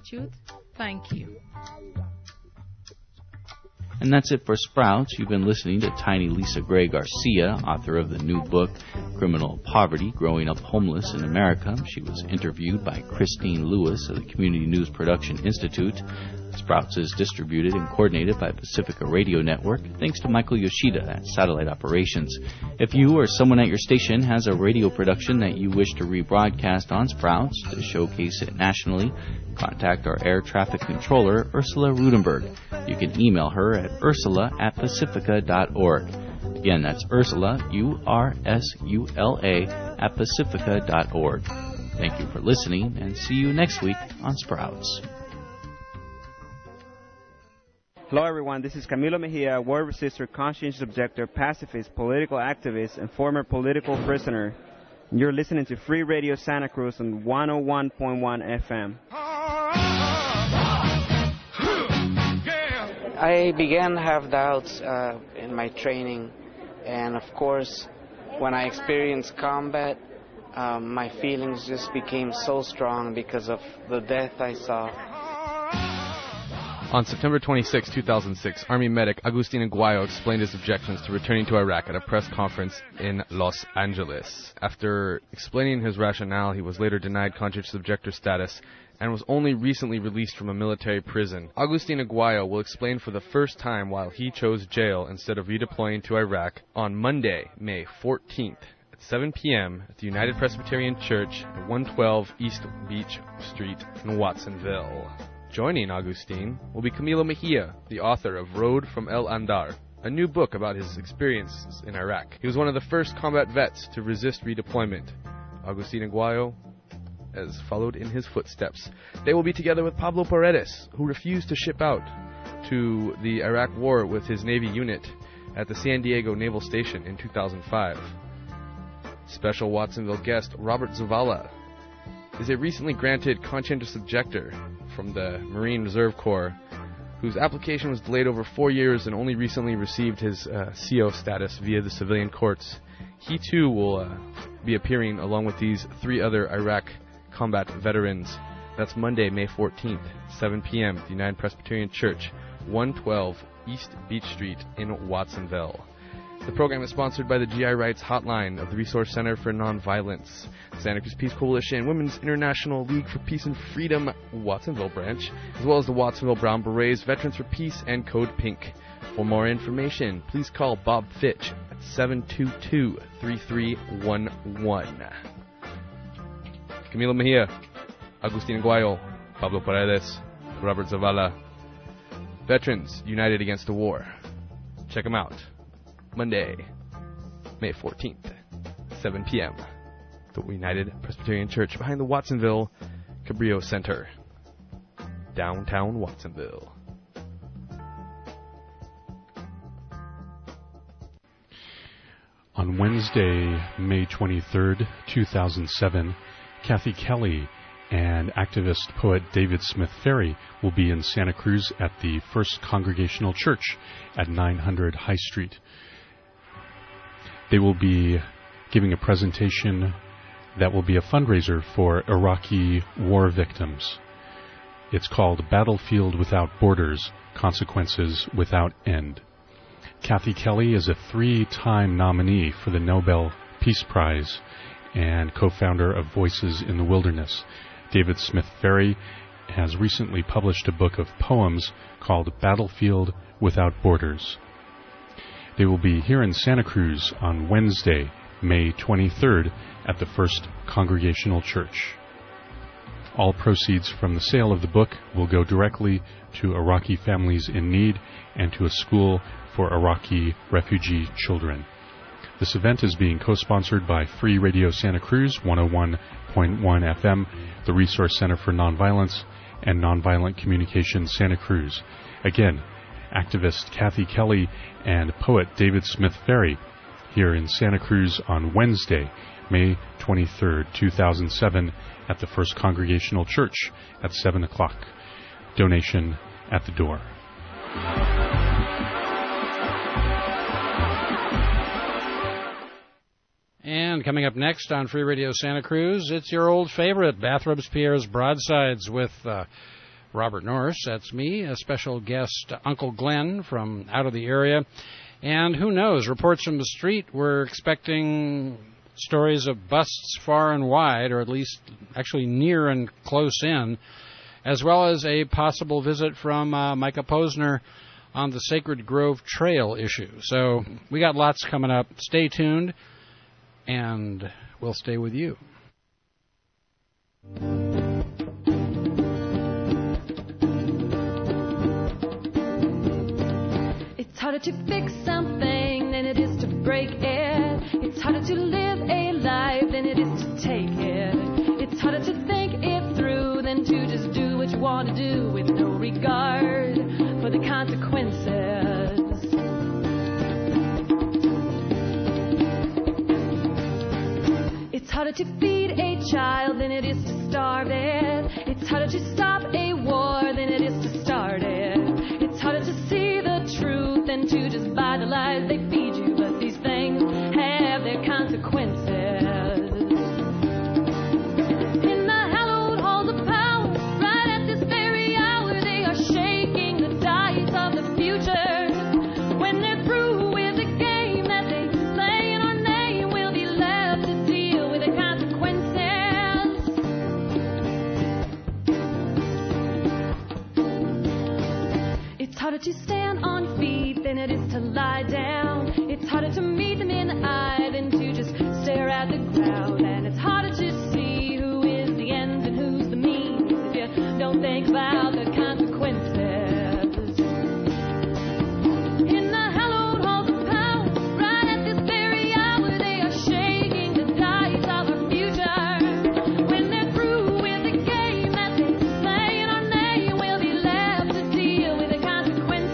gratitude. Thank you. And that's it for Sprouts. You've been listening to Tiny Lisa Gray Garcia, author of the new book, Criminal Poverty, Growing Up Homeless in America. She was interviewed by Christine Lewis of the Community News Production Institute. Sprouts is distributed and coordinated by Pacifica Radio Network, thanks to Michael Yoshida at Satellite Operations. If you or someone at your station has a radio production that you wish to rebroadcast on Sprouts to showcase it nationally, contact our air traffic controller, Ursula Rudenberg. You can email her at ursula@pacifica.org. Again, that's Ursula, URSULA, at pacifica.org. Thank you for listening, and see you next week on Sprouts. Hello everyone, this is Camilo Mejia, war resistor, conscientious objector, pacifist, political activist, and former political prisoner. You're listening to Free Radio Santa Cruz on 101.1 FM. I began to have doubts in my training, and of course, when I experienced combat, my feelings just became so strong because of the death I saw. On September 26, 2006, Army medic Agustin Aguayo explained his objections to returning to Iraq at a press conference in Los Angeles. After explaining his rationale, he was later denied conscientious objector status and was only recently released from a military prison. Agustin Aguayo will explain for the first time why he chose jail instead of redeploying to Iraq on Monday, May 14th at 7 p.m. at the United Presbyterian Church at 112 East Beach Street in Watsonville. Joining Agustin will be Camilo Mejia, the author of Road from El Andar, a new book about his experiences in Iraq. He was one of the first combat vets to resist redeployment. Agustin Aguayo has followed in his footsteps. They will be together with Pablo Paredes, who refused to ship out to the Iraq War with his Navy unit at the San Diego Naval Station in 2005. Special Watsonville guest Robert Zavala is a recently granted conscientious objector from the Marine Reserve Corps, whose application was delayed over 4 years and only recently received his CO status via the civilian courts. He too will be appearing along with these 3 other Iraq combat veterans. That's Monday, May 14th, 7 p.m. at the United Presbyterian Church, 112 East Beach Street in Watsonville. The program is sponsored by the GI Rights Hotline of the Resource Center for Nonviolence, Santa Cruz Peace Coalition, Women's International League for Peace and Freedom, Watsonville branch, as well as the Watsonville Brown Berets, Veterans for Peace, and Code Pink. For more information, please call Bob Fitch at 722-3311. Camilo Mejia, Agustin Aguayo, Pablo Paredes, Robert Zavala. Veterans United Against the War. Check them out. Monday, May 14th, 7 p.m. The United Presbyterian Church behind the Watsonville Cabrillo Center, downtown Watsonville. On Wednesday, May 23rd, 2007, Kathy Kelly and activist poet David Smith Ferry will be in Santa Cruz at the First Congregational Church at 900 High Street. They will be giving a presentation that will be a fundraiser for Iraqi war victims. It's called Battlefield Without Borders, Consequences Without End. Kathy Kelly is a 3-time nominee for the Nobel Peace Prize and co-founder of Voices in the Wilderness. David Smith Ferry has recently published a book of poems called Battlefield Without Borders. They will be here in Santa Cruz on Wednesday, May 23rd at the First Congregational Church. All proceeds from the sale of the book will go directly to Iraqi families in need and to a school for Iraqi refugee children. This event is being co-sponsored by Free Radio Santa Cruz, 101.1 FM, the Resource Center for Nonviolence, and Nonviolent Communication Santa Cruz. Again, activist Kathy Kelly and poet David Smith Ferry here in Santa Cruz on Wednesday, May 23rd, 2007 at the First Congregational Church at 7 o'clock. Donation at the door. And coming up next on Free Radio Santa Cruz, it's your old favorite, Bathrobes Pierre's Broadsides with Robert Norris, that's me, a special guest, Uncle Glenn from out of the area. And who knows, reports from the street, we're expecting stories of busts far and wide, or at least actually near and close in, as well as a possible visit from Micah Posner on the Sacred Grove Trail issue. So we got lots coming up. Stay tuned, and we'll stay with you. It's harder to fix something than it is to break it. It's harder to live a life than it is to take it. It's harder to think it through than to just do what you want to do with no regard for the consequences. It's harder to feed a child than it is to starve it. It's harder to stop a war than it is to start it. It's harder to see the truth than to just buy the lies they feed you. But these things have their consequences. In the hallowed halls of power, right at this very hour, they are shaking the dice of the future. When they're through with the game that they play in our name, we'll be left to deal with the consequences. It's harder to stand on feet than it is to lie down. It's harder to meet them in the eye than to just stare at the ground. And it's harder to see who is the end and who's the means if you don't think about the consequences. In the hallowed halls of power, right at this very hour, they are shaking the dice of our future. When they're through with the game that they play in our name, we'll be left to deal with the consequences.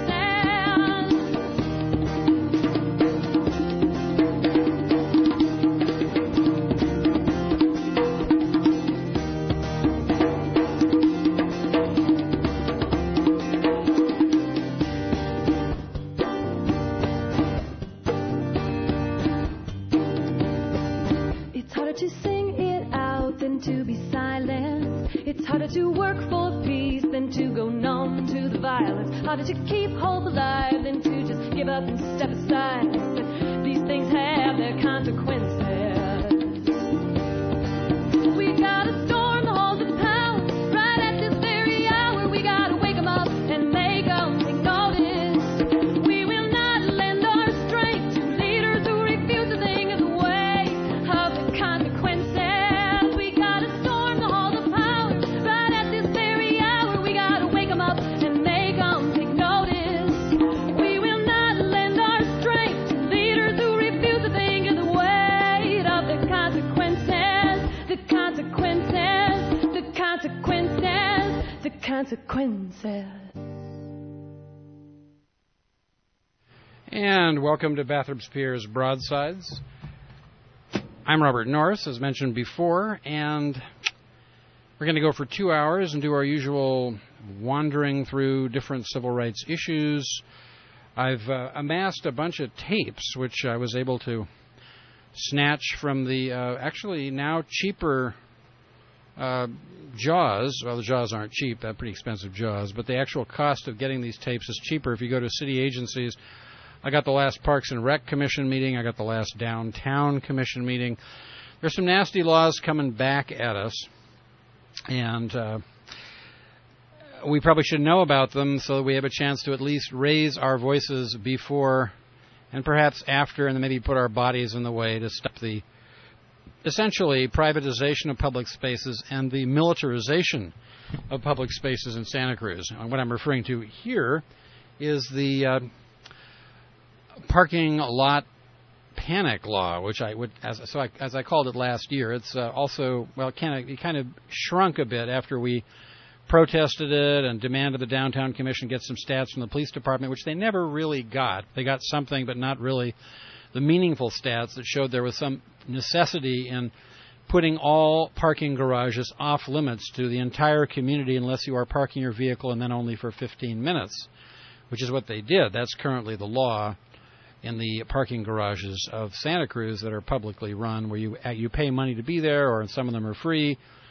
It's harder to sing it out than to be silent. It's harder to work for peace than to go numb to the violence. Harder to keep hope alive than to just give up and step aside. But these things have their consequences. We gotta storm the halls of power right at this very hour. We gotta wake 'em up and make 'em take notice. We will not lend our strength to leaders who refuse to think of the way of the consequences. We gotta storm the halls of power right at this very hour. We gotta wake 'em up and make 'em take notice. We will not lend our strength to leaders who refuse to think of the weight of the consequences. The consequences, the consequences, the consequences. And welcome to Bathurst Pierre's Broadsides. I'm Robert Norris, as mentioned before, and we're going to go for 2 hours and do our usual wandering through different civil rights issues. I've amassed a bunch of tapes, which I was able to snatch from the actually now cheaper JAWS. Well, the JAWS aren't cheap, they're pretty expensive JAWS, but the actual cost of getting these tapes is cheaper if you go to city agencies. I got the last Parks and Rec Commission meeting. I got the last Downtown Commission meeting. There's some nasty laws coming back at us, and we probably should know about them so that we have a chance to at least raise our voices before and perhaps after, and then maybe put our bodies in the way to stop the essentially privatization of public spaces and the militarization of public spaces in Santa Cruz. And what I'm referring to here is the parking lot panic law, which I would, as I called it last year. It's also, well, it kind of shrunk a bit after we protested it and demanded the Downtown Commission get some stats from the police department, which they never really got. They got something, but not really the meaningful stats that showed there was some necessity in putting all parking garages off limits to the entire community unless you are parking your vehicle and then only for 15 minutes, which is what they did. That's currently the law in the parking garages of Santa Cruz that are publicly run, where you pay money to be there, or some of them are free.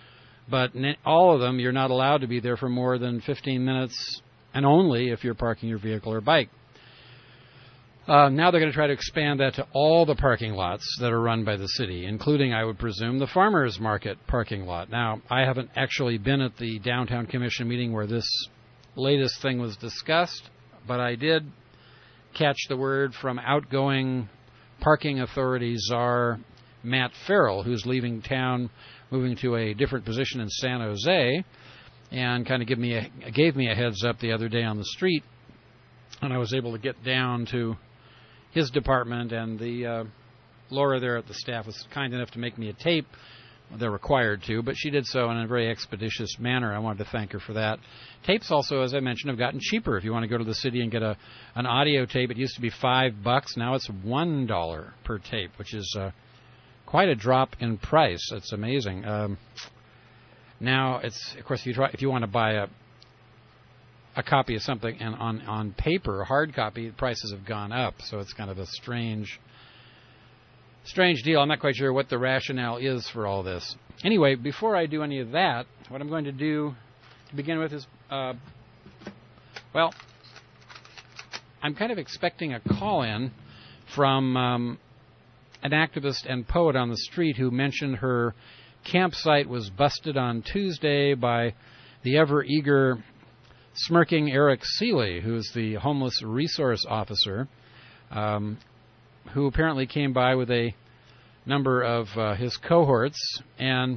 But all of them, you're not allowed to be there for more than 15 minutes, and only if you're parking your vehicle or bike. Now they're going to try to expand that to all the parking lots that are run by the city, including, I would presume, the farmers market parking lot. Now, I haven't actually been at the Downtown Commission meeting where this latest thing was discussed, but I did catch the word from outgoing parking authority czar Matt Farrell, who's leaving town, moving to a different position in San Jose, and kind of gave me a heads up the other day on the street, and I was able to get down to his department, and the Laura there at the staff was kind enough to make me a tape. They're required to, but she did so in a very expeditious manner. I wanted to thank her for that. Tapes also, as I mentioned, have gotten cheaper. If you want to go to the city and get an audio tape, it used to be $5. Now it's $1 per tape, which is quite a drop in price. It's amazing. Now it's, of course, if you want to buy a copy of something and on paper, a hard copy, the prices have gone up. So it's kind of a strange deal. I'm not quite sure what the rationale is for all this. Anyway, before I do any of that, what I'm going to do to begin with is, I'm kind of expecting a call-in from an activist and poet on the street who mentioned her campsite was busted on Tuesday by the ever-eager, smirking Eric Seeley, who's the homeless resource officer, who apparently came by with a number of his cohorts and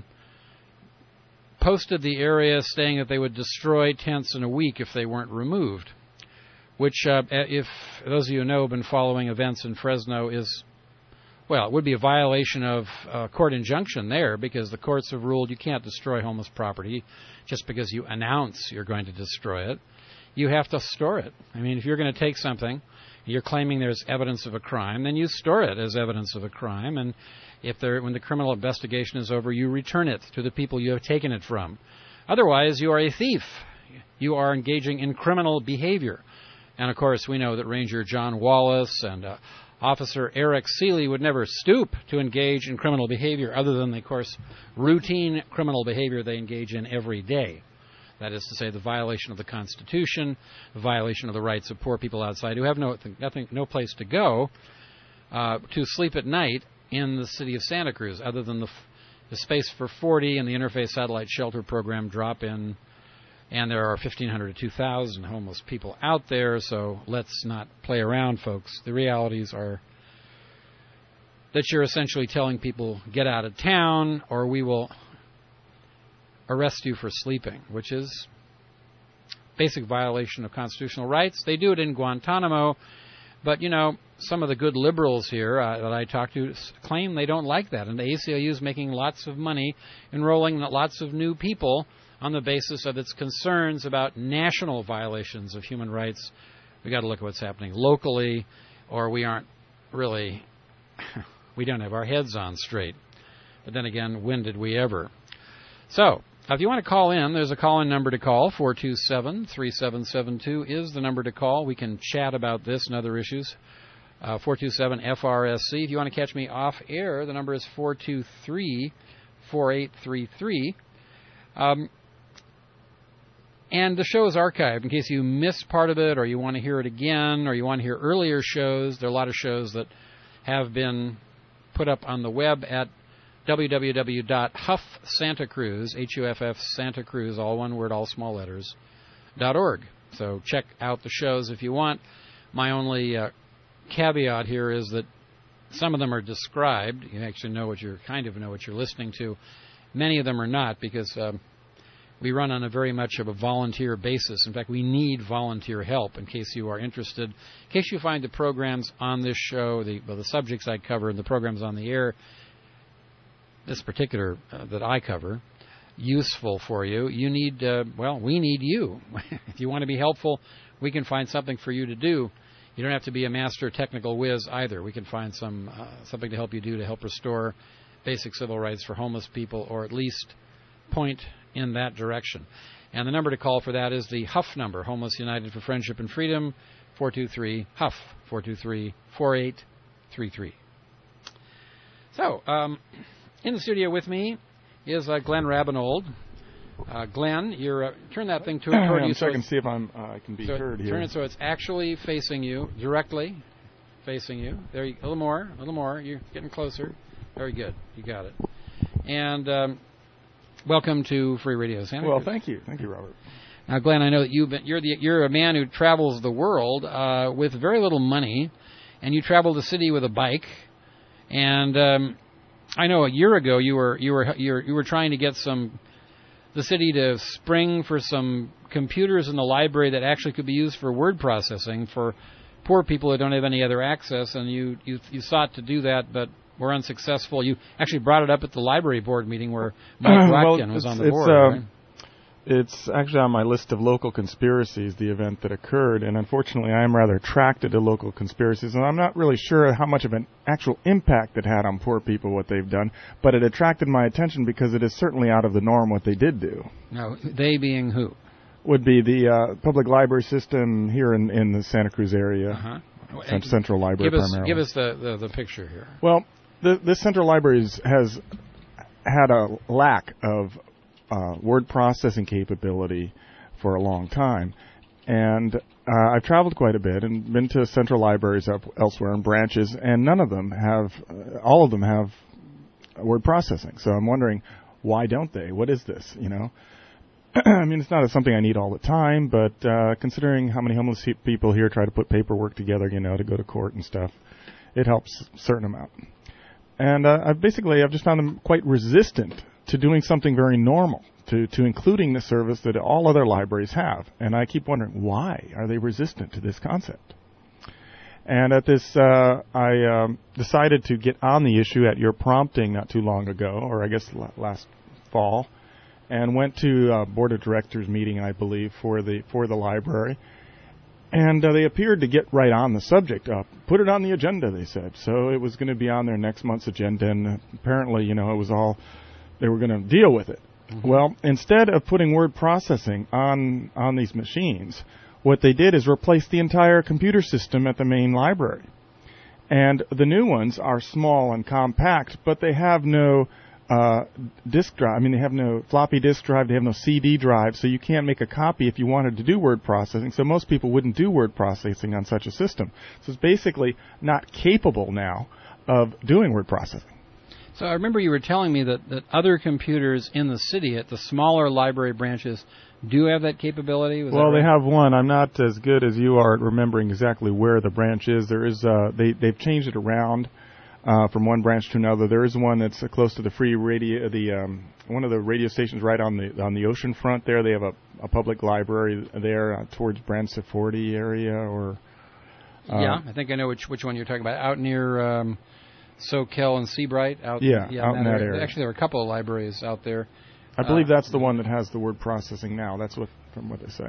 posted the area saying that they would destroy tents in a week if they weren't removed, which, if those of you who know have been following events in Fresno, it would be a violation of court injunction there, because the courts have ruled you can't destroy homeless property just because you announce you're going to destroy it. You have to store it. I mean, if you're going to take something, you're claiming there's evidence of a crime, then you store it as evidence of a crime, and when the criminal investigation is over, you return it to the people you have taken it from. Otherwise, you are a thief. You are engaging in criminal behavior. And, of course, we know that Ranger John Wallace and Officer Eric Seeley would never stoop to engage in criminal behavior other than, of course, routine criminal behavior they engage in every day. That is to say, the violation of the Constitution, the violation of the rights of poor people outside who have no place to go to sleep at night in the city of Santa Cruz, other than the Space for 40 and the Interfaith Satellite Shelter Program drop in. And there are 1,500 to 2,000 homeless people out there, so let's not play around, folks. The realities are that you're essentially telling people, get out of town, or we will arrest you for sleeping, which is basic violation of constitutional rights. They do it in Guantanamo, but, some of the good liberals here that I talk to claim they don't like that, and the ACLU is making lots of money enrolling lots of new people on the basis of its concerns about national violations of human rights. We've got to look at what's happening locally, or we don't have our heads on straight. But then again, when did we ever? So, if you want to call in, there's a call-in number to call. 427-3772 is the number to call. We can chat about this and other issues. 427-FRSC. If you want to catch me off air, the number is 423-4833. And the show is archived in case you missed part of it, or you want to hear it again, or you want to hear earlier shows. There are a lot of shows that have been put up on the web at www.huffsantacruz, H-U-F-F, Santa Cruz, all one word, all small letters, .org. So check out the shows if you want. My only caveat here is that some of them are described. You actually know what you're listening to. Many of them are not, because we run on a very much of a volunteer basis. In fact, we need volunteer help in case you are interested. In case you find the programs on this show, the subjects I cover and the programs on the air, this particular that I cover, useful for you, you need, we need you. If you want to be helpful, we can find something for you to do. You don't have to be a master technical whiz either. We can find something to help you do to help restore basic civil rights for homeless people, or at least point in that direction. And the number to call for that is the Huff number, Homeless United for Friendship and Freedom, 423-HUFF, 423-4833. So, in the studio with me is Glenn Rabinold, Glenn, you're turn that thing toward you. I'm So checking to see if I can be heard here. Turn it so it's actually facing you, directly facing you. There, a little more. You're getting closer. Very good. You got it. And welcome to Free Radio Santa Cruz. Well, thank you, Robert. Now, Glenn, I know that you're a man who travels the world with very little money, and you travel the city with a bike. And I know a year ago you were trying to get the city to spring for some computers in the library that actually could be used for word processing for poor people who don't have any other access, and you sought to do that, but were unsuccessful. You actually brought it up at the library board meeting where Mike Rotkin was on the board. Right? It's actually on my list of local conspiracies, the event that occurred, and unfortunately I am rather attracted to local conspiracies, and I'm not really sure how much of an actual impact it had on poor people, what they've done, but it attracted my attention because it is certainly out of the norm what they did do. Now, they being who? Would be the public library system here in the Santa Cruz area, Central Library primarily. Give us the picture here. Well, this Central Library has had a lack of word processing capability for a long time. And I've traveled quite a bit and been to central libraries elsewhere in branches, and all of them have word processing. So I'm wondering, why don't they? What is this, I mean, it's not something I need all the time, but considering how many homeless people here try to put paperwork together, to go to court and stuff, it helps a certain amount. And I've just found them quite resistant to doing something very normal, to including the service that all other libraries have. And I keep wondering, why are they resistant to this concept? And at this, I decided to get on the issue at your prompting not too long ago, or I guess last fall, and went to a board of directors meeting, I believe, for the library. And they appeared to get right on the subject. Put it on the agenda, they said. So it was going to be on their next month's agenda, and apparently, it was all, they were going to deal with it. Mm-hmm. Well, instead of putting word processing on these machines, what they did is replace the entire computer system at the main library. And the new ones are small and compact, but they have no disk drive. I mean, they have no floppy disk drive. They have no CD drive, so you can't make a copy if you wanted to do word processing. So most people wouldn't do word processing on such a system. So it's basically not capable now of doing word processing. So I remember you were telling me that other computers in the city at the smaller library branches do have that capability. Well, they have one. I'm not as good as you are at remembering exactly where the branch is. There is they've changed it around from one branch to another. There is one that's close to the free radio, one of the radio stations right on the ocean front there. They have a public library there towards Branciforte area, or yeah, I think I know which one you're talking about. Out near Soquel and Seabright. Out in that area. Actually, there are a couple of libraries out there. I believe that's the one that has the word processing now. That's from what they say.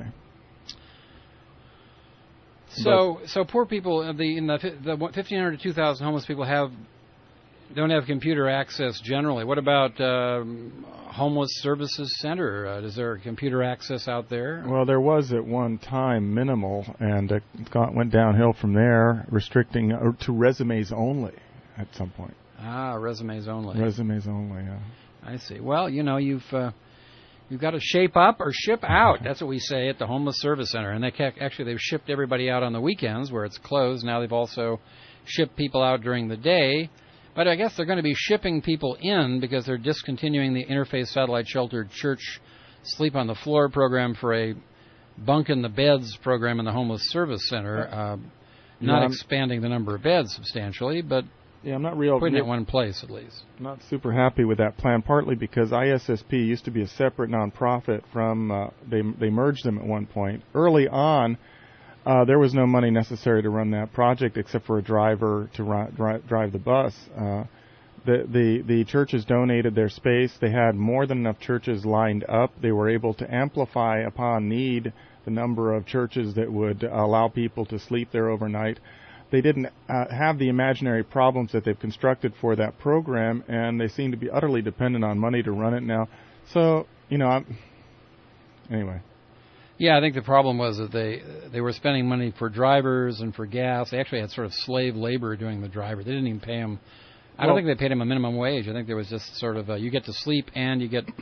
So poor people in the 1,500 to 2,000 homeless people don't have computer access generally. What about Homeless Services Center? Is there computer access out there? Well, there was at one time minimal, and it went downhill from there, restricting to resumes only at some point. Resumes only. Resumes only, yeah. I see. Well, you've got to shape up or ship out. That's what we say at the Homeless Service Center. And they've shipped everybody out on the weekends where it's closed. Now they've also shipped people out during the day. But I guess they're going to be shipping people in because they're discontinuing the Interfaith Satellite Sheltered Church Sleep on the Floor program for a bunk in the beds program in the Homeless Service Center. Not expanding the number of beds substantially, but I'm not putting it in one place at least. I'm not super happy with that plan, partly because ISSP used to be a separate nonprofit from, they merged them at one point. Early on, there was no money necessary to run that project except for a driver to drive the bus. The churches donated their space. They had more than enough churches lined up. They were able to amplify upon need the number of churches that would allow people to sleep there overnight. They didn't have the imaginary problems that they've constructed for that program, and they seem to be utterly dependent on money to run it now. So, anyway. Yeah, I think the problem was that they were spending money for drivers and for gas. They actually had sort of slave labor doing the driver. They didn't even pay them. I don't think they paid him a minimum wage. I think there was just sort of you get to sleep and you get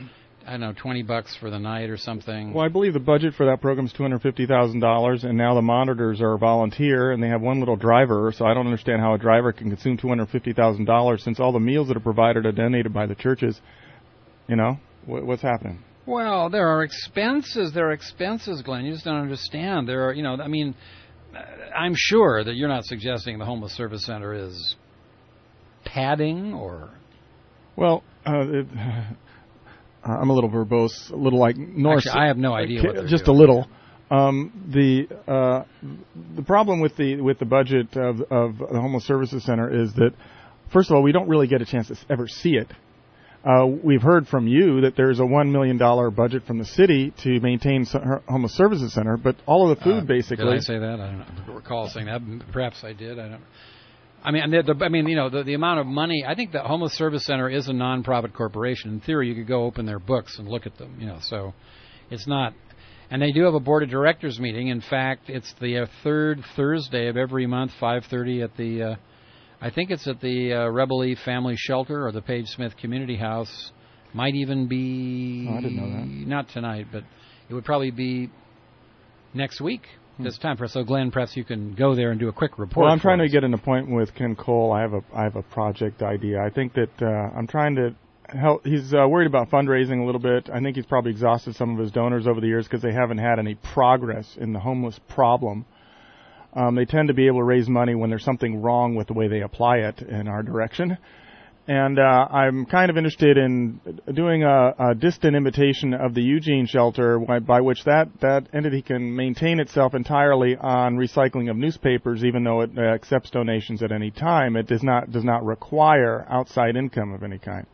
I don't know, $20 for the night or something. Well, I believe the budget for that program is $250,000, and now the monitors are volunteer, and they have one little driver, so I don't understand how a driver can consume $250,000 since all the meals that are provided are donated by the churches. You know, what's happening? Well, there are expenses. There are expenses, Glenn. You just don't understand. There are, you know, I mean, I'm sure that you're not suggesting the Homeless Service Center is padding or... Well, I'm a little verbose, a little like Norse. Actually, I have no idea what they're just doing. a little. The problem with the budget of the Homeless Services Center is that, first of all, we don't really get a chance to ever see it. We've heard from you that there's a $1 million budget from the city to maintain Homeless Services Center, but all of the food basically. Did I say that? I don't recall saying that. Perhaps I did. I don't. I mean, you know, the amount of money. I think the Homeless Service Center is a non-profit corporation. In theory, you could go open their books and look at them. You know, so it's not. And they do have a board of directors meeting. In fact, it's the third Thursday of every month, 5:30 at the. I think it's at the Rebel Eve Family Shelter or the Page Smith Community House. Might even be. Oh, I didn't know that. Not tonight, but it would probably be next week. This time for us. So, Glenn, perhaps you can go there and do a quick report. Well, I'm trying to get an appointment with Ken Cole. I have a project idea. I think that I'm trying to help. He's worried about fundraising a little bit. I think he's probably exhausted some of his donors over the years because they haven't had any progress in the homeless problem. They tend to be able to raise money when there's something wrong with the way they apply it in our direction. And I'm kind of interested in doing a distant imitation of the Eugene shelter by which that entity can maintain itself entirely on recycling of newspapers, even though it accepts donations at any time. It does not require outside income of any kind.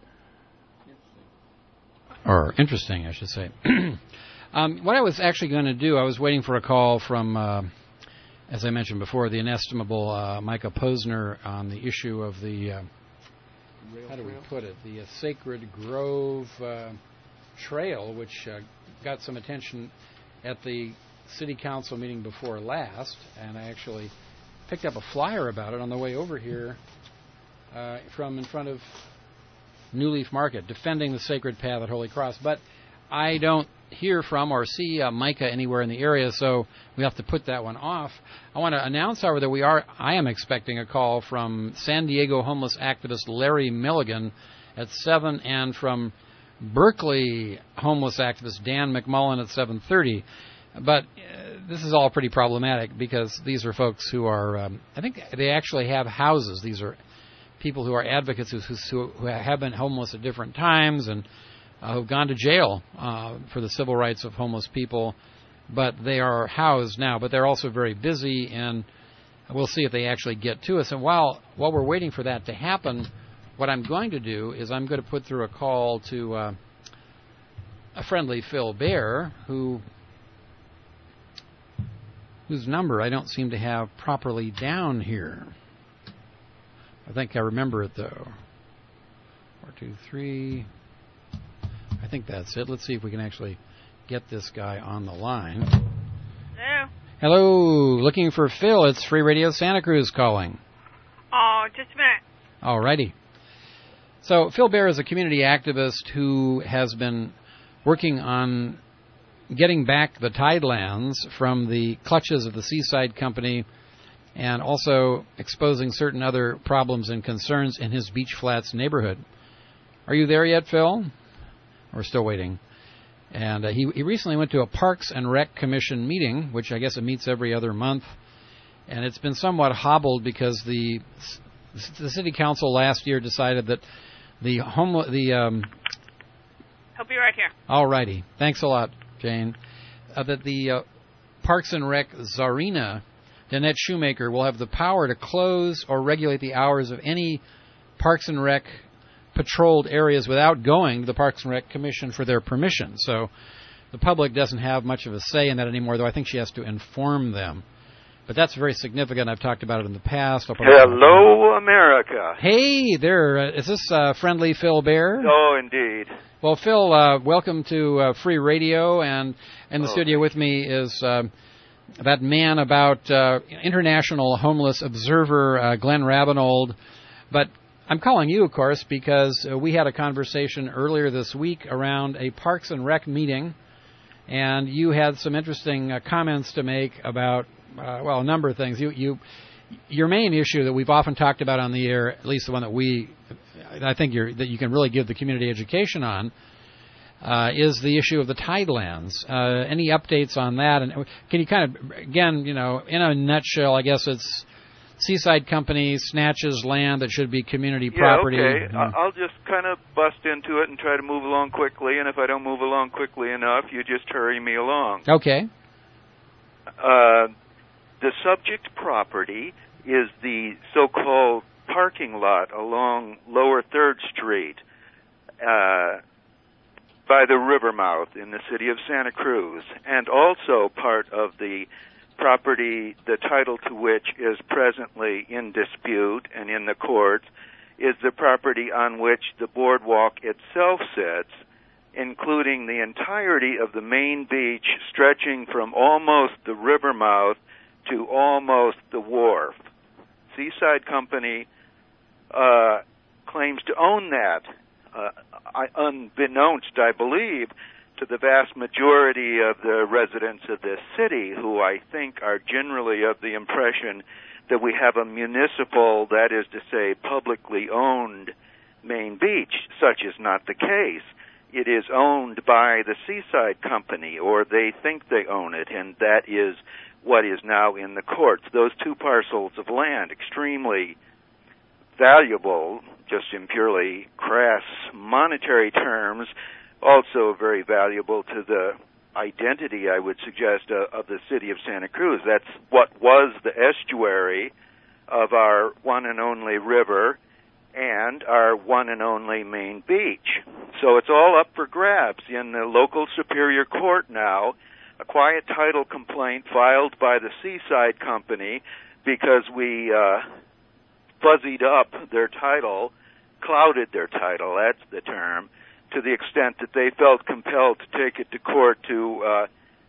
Or interesting, I should say. What I was actually going to do, I was waiting for a call from, as I mentioned before, the inestimable Micah Posner on the issue of the... how do we put it? The Sacred Grove Trail, which got some attention at the city council meeting before last, and I actually picked up a flyer about it on the way over here from in front of New Leaf Market, defending the sacred path at Holy Cross. But I don't hear from or see Micah anywhere in the area, so we have to put that one off. I want to announce, however, that I am expecting a call from San Diego homeless activist Larry Milligan at 7, and from Berkeley homeless activist Dan McMullen at 7:30. But this is all pretty problematic because these are folks who are, I think they actually have houses. These are people who are advocates who have been homeless at different times and who've gone to jail for the civil rights of homeless people, but they are housed now. But they're also very busy, and we'll see if they actually get to us. And while we're waiting for that to happen, what I'm going to do is I'm going to put through a call to a friendly Phil Bear, whose number I don't seem to have properly down here. I think I remember it, though. 423... I think that's it. Let's see if we can actually get this guy on the line. Hello. Hello. Looking for Phil. It's Free Radio Santa Cruz calling. Oh, just a minute. All righty. So Phil Bear is a community activist who has been working on getting back the Tidelands from the clutches of the Seaside Company and also exposing certain other problems and concerns in his Beach Flats neighborhood. Are you there yet, Phil? We're still waiting. And he recently went to a Parks and Rec Commission meeting, which I guess it meets every other month. And it's been somewhat hobbled because the city council last year decided that He'll be right here. All righty. Thanks a lot, Jane. That the Parks and Rec Czarina, Danette Shoemaker, will have the power to close or regulate the hours of any Parks and Rec patrolled areas without going to the Parks and Rec Commission for their permission. So the public doesn't have much of a say in that anymore, though I think she has to inform them. But that's very significant. I've talked about it in the past. Hello, America. Hey there. Is this friendly Phil Bear? Oh, indeed. Well, Phil, welcome to Free Radio. And in the studio with me is that man about International Homeless Observer, Glenn Rabinold. But I'm calling you, of course, because we had a conversation earlier this week around a Parks and Rec meeting, and you had some interesting comments to make about, a number of things. Your main issue that we've often talked about on the air, at least the one that I think that you can really give the community education on, is the issue of the tidelands. Any updates on that? And can you kind of, again, in a nutshell, I guess it's Seaside Company snatches land that should be community property. Okay. I'll just kind of bust into it and try to move along quickly, and if I don't move along quickly enough, you just hurry me along. Okay. The subject property is the so-called parking lot along Lower 3rd Street by the river mouth in the city of Santa Cruz, and also part of the property, the title to which is presently in dispute and in the courts, is the property on which the boardwalk itself sits, including the entirety of the main beach stretching from almost the river mouth to almost the wharf. Seaside Company claims to own that, unbeknownst, I believe, to the vast majority of the residents of this city, who I think are generally of the impression that we have a municipal, that is to say, publicly owned main beach. Such is not the case. It is owned by the Seaside Company, or they think they own it, and that is what is now in the courts. Those two parcels of land, extremely valuable, just in purely crass monetary terms, also very valuable to the identity, I would suggest, of the city of Santa Cruz. That's what was the estuary of our one and only river and our one and only main beach. So it's all up for grabs in the local Superior Court now. A quiet title complaint filed by the Seaside Company because we fuzzied up their title, clouded their title, that's the term, to the extent that they felt compelled to take it to court to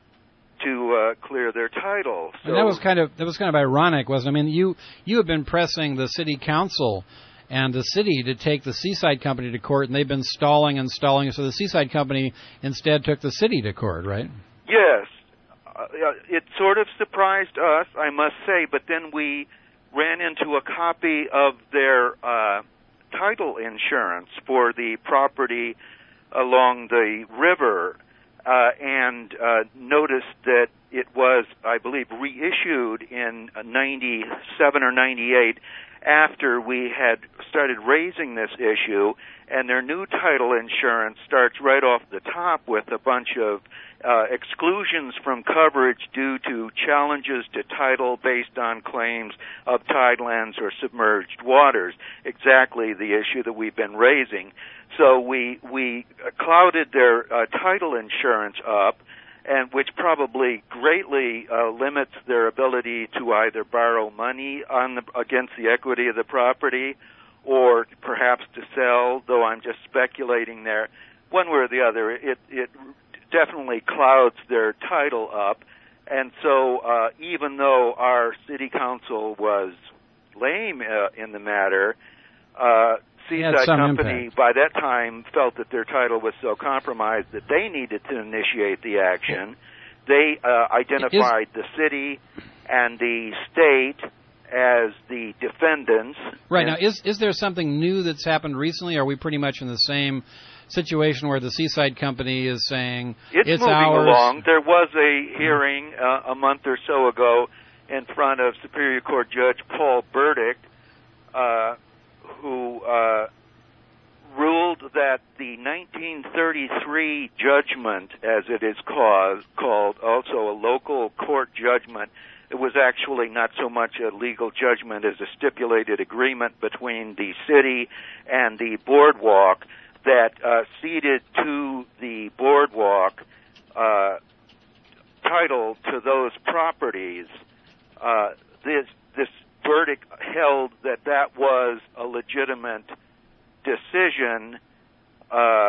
clear their title. So, and that was kind of ironic, wasn't it? I mean, you have been pressing the city council and the city to take the Seaside Company to court, and they've been stalling, so the Seaside Company instead took the city to court, right? Yes. It sort of surprised us, I must say, but then we ran into a copy of their title insurance for the property along the river and noticed that it was, I believe, reissued in 97 or 98 after we had started raising this issue, and their new title insurance starts right off the top with a bunch of exclusions from coverage due to challenges to title based on claims of tidelands or submerged waters, exactly the issue that we've been raising. So we clouded their title insurance up, and which probably greatly limits their ability to either borrow money against the equity of the property or perhaps to sell, though I'm just speculating there. One way or the other, it definitely clouds their title up. And so even though our city council was lame in the matter, Seaside Company by that time felt that their title was so compromised that they needed to initiate the action. They identified the city and the state as the defendants. Right. Now, is there something new that's happened recently? Are we pretty much in the same situation where the Seaside Company is saying it's moving ours? Along. There was a hearing a month or so ago in front of Superior Court Judge Paul Burdick, who ruled that the 1933 judgment, as it is called, also a local court judgment, it was actually not so much a legal judgment as a stipulated agreement between the city and the boardwalk that ceded to the boardwalk title to those properties. This verdict held that was a legitimate decision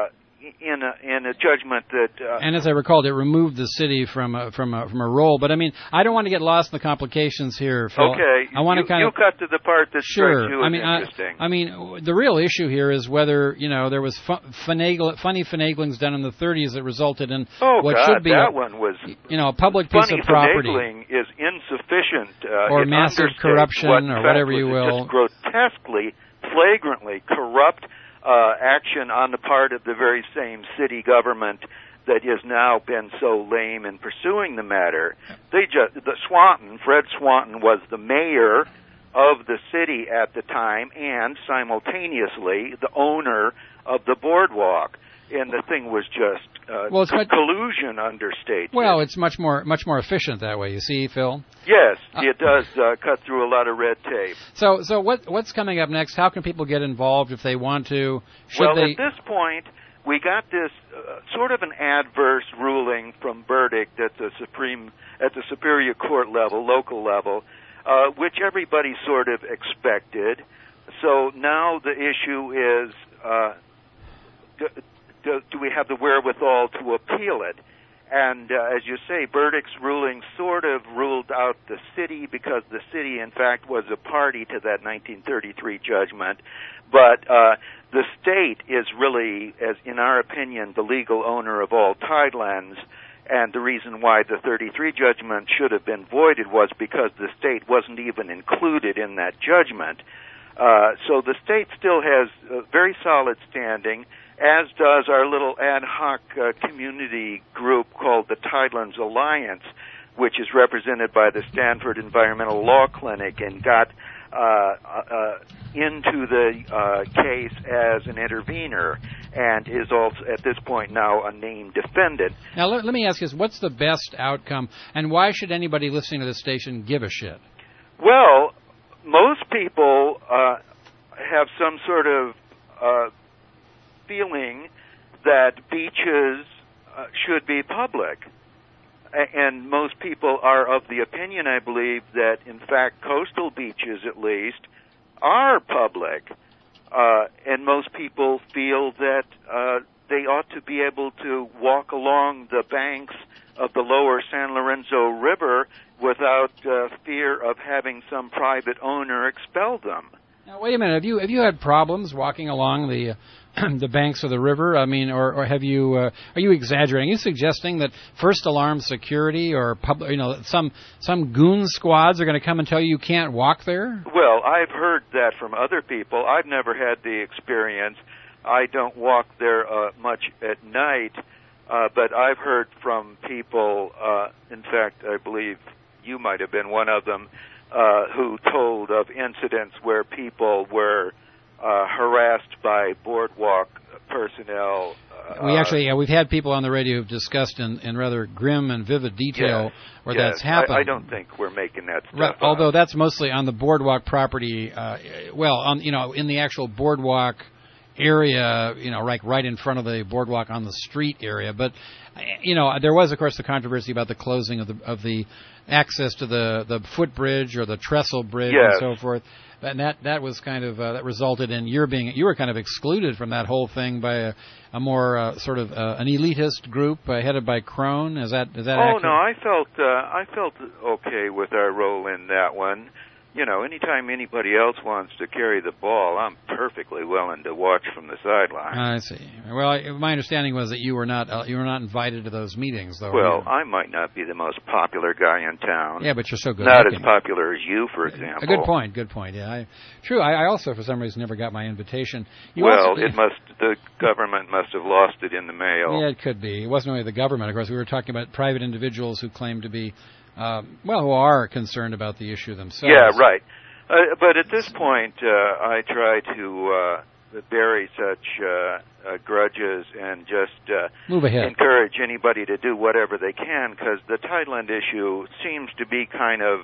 in a judgment that. And as I recalled, it removed the city from a role. But I mean, I don't want to get lost in the complications here, Phil. Okay, I want to kind of cut to the part that strikes you as interesting. I mean, the real issue here is whether there was funny finaglings done in the 30s that resulted in should be that one was a public piece of property. Funny finagling is insufficient, or massive corruption, or whatever you will. Just grotesquely, flagrantly corrupt action on the part of the very same city government that has now been so lame in pursuing the matter. Fred Swanton was the mayor of the city at the time and simultaneously the owner of the boardwalk. And the thing was just collusion understated. Well, it's much more efficient that way. You see, Phil. Yes, it does cut through a lot of red tape. So what's coming up next? How can people get involved if they want to? At this point, we got this sort of an adverse ruling from verdict at the Superior Court level, local level, which everybody sort of expected. So now the issue is. Do we have the wherewithal to appeal it? And as you say, verdict's ruling sort of ruled out the city because the city, in fact, was a party to that 1933 judgment. But the state is really, as in our opinion, the legal owner of all tidelands. And the reason why the 33 judgment should have been voided was because the state wasn't even included in that judgment. So the state still has a very solid standing, as does our little ad hoc community group called the Tidelands Alliance, which is represented by the Stanford Environmental Law Clinic and got into the case as an intervener and is also, at this point now, a named defendant. Now, let me ask you this. What's the best outcome, and why should anybody listening to this station give a shit? Well, most people have some sort of feeling that beaches should be public. And most people are of the opinion, I believe, that, in fact, coastal beaches, at least, are public. And most people feel that they ought to be able to walk along the banks of the lower San Lorenzo River without fear of having some private owner expel them. Now, wait a minute. Have you had problems walking along the the banks of the river? I mean, or have you? Are you exaggerating? Are you suggesting that first alarm security or some goon squads are going to come and tell you can't walk there? Well, I've heard that from other people. I've never had the experience. I don't walk there much at night, but I've heard from people. In fact, I believe you might have been one of them. Who told of incidents where people were harassed by boardwalk personnel. We've had people on the radio who've discussed in rather grim and vivid detail where that's happened. I don't think we're making that stuff up. Although that's mostly on the boardwalk property. In the actual boardwalk area, right in front of the boardwalk on the street area. But there was, of course, the controversy about the closing of the access to the footbridge or the trestle bridge and so forth. And that was kind of that resulted in you were kind of excluded from that whole thing by a more sort of an elitist group headed by Crone. Is that accurate? Oh no, I felt okay with our role in that one. Anytime anybody else wants to carry the ball, I'm perfectly willing to watch from the sideline. I see. Well, my understanding was that you were not invited to those meetings, though. Well, I might not be the most popular guy in town. Yeah, but you're so good. Not as popular as you, for example. Good point. Yeah, true. I also, for some reason, never got my invitation. The government must have lost it in the mail. Yeah, it could be. It wasn't only the government. Of course, we were talking about private individuals who claim to be. Who are concerned about the issue themselves. Yeah, right. But at this point, I try to bury such grudges and just move ahead. Encourage anybody to do whatever they can, because the Tideland issue seems to be kind of,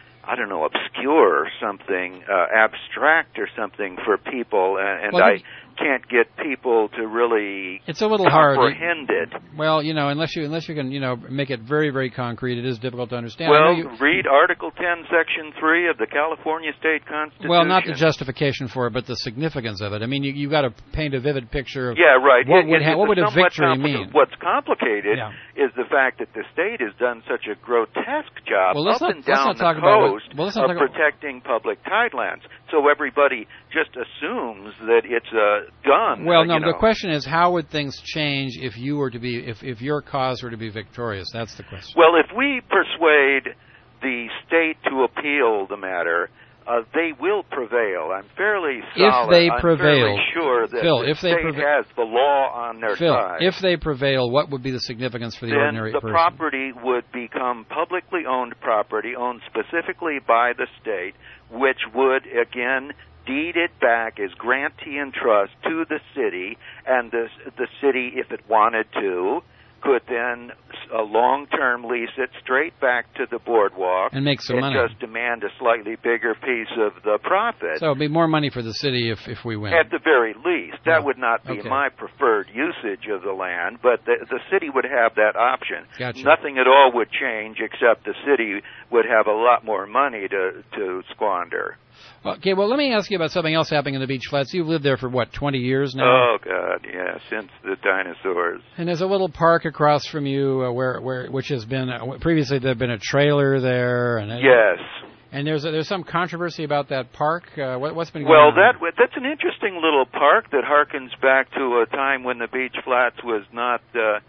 obscure or something, abstract or something for people, and I can't get people to really it's a little hard. comprehend it. Well, unless you can, make it very, very concrete, it is difficult to understand. Well, read Article 10, Section 3 of the California State Constitution. Well, not the justification for it, but the significance of it. I mean, you got to paint a vivid picture of right. What would a victory mean? What's complicated is the fact that the state has done such a grotesque job up and down the coast of protecting public tidelands. So everybody just assumes that it's done. Well, no. The question is, how would things change if you were to be, if your cause were to be victorious? That's the question. Well, if we persuade the state to appeal the matter, they will prevail. I'm fairly solid. If they prevail, I'm fairly sure that Phil, the state has the law on their side. If they prevail, what would be the significance for the ordinary person? Then the property would become publicly owned property, owned specifically by the state, which would, again, deed it back as grantee and trust to the city, and the city, if it wanted to, could then long-term lease it straight back to the boardwalk and make some money. Just demand a slightly bigger piece of the profit. So it'd be more money for the city if we win. At the very least. That would not be my preferred usage of the land, but the city would have that option. Gotcha. Nothing at all would change except the city would have a lot more money to squander. Okay, well, let me ask you about something else happening in the Beach Flats. You've lived there for, 20 years now? Oh, God, yeah, since the dinosaurs. And there's a little park across from you which has been, previously there had been a trailer there. And yes. And there's some controversy about that park. What's been going on? Well, that's an interesting little park that harkens back to a time when the Beach Flats was not the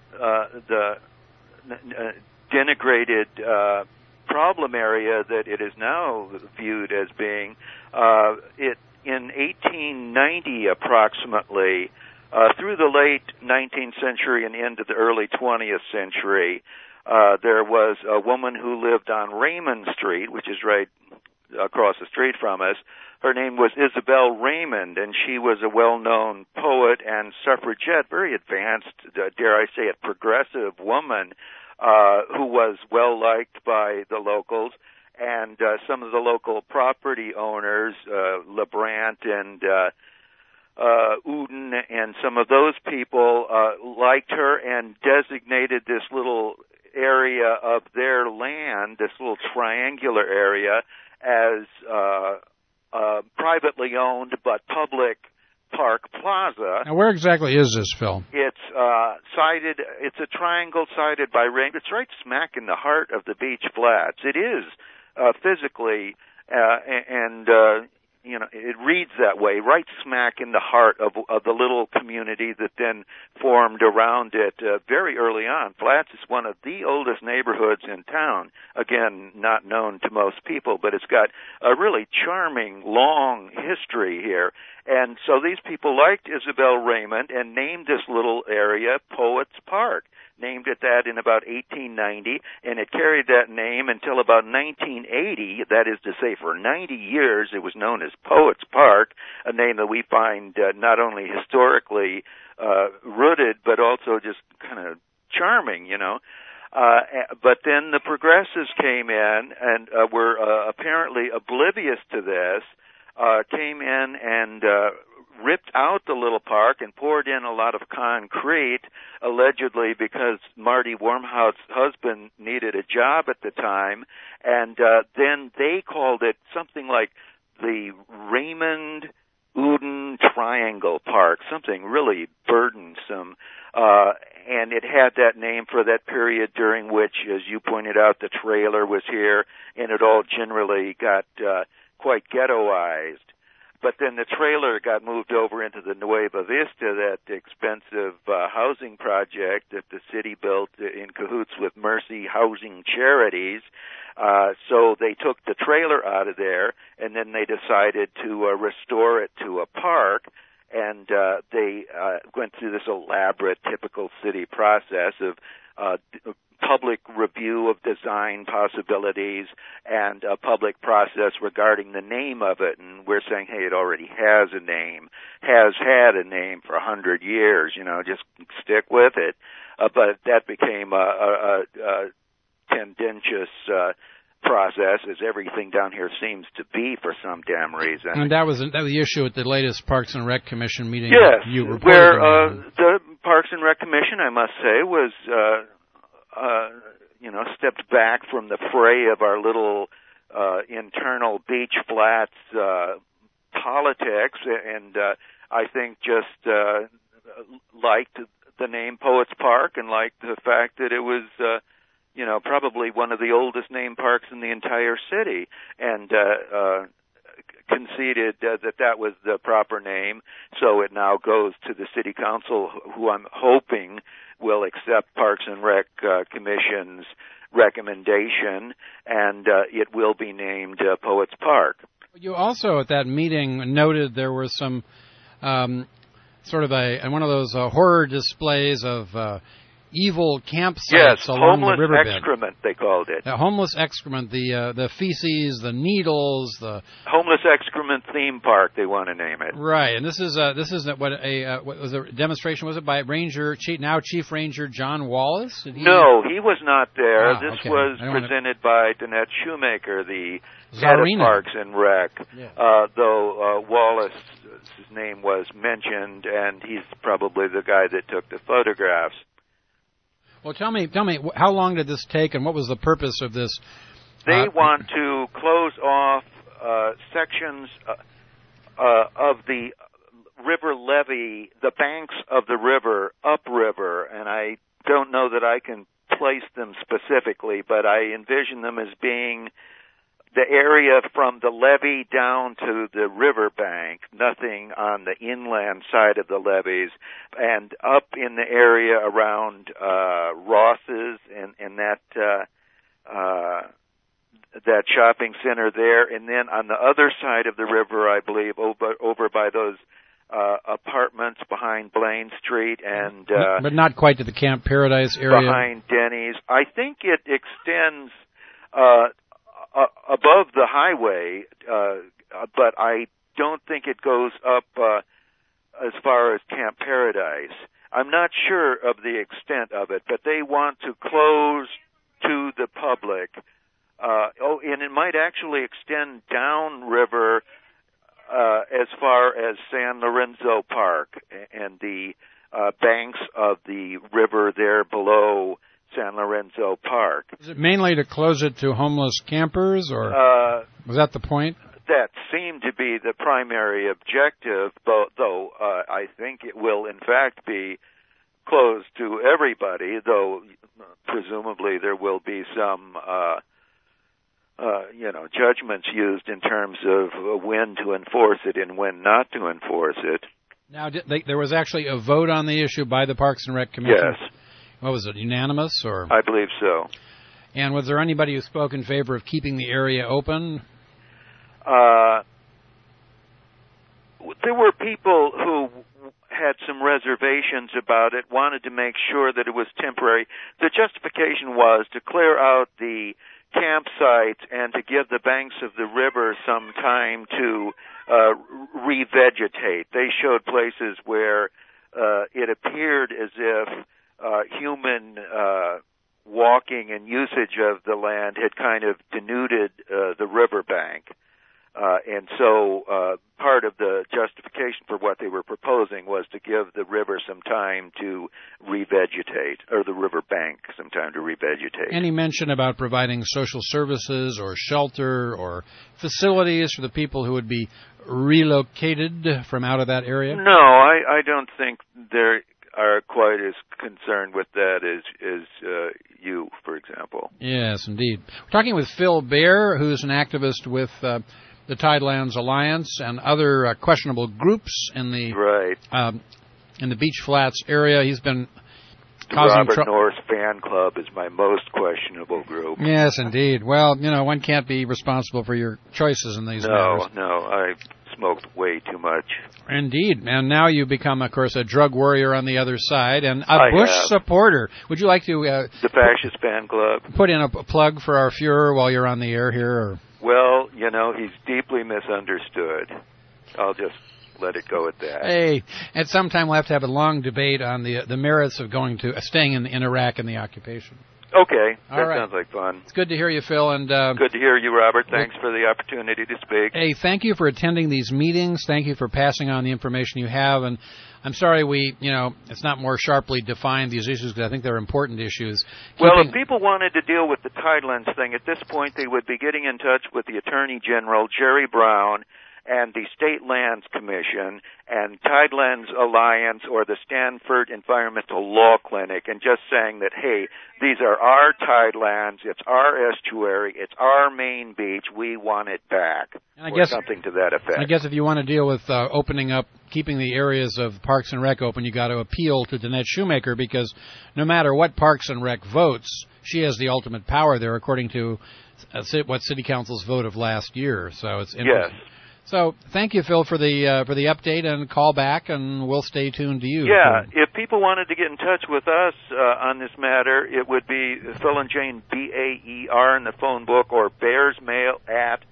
denigrated problem area that it is now viewed as being. In 1890 approximately, through the late 19th century and into the early 20th century, there was a woman who lived on Raymond Street, which is right across the street from us. Her name was Isabel Raymond, and she was a well-known poet and suffragette, very advanced, dare I say it, progressive woman, who was well-liked by the locals, and some of the local property owners, LeBrant and Uden, and some of those people liked her and designated this little area of their land, this little triangular area, as privately owned but public Park Plaza. Now, where exactly is this, Phil? It's it's a triangle sided by Raymond. It's right smack in the heart of the Beach Flats. It is physically, it reads that way, right smack in the heart of the little community that then formed around it very early on. Flats is one of the oldest neighborhoods in town. Again, not known to most people, but it's got a really charming, long history here. And so these people liked Isabel Raymond and named this little area Poets Park. Named it that in about 1890, and it carried that name until about 1980. That is to say, for 90 years, it was known as Poets Park, a name that we find not only historically rooted, but also just kind of charming, But then the progressives came in and were apparently oblivious to this, came in and ripped out the little park and poured in a lot of concrete, allegedly because Marty Wormhout's husband needed a job at the time, and then they called it something like the Raymond Uden Triangle Park, something really burdensome, and it had that name for that period during which, as you pointed out, the trailer was here, and it all generally got quite ghettoized. But then the trailer got moved over into the Nueva Vista, that expensive housing project that the city built in cahoots with Mercy Housing Charities. So they took the trailer out of there, and then they decided to restore it to a park. And they went through this elaborate, typical city process of public review of design possibilities and a public process regarding the name of it. And we're saying, hey, it already has a name, has had a name for 100 years, just stick with it. But that became a tendentious process, as everything down here seems to be for some damn reason. And that was the issue at the latest Parks and Rec Commission meeting. Yes, you reported where on. the Parks and Rec Commission, I must say, was stepped back from the fray of our little internal beach flats politics, and I think just liked the name Poets Park and liked the fact that it was probably one of the oldest named parks in the entire city, and conceded that was the proper name. So it now goes to the city council, who I'm hoping will accept Parks and Rec Commission's recommendation, and it will be named Poets Park. You also, at that meeting, noted there was some sort of one of those horror displays of evil campsites along the riverbed. Homeless excrement, they called it. Homeless excrement, the feces, the needles, the homeless excrement theme park. They want to name it. Right, and this is what was a demonstration? Was it by now Chief Ranger John Wallace? No, he was not there. This okay. was presented by Danette Shoemaker, the Czarina. head of Parks and Rec. Yeah. Though Wallace's name was mentioned, and he's probably the guy that took the photographs. Well, tell me, how long did this take, and what was the purpose of this? They want to close off sections of the river levee, the banks of the river, upriver, and I don't know that I can place them specifically, but I envision them as being the area from the levee down to the riverbank, nothing on the inland side of the levees, and up in the area around Ross's and that shopping center there, and then on the other side of the river, I believe, over by those apartments behind Blaine Street and but not quite to the Camp Paradise area. Behind Denny's. I think it extends above the highway, but I don't think it goes up as far as Camp Paradise. I'm not sure of the extent of it, but they want to close to the public. And it might actually extend downriver as far as San Lorenzo Park and the banks of the river there below San Lorenzo Park. Is it mainly to close it to homeless campers, or was that the point? That seemed to be the primary objective, though I think it will in fact be closed to everybody, though presumably there will be some judgments used in terms of when to enforce it and when not to enforce it. Now, there was actually a vote on the issue by the Parks and Rec Commission? Yes. What was it, unanimous? Or I believe so. And was there anybody who spoke in favor of keeping the area open? There were people who had some reservations about it, wanted to make sure that it was temporary. The justification was to clear out the campsites and to give the banks of the river some time to revegetate. They showed places where it appeared as if human walking and usage of the land had kind of denuded the riverbank. And so part of the justification for what they were proposing was to give the river some time to revegetate, or the riverbank some time to revegetate. Any mention about providing social services or shelter or facilities for the people who would be relocated from out of that area? No, I don't think they are quite as concerned with that as you, for example. Yes, indeed. We're talking with Phil Baer, who's an activist with the Tidelands Alliance and other questionable groups in the Beach Flats area. He's been causing Robert North Fan Club is my most questionable group. Yes, indeed. Well, one can't be responsible for your choices in these matters. No, I smoked way too much. Indeed. And now you become, of course, a drug warrior on the other side and a Bush supporter. Would you like to... the Fascist Fan Club. Put in a plug for our Fuhrer while you're on the air here? Or? Well, he's deeply misunderstood. I'll just let it go at that. Hey, at some time we'll have to have a long debate on the merits of staying in Iraq and the occupation. Okay, All that right. sounds like fun. It's good to hear you, Phil. And good to hear you, Robert. Thanks for the opportunity to speak. Hey, thank you for attending these meetings. Thank you for passing on the information you have. And I'm sorry it's not more sharply defined, these issues, because I think they're important issues. Well, if people wanted to deal with the Tidelands thing, at this point they would be getting in touch with the Attorney General, Jerry Brown, and the State Lands Commission and Tidelands Alliance or the Stanford Environmental Law Clinic and just saying that, hey, these are our tidelands, it's our estuary, it's our main beach, we want it back, or something to that effect. I guess if you want to deal with opening up, keeping the areas of Parks and Rec open, you got to appeal to Danette Shoemaker, because no matter what Parks and Rec votes, she has the ultimate power there, according to what City Council's vote of last year. So it's interesting. Yes. So thank you, Phil, for the update, and call back, and we'll stay tuned to you. Yeah, if people wanted to get in touch with us on this matter, it would be Phil and Jane, BAER in the phone book, or bearsmail at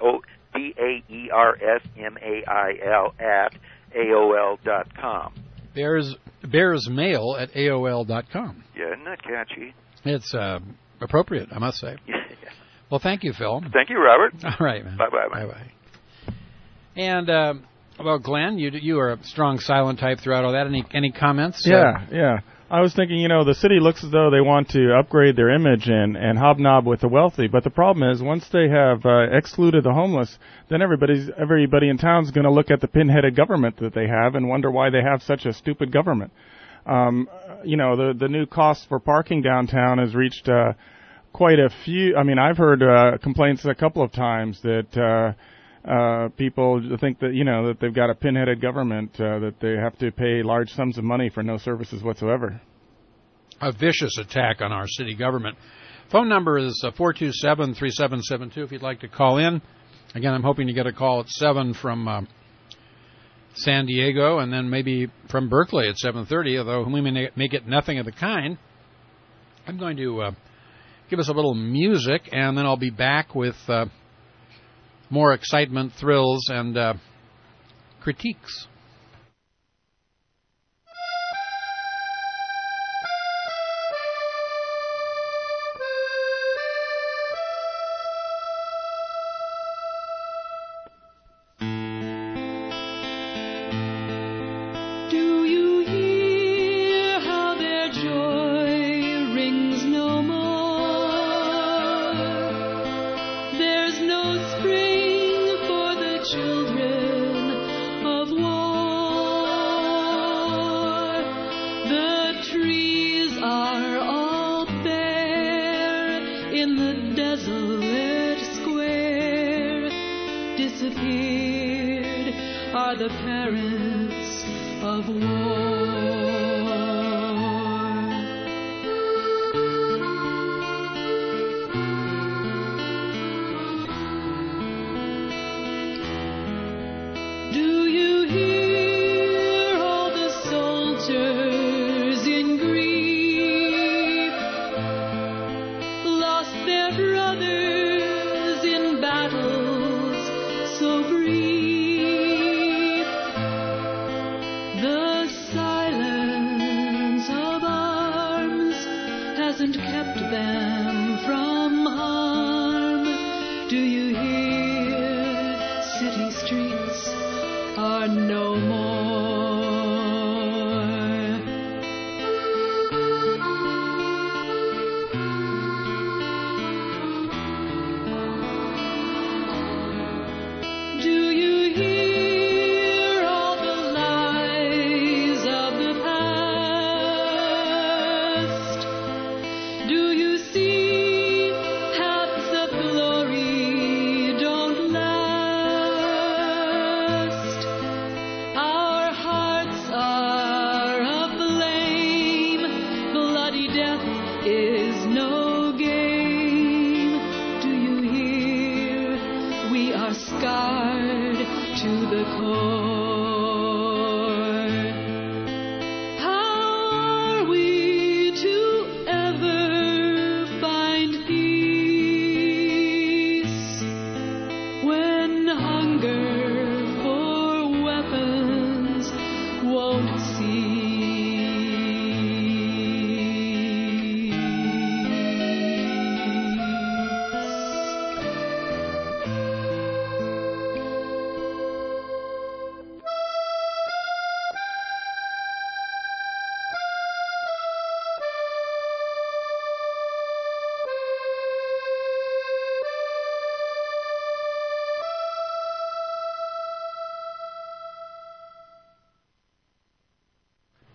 BAERSMAIL at AOL.com. Bearsmail at AOL.com. Yeah, isn't that catchy? It's appropriate, I must say. Yeah. Well, thank you, Phil. Thank you, Robert. All right, man. Bye-bye. Bye-bye. And, well, Glenn, you are a strong silent type throughout all that. Any comments? Yeah. I was thinking, the city looks as though they want to upgrade their image and hobnob with the wealthy. But the problem is, once they have excluded the homeless, then everybody in town is going to look at the pin-headed government that they have and wonder why they have such a stupid government. The new cost for parking downtown has reached quite a few. I mean, I've heard complaints a couple of times that people think that that they've got a pinheaded government, that they have to pay large sums of money for no services whatsoever. A vicious attack on our city government. Phone number is 427-3772 if you'd like to call in. Again, I'm hoping to get a call at 7 from San Diego, and then maybe from Berkeley at 7:30, although we may get nothing of the kind. I'm going to give us a little music, and then I'll be back with more excitement, thrills, and critiques. Do you hear how their joy rings no more? There's no spring for the children of war. The trees are all bare in the desolate square. Disappeared are the parents of war. Do you hear all the soldiers in grief lost their brothers in battles so brief? The silence of arms hasn't kept them from harm. Do you hear city streets are no more? Do you hear all the lies of the past? Do you see hats of glory don't last? Our hearts are aflame. Bloody death is no game. Do you hear? We are scarred to the core. How are we to ever find peace when hunger for weapons won't cease?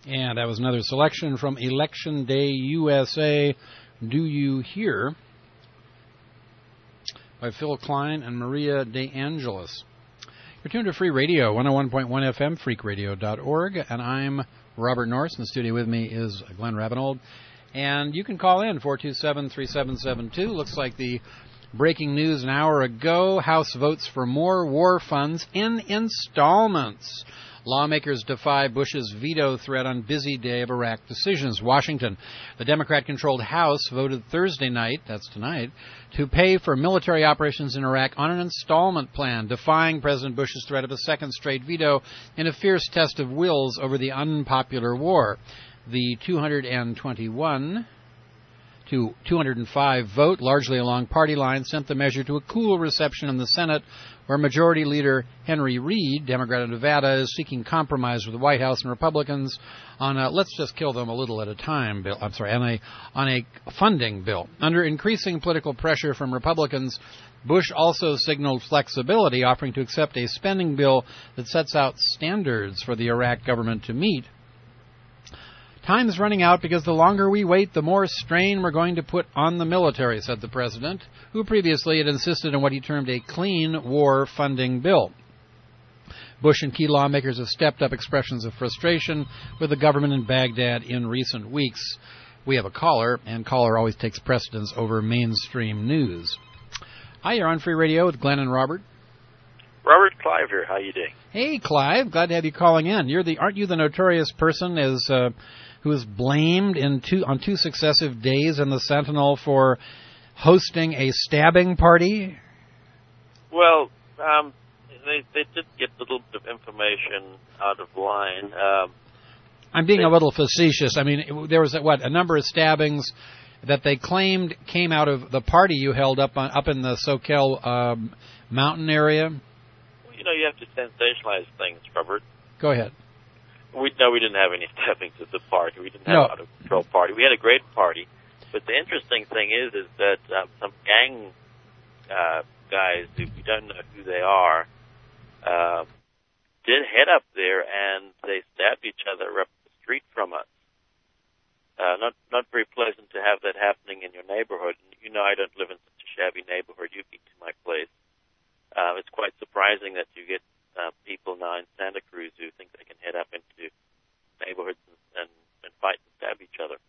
And that was another selection from Election Day USA, Do You Hear? By Phil Klein and Maria De Angelis. You're tuned to Free Radio, 101.1 FM, freakradio.org, and I'm Robert Norris. In the studio with me is Glenn Rabinold. And you can call in, 427-3772. Looks like the breaking news an hour ago. House votes for more war funds in installments. Lawmakers defy Bush's veto threat on busy day of Iraq decisions. Washington. The Democrat-controlled House voted Thursday night, that's tonight, to pay for military operations in Iraq on an installment plan, defying President Bush's threat of a second straight veto in a fierce test of wills over the unpopular war. The 221 to 205 vote, largely along party lines, sent the measure to a cool reception in the Senate, where Majority Leader Henry Reid, Democrat of Nevada, is seeking compromise with the White House and Republicans on a let's just kill them a little at a time bill. On a funding bill. Under increasing political pressure from Republicans, Bush also signaled flexibility, offering to accept a spending bill that sets out standards for the Iraq government to meet. Time's running out because the longer we wait, the more strain we're going to put on the military, said the president, who previously had insisted on what he termed a clean war funding bill. Bush and key lawmakers have stepped up expressions of frustration with the government in Baghdad in recent weeks. We have a caller, and caller always takes precedence over mainstream news. Hi, you're on Free Radio with Glenn and Robert. Robert Clive here. How you doing? Hey, Clive. Glad to have you calling in. Aren't you the notorious person who was blamed on two successive days in the Sentinel for hosting a stabbing party? Well, they did get a little bit of information out of line. I'm being a little facetious. I mean, there was a number of stabbings that they claimed came out of the party you held up in the Soquel mountain area. You know, you have to sensationalize things, Robert. Go ahead. We didn't have any stabbings at the party. We didn't have an out-of-control party. We had a great party. But the interesting thing is that some gang guys, who we don't know who they are, did head up there and they stabbed each other up the street from us. Not very pleasant to have that happening in your neighborhood. You know, I don't live in such a shabby neighborhood. You've been to my place. It's quite surprising that you get people now in Santa Cruz who think they can head up into neighborhoods and fight and stab each other.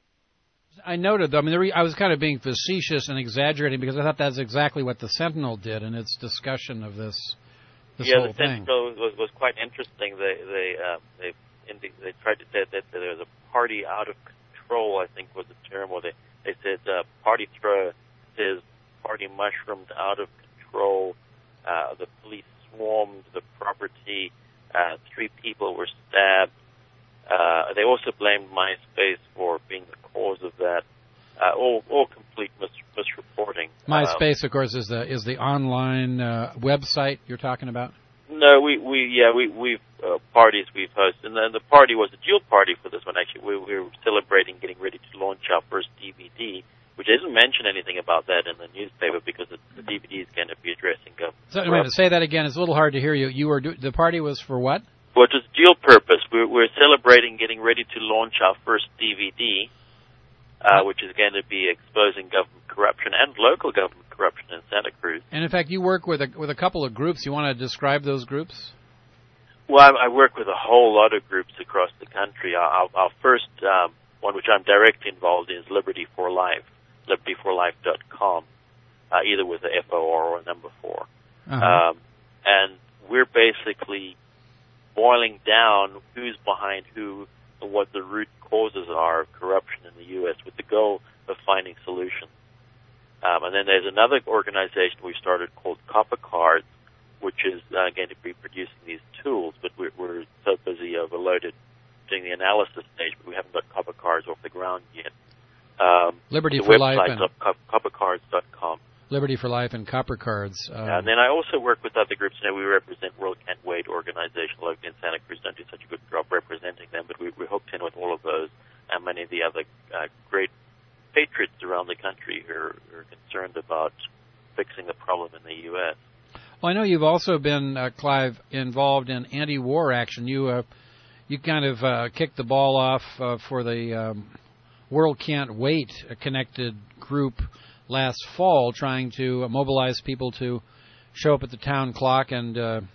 I noted, I was kind of being facetious and exaggerating because I thought that's exactly what the Sentinel did in its discussion of this whole thing. The Sentinel was quite interesting. They tried to say that there was a party out of control, I think was the term, or they said party throw says party mushroomed out of control. The police swarmed the property. 3 people were stabbed. They also blamed MySpace for being the cause of that. All complete misreporting. MySpace, of course, is the online website you're talking about. No, we've parties we've hosted, and then the party was a dual party for this one. Actually, we were celebrating getting ready to launch our first DVD, which doesn't mention anything about that in the newspaper because the DVD is going to be addressing government. So, wait, say that again. It's a little hard to hear you. The party was for what? Well, it was dual purpose. We're celebrating getting ready to launch our first DVD, which is going to be exposing government corruption and local government corruption in Santa Cruz. And in fact, you work with a couple of groups. You want to describe those groups? Well, I work with a whole lot of groups across the country. Our first one, which I'm directly involved in, is Liberty for Life, libertyforlife.com, either with the FOR or a number 4. Uh-huh. And we're basically boiling down who's behind who and what the root causes are of corruption in the U.S. with the goal of finding solutions. And then there's another organization we started called Copper Cards, which is going to be producing these tools, but we're so busy overloaded doing the analysis stage, but we haven't got Copper Cards off the ground yet. Liberty for Life and coppercards.com. Liberty for Life and Copper Cards. And then I also work with other groups. You know, we represent World Can't Wait organization locally in Santa Cruz. Don't do such a good job representing them, but we're hooked in with all of those and many of the other great patriots around the country who are concerned about fixing the problem in the U.S. Well, I know you've also been, Clive, involved in anti-war action. You you kind of kicked the ball off for the World Can't Wait connected group last fall, trying to mobilize people to show up at the town clock and,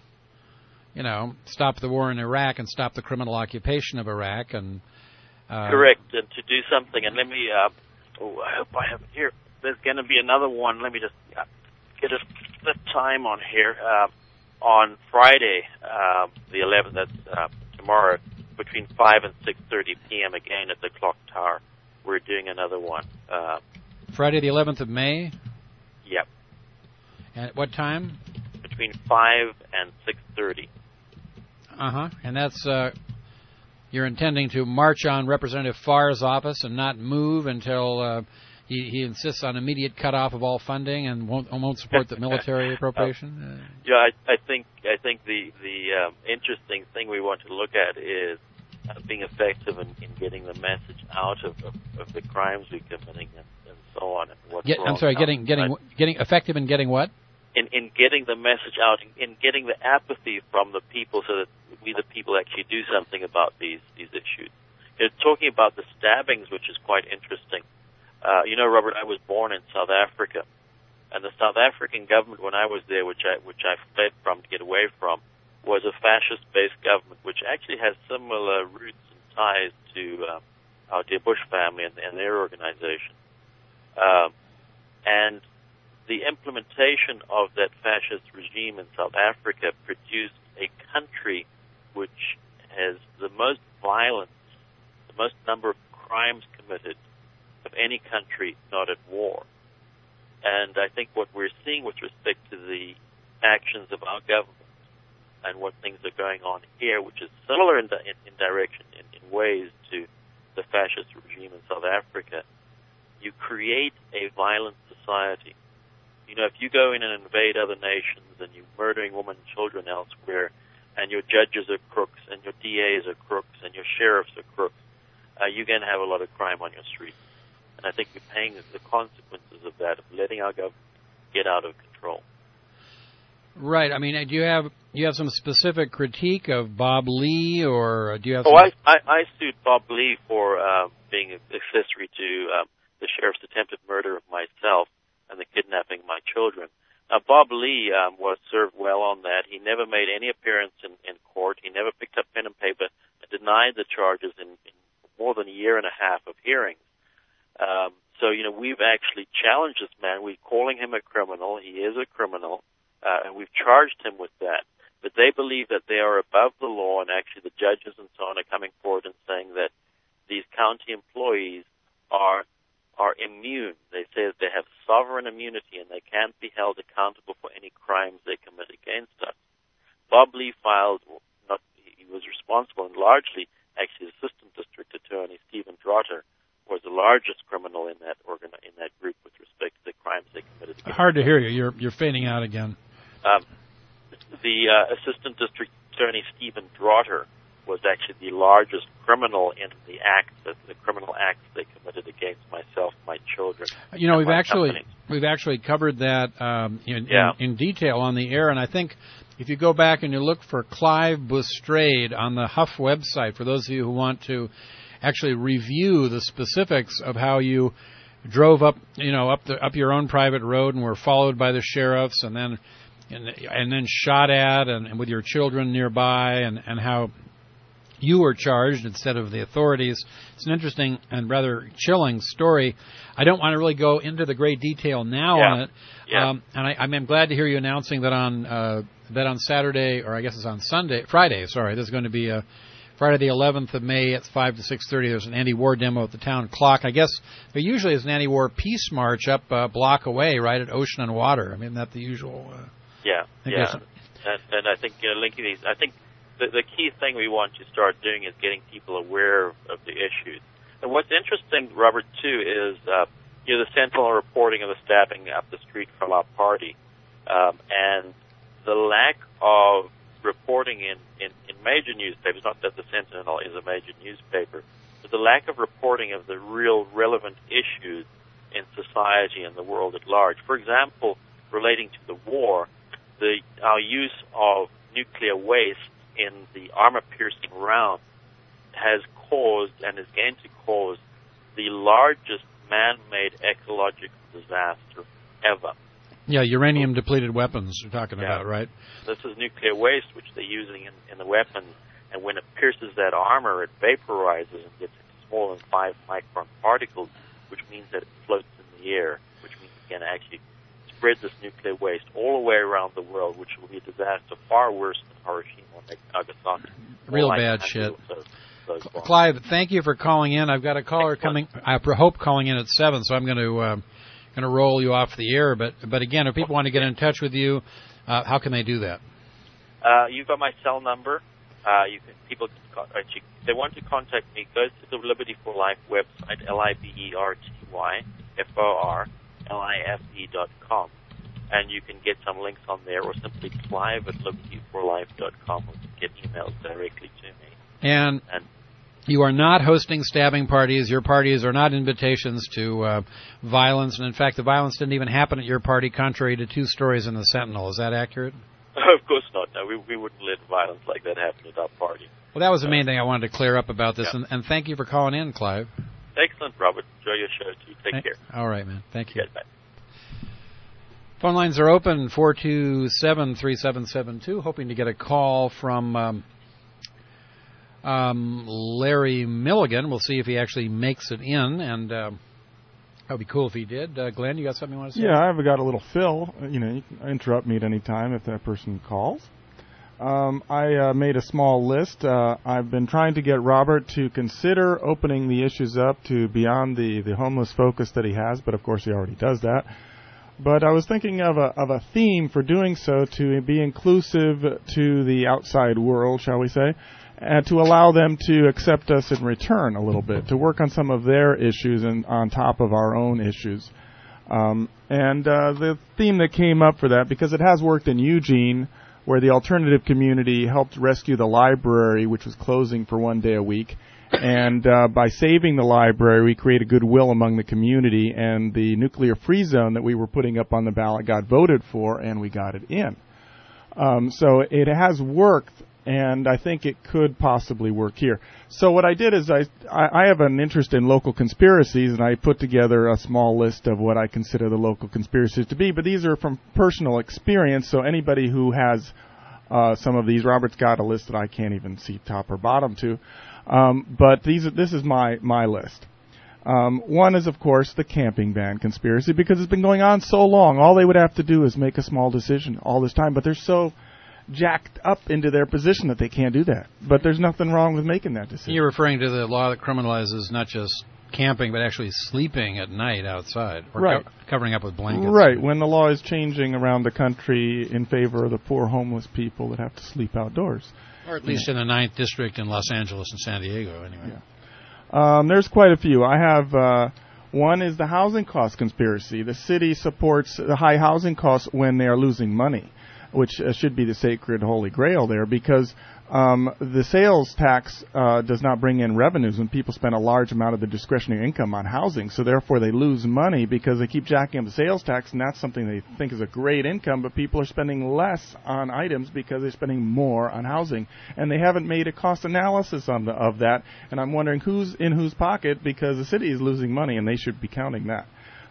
stop the war in Iraq and stop the criminal occupation of Iraq. And correct, and to do something. And let me, I hope I have it here. There's going to be another one. Let me just get the time on here. On Friday, the 11th, that's tomorrow, between 5 and 6:30 p.m. again at the Clock Tower. We're doing another one. Friday the 11th of May? Yep. And at what time? Between 5 and 6:30. Uh-huh. And that's, you're intending to march on Representative Farr's office and not move until he insists on immediate cutoff of all funding and won't support the military appropriation? Yeah, I think the interesting thing we want to look at is being effective in getting the message out of the crimes we're committing and so on. And what's wrong. I'm sorry, getting effective in getting what? In getting the message out, in getting the apathy from the people, so that we, the people, actually do something about these issues. Talking about the stabbings, which is quite interesting. Robert, I was born in South Africa, and the South African government, when I was there, which I fled from to get away from, was a fascist-based government, which actually has similar roots and ties to our dear Bush family and their organization. And the implementation of that fascist regime in South Africa produced a country which has the most violence, the most number of crimes committed of any country not at war. And I think what we're seeing with respect to the actions of our government and what things are going on here, which is similar in direction, in ways, to the fascist regime in South Africa, you create a violent society. If you go in and invade other nations and you're murdering women and children elsewhere, and your judges are crooks, and your DAs are crooks, and your sheriffs are crooks, you're going to have a lot of crime on your street. And I think we're paying the consequences of that, of letting our government get out of control. Right. I mean, do you have some specific critique of Bob Lee, or do you have? I sued Bob Lee for being accessory to the sheriff's attempted murder of myself and the kidnapping of my children. Now, Bob Lee was served well on that. He never made any appearance in court. He never picked up pen and paper and denied the charges in more than a year and a half of hearings. So, we've actually challenged this man. We're calling him a criminal. He is a criminal, and we've charged him with that. But they believe that they are above the law, and actually the judges and so on are coming forward and saying that these county employees are immune. They say that they have sovereign immunity and they can't be held accountable for any crimes they commit against us. Bob Lee he was responsible, and largely, actually, Assistant District Attorney Stephen Drotter was the largest criminal in that group with respect to the crimes they committed against us. Hard to hear you. You're fading out again. The Assistant District Attorney Stephen Drotter was actually the largest criminal in the criminal acts they committed against myself, my children. We've actually covered that in detail on the air, and I think if you go back and you look for Clive Bustrade on the Huff website, for those of you who want to actually review the specifics of how you drove up your own private road and were followed by the sheriffs, and then shot at, and with your children nearby, and how you were charged instead of the authorities. It's an interesting and rather chilling story. I don't want to really go into the great detail now on it. Yeah. And I'm glad to hear you announcing that on Saturday, or I guess it's on Friday. Sorry, there's going to be Friday the 11th of May at 5 to 6:30. There's an anti-war demo at the town clock. I guess there usually is an anti-war peace march up a block away, right at Ocean and Water. I mean, that's the usual. And I think linking these, I think. The key thing we want to start doing is getting people aware of the issues. And what's interesting, Robert, too, is the Sentinel reporting of the stabbing up the street from our party, and the lack of reporting in major newspapers. Not that the Sentinel is a major newspaper, but the lack of reporting of the real relevant issues in society and the world at large. For example, relating to the war, our use of nuclear waste in the armor-piercing round has caused and is going to cause the largest man-made ecological disaster ever. Yeah, uranium-depleted weapons you're talking about, right? This is nuclear waste, which they're using in the weapons, and when it pierces that armor, it vaporizes and gets smaller than 5 micron particles, which means that it floats in the air, which means you can actually spread this nuclear waste all the way around the world, which will be a disaster far worse than Hiroshima and Nagasaki. Real bad shit. Clive, thank you for calling in. I've got a caller coming. I hope calling in at 7, so I'm going to roll you off the air. But again, if people want to get in touch with you, how can they do that? You've got my cell number. People can if they want to contact me, go to the Liberty for Life website, LibertyForLife.com, and you can get some links on there, or simply clive@libertyforlife.com, or get emails directly to me. And you are not hosting stabbing parties. Your parties are not invitations to violence. And, in fact, the violence didn't even happen at your party, contrary to 2 stories in the Sentinel. Is that accurate? Of course not. No, we wouldn't let violence like that happen at our party. Well, that was the main thing I wanted to clear up about this. And thank you for calling in, Clive. Excellent, Robert. Enjoy your show, too. Take care. All right, man. Thank you. Yes, bye. Phone lines are open, 427-3772. Hoping to get a call from Larry Milligan. We'll see if he actually makes it in, and that would be cool if he did. Glenn, you got something you want to say? Yeah, I've got a little fill. You can interrupt me at any time if that person calls. I made a small list. I've been trying to get Robert to consider opening the issues up to beyond the homeless focus that he has, but of course he already does that. But I was thinking of a theme for doing so, to be inclusive to the outside world, shall we say, and to allow them to accept us in return a little bit, to work on some of their issues and on top of our own issues. The theme that came up for that, because it has worked in Eugene, where the alternative community helped rescue the library, which was closing for 1 day a week. And by saving the library, we created goodwill among the community, and the nuclear-free zone that we were putting up on the ballot got voted for, and we got it in. So it has worked, and I think it could possibly work here. So what I did is I have an interest in local conspiracies, and I put together a small list of what I consider the local conspiracies to be, but these are from personal experience, so anybody who has some of these, Robert's got a list that I can't even see top or bottom to, but this is my list. One is, of course, the camping ban conspiracy, because it's been going on so long. All they would have to do is make a small decision all this time, but they're so jacked up into their position that they can't do that. But there's nothing wrong with making that decision. You're referring to the law that criminalizes not just camping, but actually sleeping at night outside, or right. Covering up with blankets. Right, when the law is changing around the country in favor of the poor homeless people that have to sleep outdoors. Or at least in the 9th District in Los Angeles and San Diego, anyway. Yeah. There's quite a few. I have one is the housing cost conspiracy. The city supports the high housing costs when they are losing money, which should be the sacred holy grail there, because the sales tax does not bring in revenues when people spend a large amount of their discretionary income on housing. So therefore they lose money because they keep jacking up the sales tax, and that's something they think is a great income, but people are spending less on items because they're spending more on housing. And they haven't made a cost analysis of that, and I'm wondering who's in whose pocket, because the city is losing money, and they should be counting that.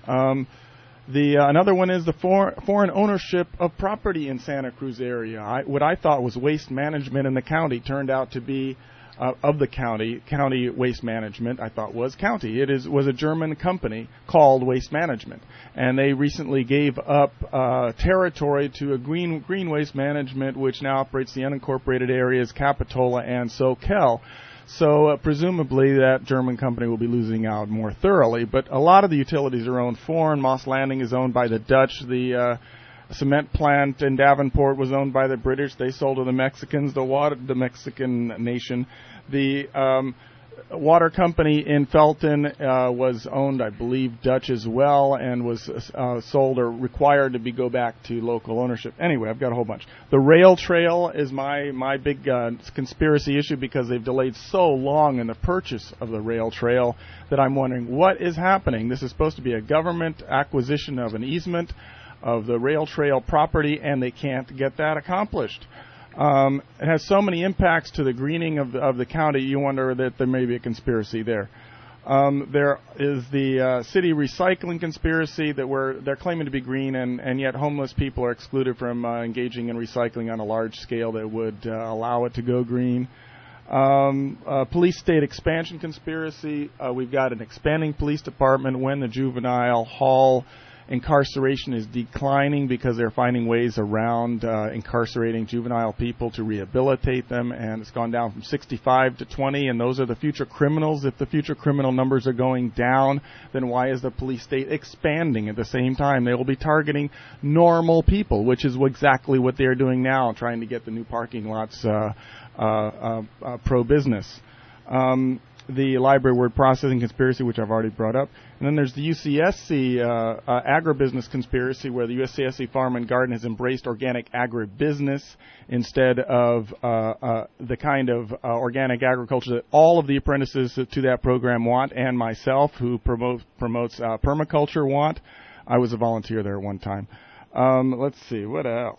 Another one is the foreign ownership of property in Santa Cruz area. What I thought was waste management in the county turned out to be of the county waste management. I thought was county. It was a German company called Waste Management, and they recently gave up territory to a green waste management, which now operates the unincorporated areas Capitola and Soquel. So presumably that German company will be losing out more thoroughly. But a lot of the utilities are owned foreign. Moss Landing is owned by the Dutch. The cement plant in Davenport was owned by the British. They sold to the Mexicans, the Mexican nation. The water company in Felton was owned, I believe, Dutch as well, and was sold or required to go back to local ownership. Anyway, I've got a whole bunch. The rail trail is my big conspiracy issue, because they've delayed so long in the purchase of the rail trail that I'm wondering what is happening. This is supposed to be a government acquisition of an easement of the rail trail property, and they can't get that accomplished. It has so many impacts to the greening of the county, you wonder that there may be a conspiracy there. There is the city recycling conspiracy that they're claiming to be green, and yet homeless people are excluded from engaging in recycling on a large scale that would allow it to go green. Police state expansion conspiracy. We've got an expanding police department when the juvenile hall incarceration is declining because they're finding ways around incarcerating juvenile people to rehabilitate them, and it's gone down from 65 to 20, and those are the future criminals. If the future criminal numbers are going down, then why is the police state expanding at the same time? They will be targeting normal people, which is exactly what they're doing now, trying to get the new parking lots pro-business. The library word processing conspiracy, which I've already brought up. And then there's the UCSC agribusiness conspiracy, where the UCSC Farm and Garden has embraced organic agribusiness instead of the kind of organic agriculture that all of the apprentices to that program want, and myself, who promotes permaculture, want. I was a volunteer there at one time. Let's see, what else?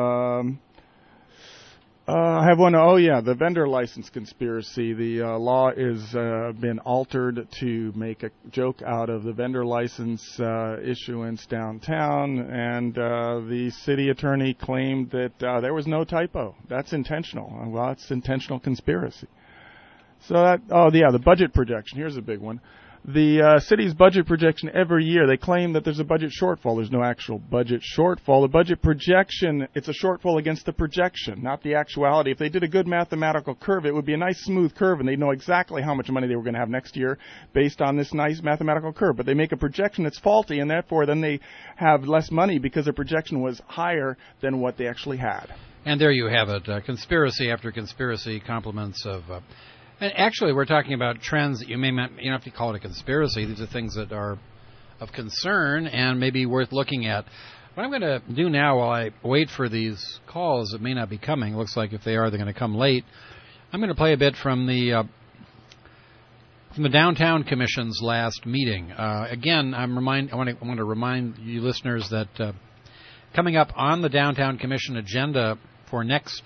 I have one. Oh, yeah, the vendor license conspiracy. The law is been altered to make a joke out of the vendor license issuance downtown, and the city attorney claimed that there was no typo. That's intentional. Well, it's intentional conspiracy. So the budget projection. Here's a big one. The city's budget projection every year, they claim that there's a budget shortfall. There's no actual budget shortfall. The budget projection, it's a shortfall against the projection, not the actuality. If they did a good mathematical curve, it would be a nice smooth curve, and they'd know exactly how much money they were going to have next year based on this nice mathematical curve. But they make a projection that's faulty, and therefore then they have less money because their projection was higher than what they actually had. And there you have it, conspiracy after conspiracy, compliments of... And actually, we're talking about trends that you don't have to call it a conspiracy. These are things that are of concern and maybe worth looking at. What I'm going to do now while I wait for these calls that may not be coming, looks like if they are, they're going to come late, I'm going to play a bit from the Downtown Commission's last meeting. Again, I want to remind you listeners that coming up on the Downtown Commission agenda for next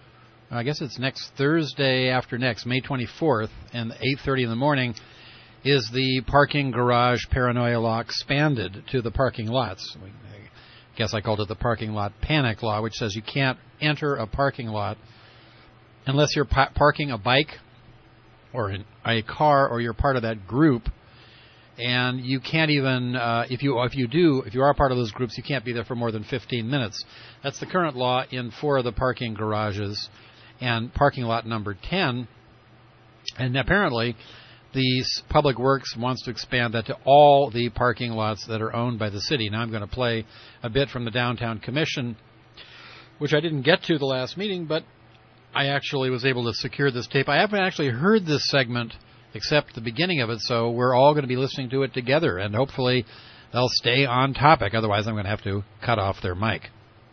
Thursday after next, May 24th, and 8:30 in the morning, is the parking garage paranoia law expanded to the parking lots. I guess I called it the parking lot panic law, which says you can't enter a parking lot unless you're parking a bike or a car, or you're part of that group. And you can't even, if you are part of those groups, you can't be there for more than 15 minutes. That's the current law in 4 of the parking garages and parking lot number 10. And apparently, the Public Works wants to expand that to all the parking lots that are owned by the city. Now I'm going to play a bit from the Downtown Commission, which I didn't get to the last meeting, but I actually was able to secure this tape. I haven't actually heard this segment except the beginning of it, so we're all going to be listening to it together, and hopefully they'll stay on topic. Otherwise, I'm going to have to cut off their mic.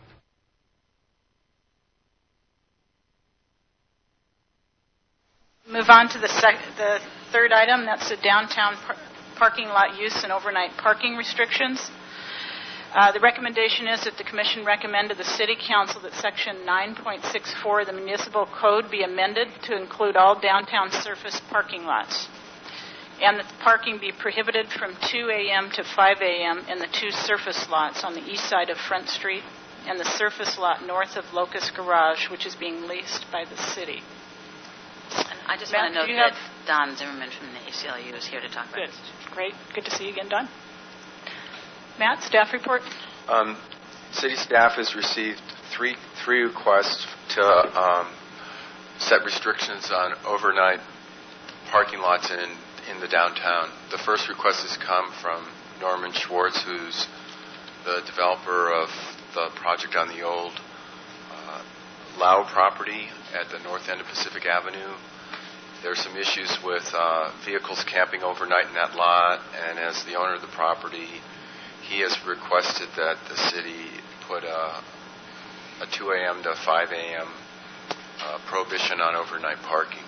Move on to the third item. That's the downtown parking lot use and overnight parking restrictions. The recommendation is that the Commission recommend to the City Council that Section 9.64 of the Municipal Code be amended to include all downtown surface parking lots, and that the parking be prohibited from 2 a.m. to 5 a.m. in the 2 surface lots on the east side of Front Street and the surface lot north of Locust Garage, which is being leased by the city. And I just want to note that Don Zimmerman from the ACLU is here to talk about this. Great. Good to see you again, Don. Matt, staff report. City staff has received three requests to set restrictions on overnight parking lots in the downtown. The first request has come from Norman Schwartz, who's the developer of the project on the old Lau property at the north end of Pacific Avenue. There's some issues with vehicles camping overnight in that lot, and as the owner of the property, he has requested that the city put a 2 a.m. to 5 a.m. prohibition on overnight parking.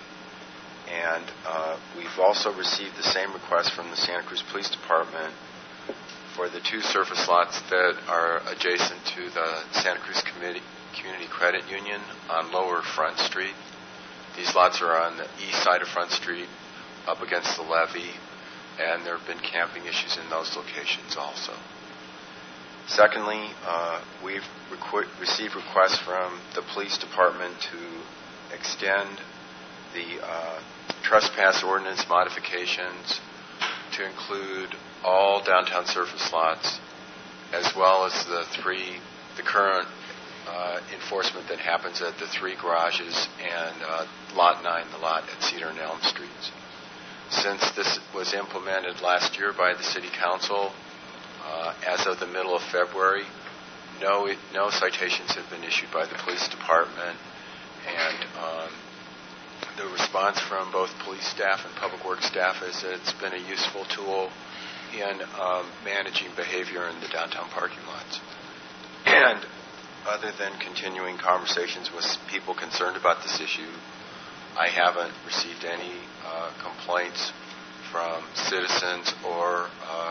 And we've also received the same request from the Santa Cruz Police Department for the 2 surface lots that are adjacent to the Santa Cruz Community Credit Union on Lower Front Street. These lots are on the east side of Front Street, up against the levee, and there have been camping issues in those locations also. Secondly, we've received requests from the police department to extend the trespass ordinance modifications to include all downtown surface lots, as well as the current enforcement that happens at the 3 garages and Lot 9, the lot at Cedar and Elm Streets. Since this was implemented last year by the City Council, as of the middle of February, no citations have been issued by the police department, and the response from both police staff and public works staff is that it's been a useful tool in managing behavior in the downtown parking lots. And other than continuing conversations with people concerned about this issue, I haven't received any complaints from citizens or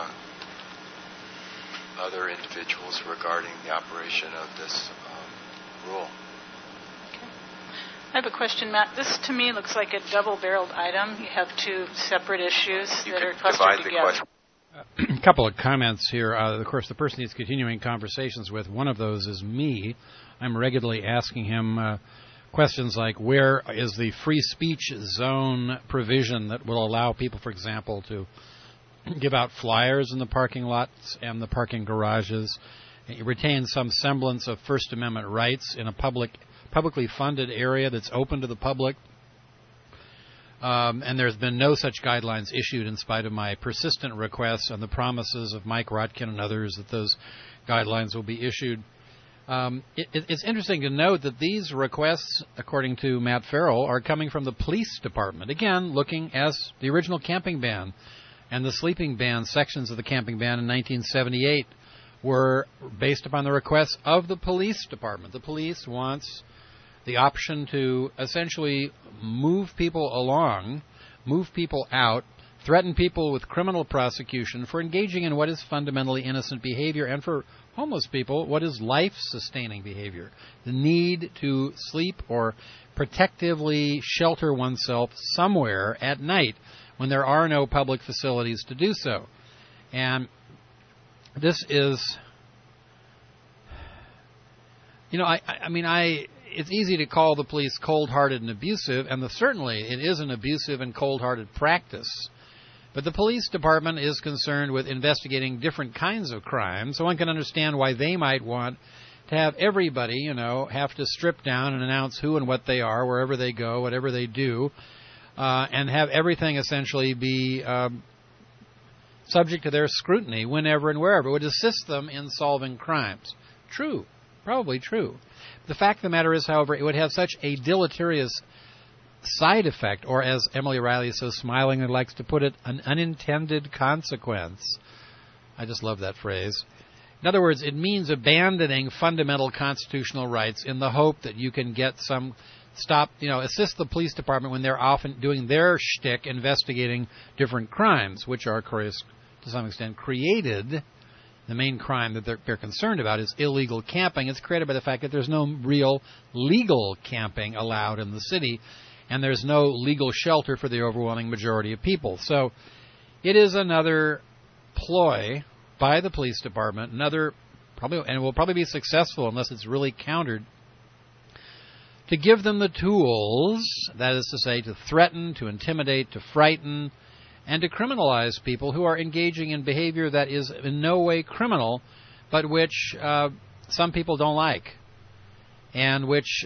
other individuals regarding the operation of this rule. I have a question, Matt. This, to me, looks like a double-barreled item. You have 2 separate issues that are clustered together. A couple of comments here. Of course, the person he's continuing conversations with, one of those is me. I'm regularly asking him questions like, where is the free speech zone provision that will allow people, for example, to give out flyers in the parking lots and the parking garages, retain some semblance of First Amendment rights in a publicly funded area that's open to the public. And there's been no such guidelines issued in spite of my persistent requests and the promises of Mike Rotkin and others that those guidelines will be issued. It's interesting to note that these requests, according to Matt Farrell, are coming from the police department. Again, looking as the original camping ban and the sleeping ban sections of the camping ban in 1978 were based upon the requests of the police department. The police wants the option to essentially move people along, move people out, threaten people with criminal prosecution for engaging in what is fundamentally innocent behavior, and for homeless people, what is life-sustaining behavior. The need to sleep or protectively shelter oneself somewhere at night when there are no public facilities to do so. And this is, it's easy to call the police cold-hearted and abusive, and certainly it is an abusive and cold-hearted practice. But the police department is concerned with investigating different kinds of crime, so one can understand why they might want to have everybody, have to strip down and announce who and what they are, wherever they go, whatever they do, and have everything essentially be subject to their scrutiny whenever and wherever. It would assist them in solving crimes. True. Probably true. The fact of the matter is, however, it would have such a deleterious side effect, or as Emily Riley so smilingly likes to put it, an unintended consequence. I just love that phrase. In other words, it means abandoning fundamental constitutional rights in the hope that you can get assist the police department when they're often doing their shtick investigating different crimes, which are, of course, to some extent created. The main crime that they're concerned about is illegal camping. It's created by the fact that there's no real legal camping allowed in the city, and there's no legal shelter for the overwhelming majority of people. So it is another ploy by the police department, and it will probably be successful unless it's really countered, to give them the tools, that is to say, to threaten, to intimidate, to frighten, and to criminalize people who are engaging in behavior that is in no way criminal, but which some people don't like, and which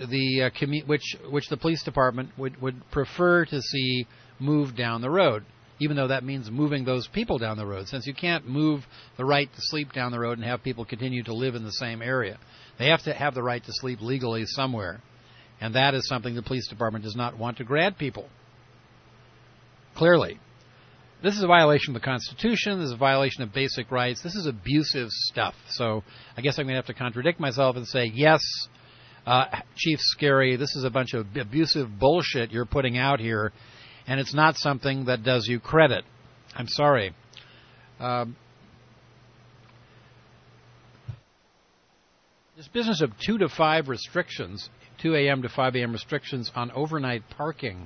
the police department would prefer to see moved down the road, even though that means moving those people down the road, since you can't move the right to sleep down the road and have people continue to live in the same area. They have to have the right to sleep legally somewhere, and that is something the police department does not want to grant people. Clearly. This is a violation of the Constitution. This is a violation of basic rights. This is abusive stuff. So I guess I'm going to have to contradict myself and say, yes, Chief Scary, this is a bunch of abusive bullshit you're putting out here, and it's not something that does you credit. I'm sorry. This business of 2 to 5 restrictions, 2 a.m. to 5 a.m. restrictions on overnight parking,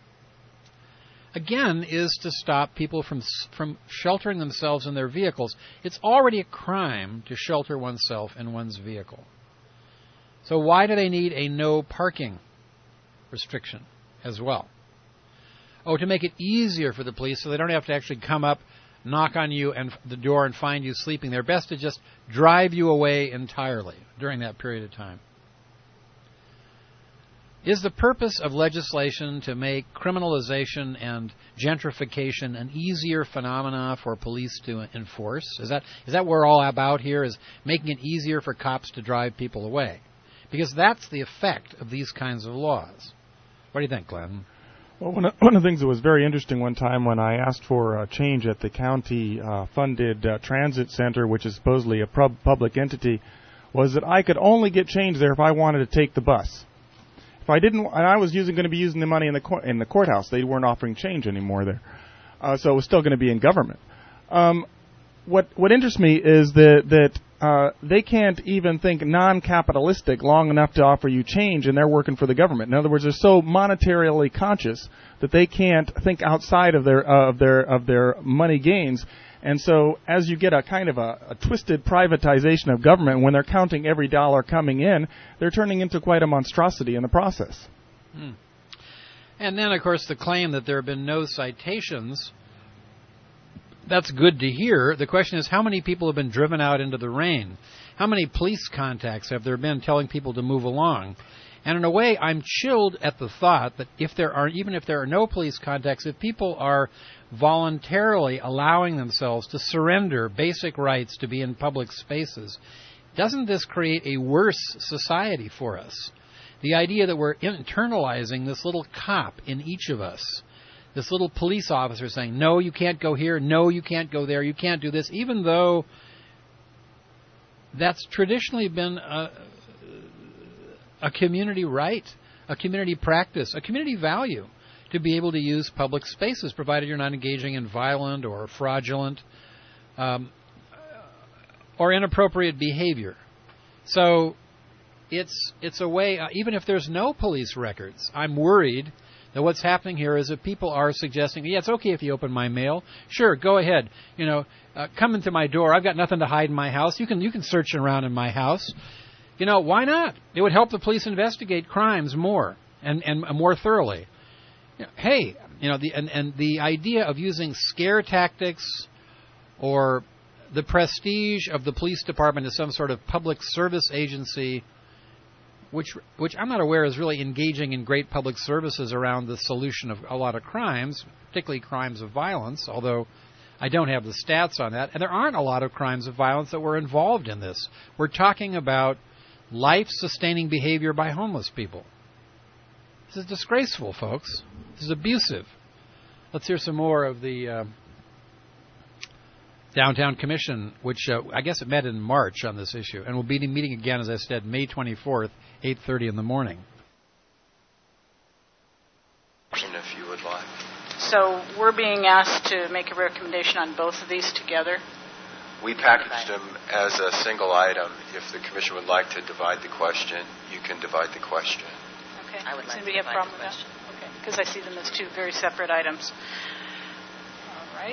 again, is to stop people from sheltering themselves in their vehicles. It's already a crime to shelter oneself in one's vehicle. So why do they need a no parking restriction as well? Oh, to make it easier for the police so they don't have to actually come up, knock on you and the door and find you sleeping there. Best to just drive you away entirely during that period of time. Is the purpose of legislation to make criminalization and gentrification an easier phenomena for police to enforce? Is that what we're all about here, is making it easier for cops to drive people away? Because that's the effect of these kinds of laws. What do you think, Glenn? Well, one of the things that was very interesting one time when I asked for a change at the county-funded transit center, which is supposedly a public entity, was that I could only get change there if I wanted to take the bus. If I didn't, and I was going to be using the money in the courthouse. They weren't offering change anymore there, so it was still going to be in government. What interests me is that they can't even think non-capitalistic long enough to offer you change, and they're working for the government. In other words, they're so monetarily conscious that they can't think outside of their money gains. And so, as you get a kind of a twisted privatization of government, when they're counting every dollar coming in, they're turning into quite a monstrosity in the process. And then, of course, the claim that there have been no citations. That's good to hear. The question is, how many people have been driven out into the rain? How many police contacts have there been telling people to move along? And in a way, I'm chilled at the thought that even if there are no police contacts, if people are voluntarily allowing themselves to surrender basic rights to be in public spaces, doesn't this create a worse society for us? The idea that we're internalizing this little cop in each of us, this little police officer saying, no, you can't go here, no, you can't go there, you can't do this, even though that's traditionally been a community right, a community practice, a community value to be able to use public spaces, provided you're not engaging in violent or fraudulent or inappropriate behavior. So it's a way, even if there's no police records, I'm worried that what's happening here is that people are suggesting, yeah, it's okay if you open my mail. Sure, go ahead. Come into my door. I've got nothing to hide in my house. You can search around in my house. Why not? It would help the police investigate crimes more and more thoroughly. The idea of using scare tactics or the prestige of the police department as some sort of public service agency, which I'm not aware is really engaging in great public services around the solution of a lot of crimes, particularly crimes of violence, although I don't have the stats on that. And there aren't a lot of crimes of violence that were involved in this. We're talking about life-sustaining behavior by homeless people. This is disgraceful, folks. This is abusive. Let's hear some more of the Downtown Commission, which I guess it met in March on this issue, and we'll be meeting again, as I said, May 24th, 8:30 in the morning. If you would like. So we're being asked to make a recommendation on both of these together? We packaged them as a single item. If the Commission would like to divide the question, you can divide the question. Okay. I would like anybody to have divide a problem the with question. that? Okay, because I see them as two very separate items. All right.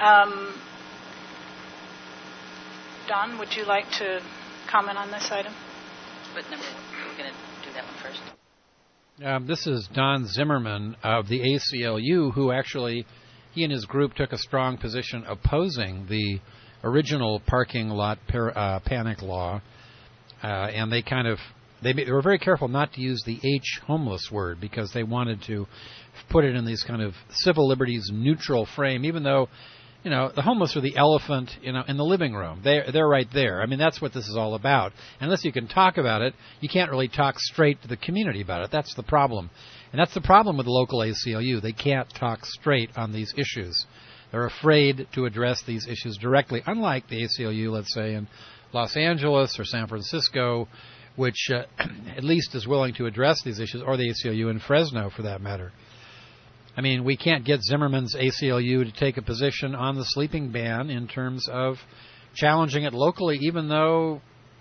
Don, would you like to comment on this item? What number? We're going to do that one first. This is Don Zimmerman of the ACLU, who actually, he and his group took a strong position opposing the original parking lot panic law, and they were very careful not to use the H homeless word because they wanted to put it in these kind of civil liberties neutral frame, even though the homeless are the elephant, in the living room. They're right there. I mean, that's what this is all about. Unless you can talk about it, you can't really talk straight to the community about it. That's the problem. And that's the problem with the local ACLU. They can't talk straight on these issues. They're afraid to address these issues directly, unlike the ACLU, let's say, in Los Angeles or San Francisco, which at least is willing to address these issues, or the ACLU in Fresno, for that matter. I mean, we can't get Zimmerman's ACLU to take a position on the sleeping ban in terms of challenging it locally, even though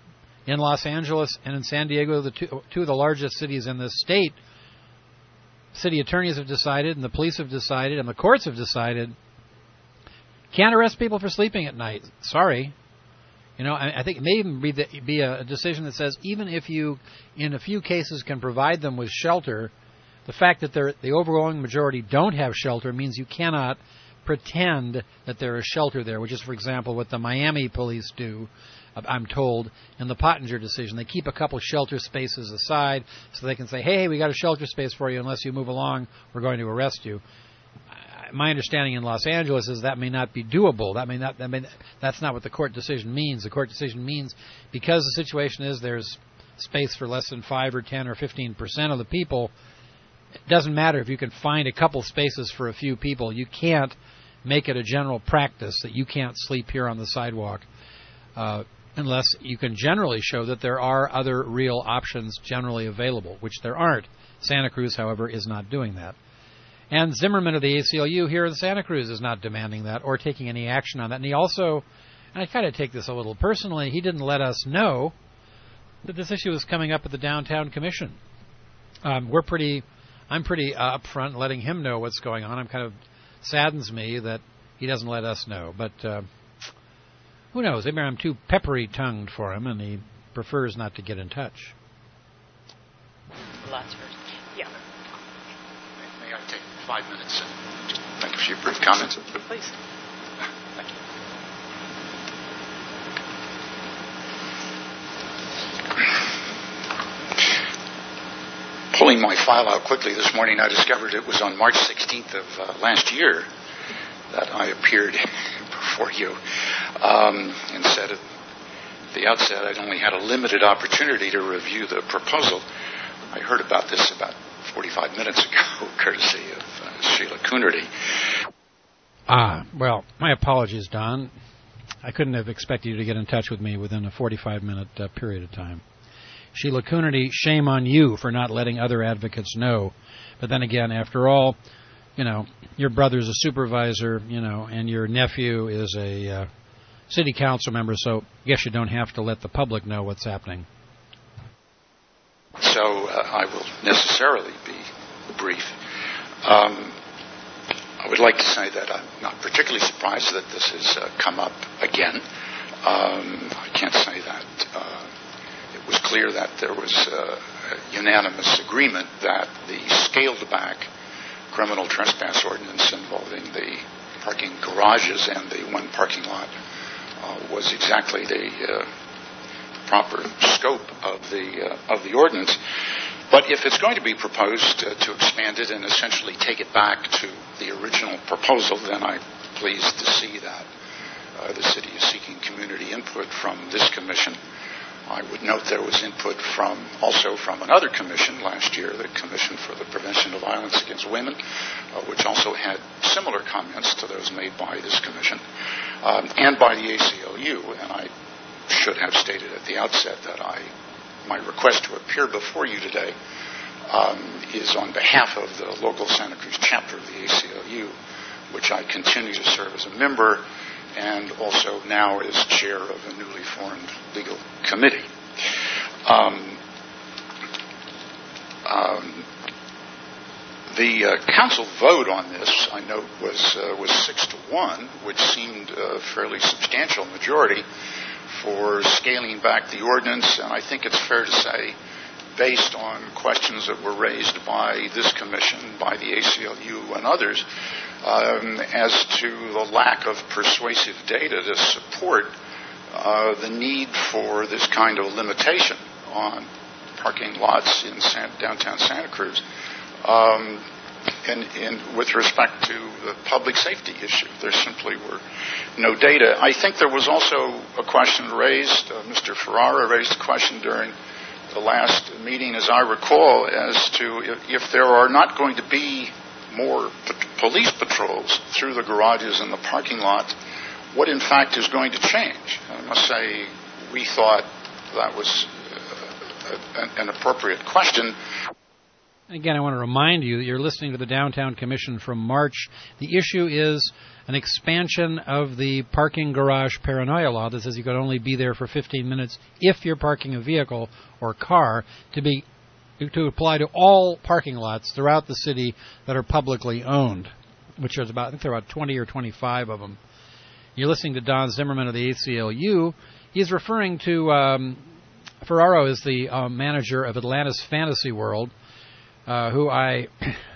in Los Angeles and in San Diego, the two of the largest cities in this state, city attorneys have decided, and the police have decided, and the courts have decided, can't arrest people for sleeping at night. Sorry. I think it may even be a decision that says even if you, in a few cases, can provide them with shelter, the fact that the overwhelming majority don't have shelter means you cannot pretend that there is shelter there, which is, for example, what the Miami police do, I'm told, in the Pottinger decision. They keep a couple shelter spaces aside so they can say, hey, we got a shelter space for you. Unless you move along, we're going to arrest you. My understanding in Los Angeles is that may not be doable. That's not what the court decision means. The court decision means because the situation is there's space for less than 5 or 10 or 15% of the people, it doesn't matter if you can find a couple spaces for a few people. You can't make it a general practice that you can't sleep here on the sidewalk unless you can generally show that there are other real options generally available, which there aren't. Santa Cruz, however, is not doing that. And Zimmerman of the ACLU here in Santa Cruz is not demanding that or taking any action on that. And he also, and I kind of take this a little personally, he didn't let us know that this issue was coming up at the Downtown Commission. I'm pretty upfront letting him know what's going on. It kind of saddens me that he doesn't let us know. But who knows? Maybe I'm too peppery-tongued for him, and he prefers not to get in touch. Lots first. Yeah. May I take 5 minutes and just make a few brief comments? Please. Thank you. Pulling my file out quickly this morning, I discovered it was on March 16th of last year that I appeared before you and said at the outset I'd only had a limited opportunity to review the proposal. I heard about this about 45 minutes ago, courtesy of Sheila Coonerty. Well, my apologies, Don. I couldn't have expected you to get in touch with me within a 45-minute period of time. Sheila Coonerty, shame on you for not letting other advocates know. But then again, after all, your brother's a supervisor, and your nephew is a city council member, so I guess you don't have to let the public know what's happening. So I will necessarily be brief. I would like to say that I'm not particularly surprised that this has come up again. I can't say that. It was clear that there was unanimous agreement that the scaled-back criminal trespass ordinance involving the parking garages and the one parking lot was exactly the proper scope of the ordinance. But if it's going to be proposed to expand it and essentially take it back to the original proposal, then I'm pleased to see that the city is seeking community input from this commission. I would note there was input also from another commission last year, the Commission for the Prevention of Violence Against Women, which also had similar comments to those made by this commission, and by the ACLU. And I should have stated at the outset that my request to appear before you today is on behalf of the local Santa Cruz chapter of the ACLU, which I continue to serve as a member and also now as chair of a newly formed legal committee. The council vote on this, I note, was 6-1, which seemed a fairly substantial majority for scaling back the ordinance, and I think it's fair to say, based on questions that were raised by this commission, by the ACLU and others, as to the lack of persuasive data to support the need for this kind of limitation on parking lots in downtown Santa Cruz. And with respect to the public safety issue, there simply were no data. I think there was also a question raised, Mr. Ferrara raised a question during the last meeting, as I recall, as to if there are not going to be more police patrols through the garages and the parking lot, what in fact is going to change? I must say we thought that was an appropriate question. Again, I want to remind you that you're listening to the Downtown Commission from March. The issue is an expansion of the parking garage paranoia law that says you can only be there for 15 minutes if you're parking a vehicle or car to apply to all parking lots throughout the city that are publicly owned, which is about, I think there are about 20 or 25 of them. You're listening to Don Zimmerman of the ACLU. He's referring to Ferraro is the manager of Atlantis Fantasy World, who I...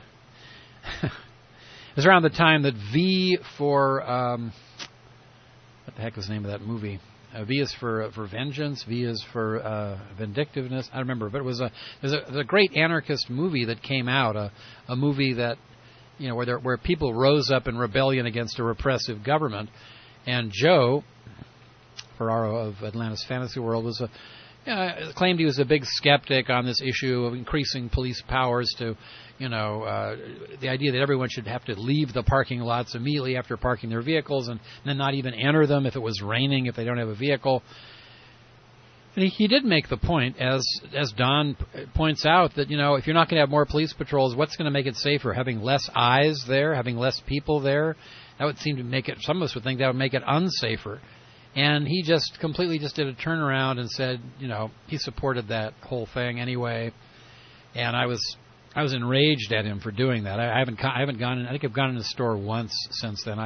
It was around the time that V for... what the heck was the name of that movie? V is for vengeance. V is for vindictiveness. I don't remember, but it was a great anarchist movie that came out. A movie that, you know, where people rose up in rebellion against a repressive government. And Joe Ferraro of Atlantis Fantasy World was claimed he was a big skeptic on this issue of increasing police powers to, the idea that everyone should have to leave the parking lots immediately after parking their vehicles and then not even enter them if it was raining, if they don't have a vehicle. And he did make the point, as Don points out, that, if you're not going to have more police patrols, what's going to make it safer? Having less eyes there, having less people there? That would seem to make it, some of us would think that would make it unsafer. And he just completely did a turnaround and said, he supported that whole thing anyway. And I was enraged at him for doing that. I haven't gone in. I think I've gone in the store once since then.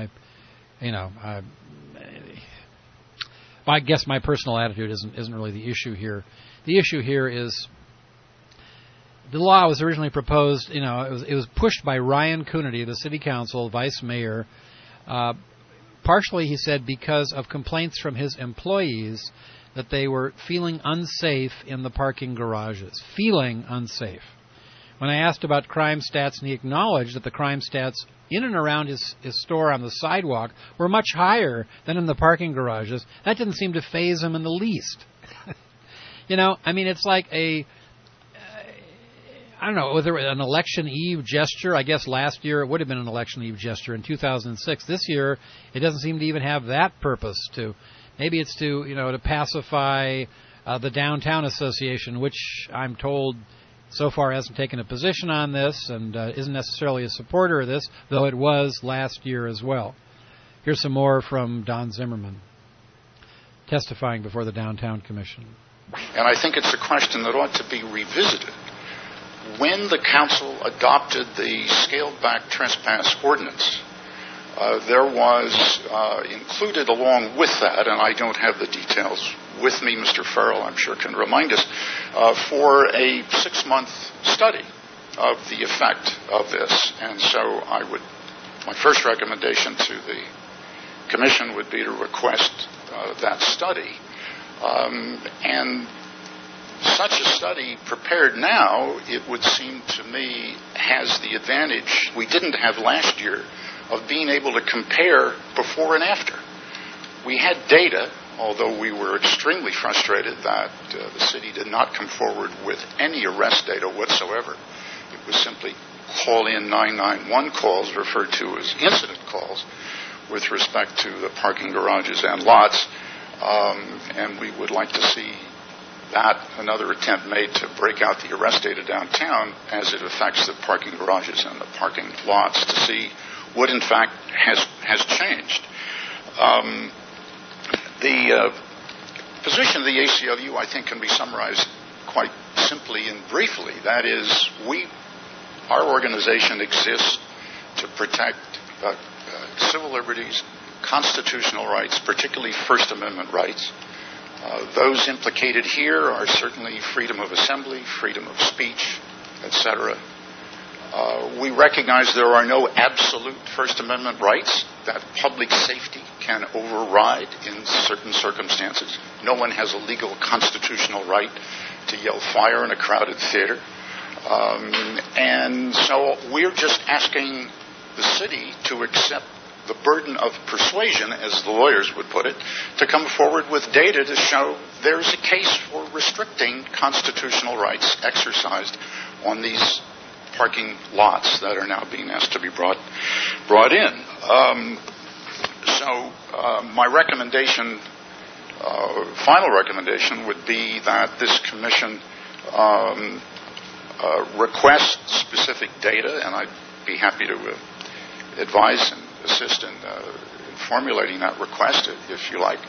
I guess my personal attitude isn't really the issue here. The issue here is the law was originally proposed. It was pushed by Ryan Coonerty, the city council vice mayor. Partially, he said, because of complaints from his employees that they were feeling unsafe in the parking garages. Feeling unsafe. When I asked about crime stats, and he acknowledged that the crime stats in and around his store on the sidewalk were much higher than in the parking garages, that didn't seem to faze him in the least. It's like I don't know, whether an election eve gesture. I guess last year it would have been an election eve gesture in 2006. This year it doesn't seem to even have that purpose. Maybe it's to pacify the Downtown Association, which I'm told so far hasn't taken a position on this and isn't necessarily a supporter of this, though it was last year as well. Here's some more from Don Zimmerman testifying before the Downtown Commission. And I think it's a question that ought to be revisited. When the council adopted the scaled-back trespass ordinance, there was included along with that, and I don't have the details with me, Mr. Farrell, I'm sure can remind us, for a 6-month study of the effect of this. And so my first recommendation to the commission would be to request that study. And such a study prepared now, it would seem to me, has the advantage we didn't have last year of being able to compare before and after. We had data, although we were extremely frustrated that the city did not come forward with any arrest data whatsoever. It was simply call-in 991 calls referred to as incident calls with respect to the parking garages and lots. And we would like to see that another attempt made to break out the arrest data downtown as it affects the parking garages and the parking lots to see what in fact has changed. The position of the ACLU, I think, can be summarized quite simply and briefly. That is, our organization exists to protect civil liberties, constitutional rights, particularly First Amendment rights. Those implicated here are certainly freedom of assembly, freedom of speech, etc. We recognize there are no absolute First Amendment rights, that public safety can override in certain circumstances. No one has a legal constitutional right to yell fire in a crowded theater. And so we're just asking the city to accept the burden of persuasion, as the lawyers would put it, to come forward with data to show there's a case for restricting constitutional rights exercised on these parking lots that are now being asked to be brought in. So my recommendation, final recommendation, would be that this commission request specific data, and I'd be happy to advise and assist in formulating that request, if you like.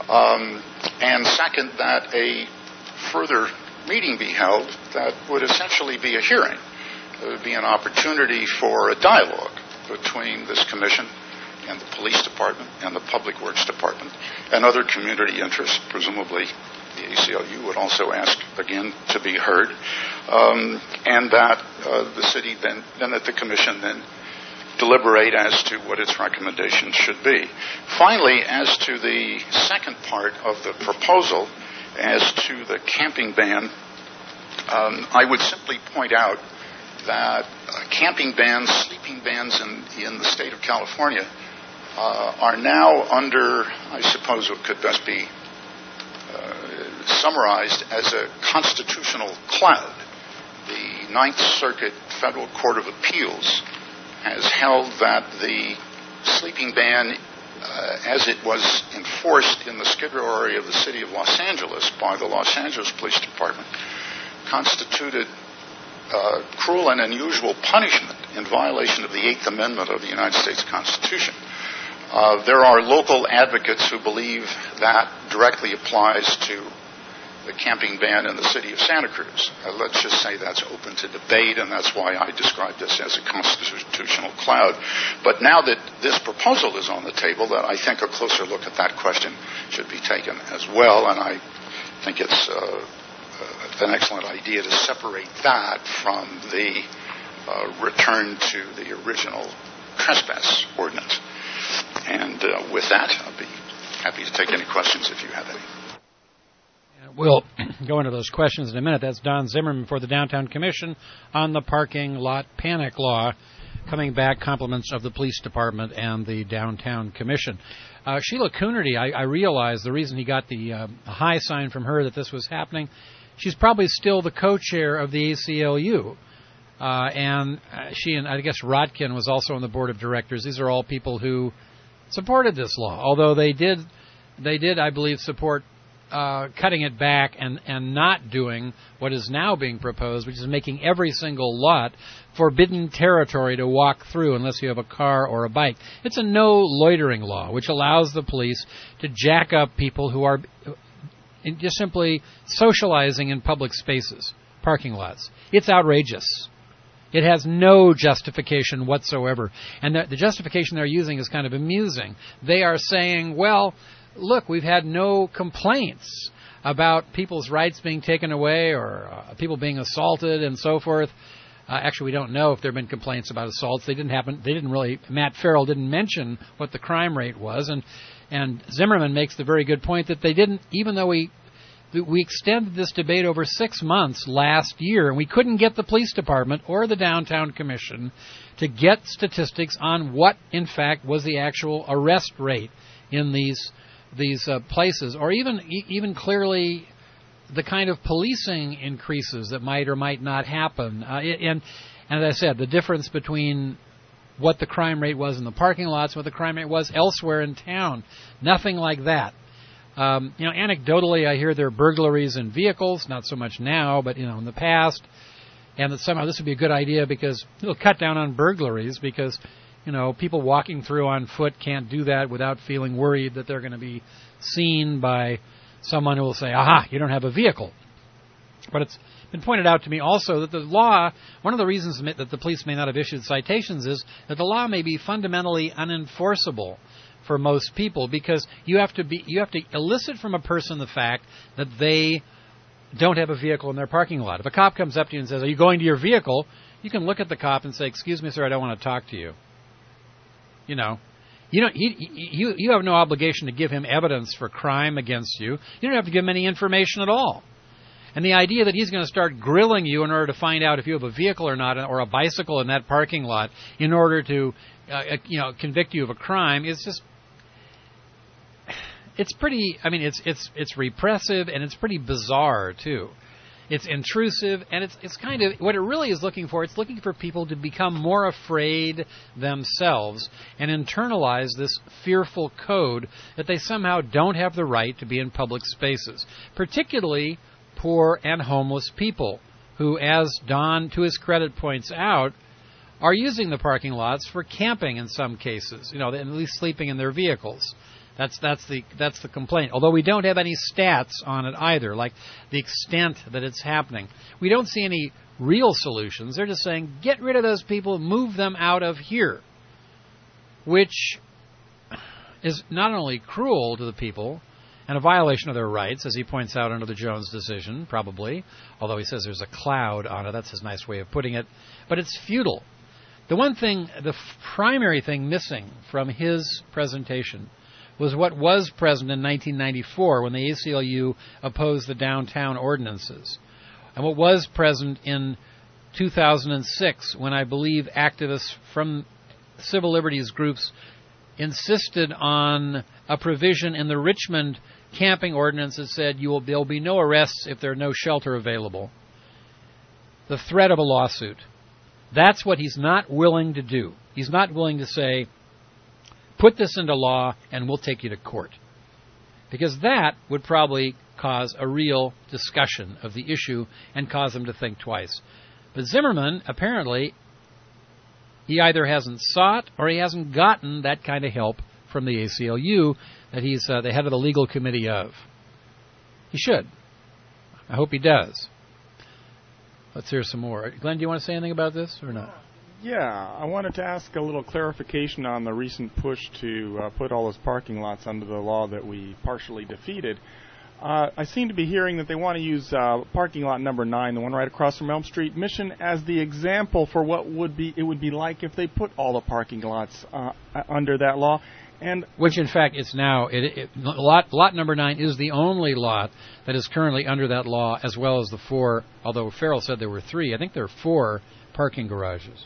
And second, that a further meeting be held that would essentially be a hearing. It would be an opportunity for a dialogue between this commission and the police department and the public works department and other community interests. Presumably the ACLU would also ask again to be heard, and that the city then that the commission then deliberate as to what its recommendations should be. Finally, as to the second part of the proposal, as to the camping ban, I would simply point out that camping bans, sleeping bans in the state of California are now under, I suppose it could best be summarized as a constitutional cloud. The Ninth Circuit Federal Court of Appeals has held that the sleeping ban, as it was enforced in the Skid Row area of the city of Los Angeles by the Los Angeles Police Department, constituted cruel and unusual punishment in violation of the Eighth Amendment of the United States Constitution. There are local advocates who believe that directly applies to the camping ban in the city of Santa Cruz. Let's just say that's open to debate, and that's why I describe this as a constitutional cloud. But now that this proposal is on the table, that I think a closer look at that question should be taken as well, and I think it's an excellent idea to separate that from the return to the original trespass ordinance. And with that, I'll be happy to take any questions if you have any. We'll go into those questions in a minute. That's Don Zimmerman for the Downtown Commission on the parking lot panic law. Coming back, compliments of the police department and the Downtown Commission. Sheila Coonerty, I realize the reason he got the high sign from her that this was happening, she's probably still the co-chair of the ACLU. And she and I guess Rotkin was also on the board of directors. These are all people who supported this law, although they did, I believe, support cutting it back and not doing what is now being proposed, which is making every single lot forbidden territory to walk through unless you have a car or a bike. It's a no loitering law, which allows the police to jack up people who are just simply socializing in public spaces, parking lots. It's outrageous. It has no justification whatsoever. And the justification they're using is kind of amusing. They are saying, well, look, we've had no complaints about people's rights being taken away or people being assaulted and so forth. Actually, we don't know if there have been complaints about assaults. They didn't happen. They didn't really. Matt Farrell didn't mention what the crime rate was, and Zimmerman makes the very good point that they didn't. Even though we extended this debate over 6 months last year, and we couldn't get the police department or the Downtown Commission to get statistics on what, in fact, was the actual arrest rate in these places, or even clearly the kind of policing increases that might or might not happen. And as I said, the difference between what the crime rate was in the parking lots and what the crime rate was elsewhere in town. Nothing like that. Anecdotally, I hear there are burglaries in vehicles, not so much now, but in the past, and that somehow this would be a good idea because it'll cut down on burglaries because people walking through on foot can't do that without feeling worried that they're going to be seen by someone who will say, aha, you don't have a vehicle. But it's been pointed out to me also that the law, one of the reasons that the police may not have issued citations is that the law may be fundamentally unenforceable for most people because you have to elicit from a person the fact that they don't have a vehicle in their parking lot. If a cop comes up to you and says, are you going to your vehicle? You can look at the cop and say, excuse me, sir, I don't want to talk to you. You have no obligation to give him evidence for crime against you. You don't have to give him any information at all. And the idea that he's going to start grilling you in order to find out if you have a vehicle or not, or a bicycle in that parking lot, in order to, convict you of a crime, is just, it's pretty. I mean, it's repressive and it's pretty bizarre too. It's intrusive, and it's kind of what it really is looking for. It's looking for people to become more afraid themselves and internalize this fearful code that they somehow don't have the right to be in public spaces, particularly poor and homeless people who, as Don, to his credit, points out, are using the parking lots for camping in some cases, at least sleeping in their vehicles. That's the complaint. Although we don't have any stats on it either, like the extent that it's happening. We don't see any real solutions. They're just saying, get rid of those people, move them out of here, which is not only cruel to the people and a violation of their rights, as he points out under the Jones decision, probably, although he says there's a cloud on it. That's his nice way of putting it. But it's futile. The primary thing missing from his presentation was what was present in 1994 when the ACLU opposed the downtown ordinances, and what was present in 2006 when I believe activists from civil liberties groups insisted on a provision in the Richmond camping ordinance that said there'll be no arrests if there's no shelter available. The threat of a lawsuit. That's what he's not willing to do. He's not willing to say, put this into law and we'll take you to court. Because that would probably cause a real discussion of the issue and cause them to think twice. But Zimmerman, apparently, he either hasn't sought or he hasn't gotten that kind of help from the ACLU that he's the head of the legal committee of. He should. I hope he does. Let's hear some more. Glenn, do you want to say anything about this or not? Yeah, I wanted to ask a little clarification on the recent push to put all those parking lots under the law that we partially defeated. I seem to be hearing that they want to use parking lot number 9, the one right across from Elm Street Mission, as the example for what it would be like if they put all the parking lots under that law. And which, in fact, it's now lot number 9 is the only lot that is currently under that law, as well as the 4. Although Farrell said there were 3, I think there are 4 parking garages.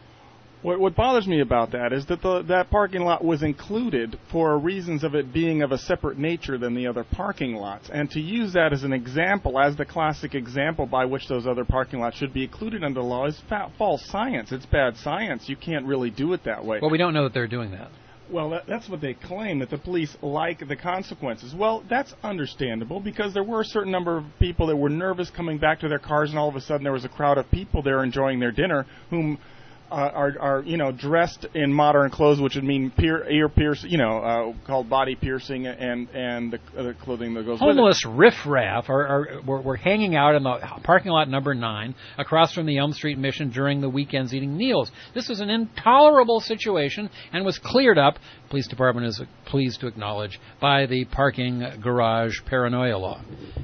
What bothers me about that is that that parking lot was included for reasons of it being of a separate nature than the other parking lots. And to use that as an example, as the classic example by which those other parking lots should be included under the law, is false science. It's bad science. You can't really do it that way. Well, we don't know that they're doing that. Well, that's what they claim, that the police like the consequences. Well, that's understandable because there were a certain number of people that were nervous coming back to their cars, and all of a sudden there was a crowd of people there enjoying their dinner whom are dressed in modern clothes, which would mean ear piercing, called body piercing, and the clothing that goes homeless with it. riffraff were hanging out in the parking lot number 9 across from the Elm Street Mission during the weekends eating meals. This was an intolerable situation and was cleared up, police department is pleased to acknowledge, by the parking garage paranoia law.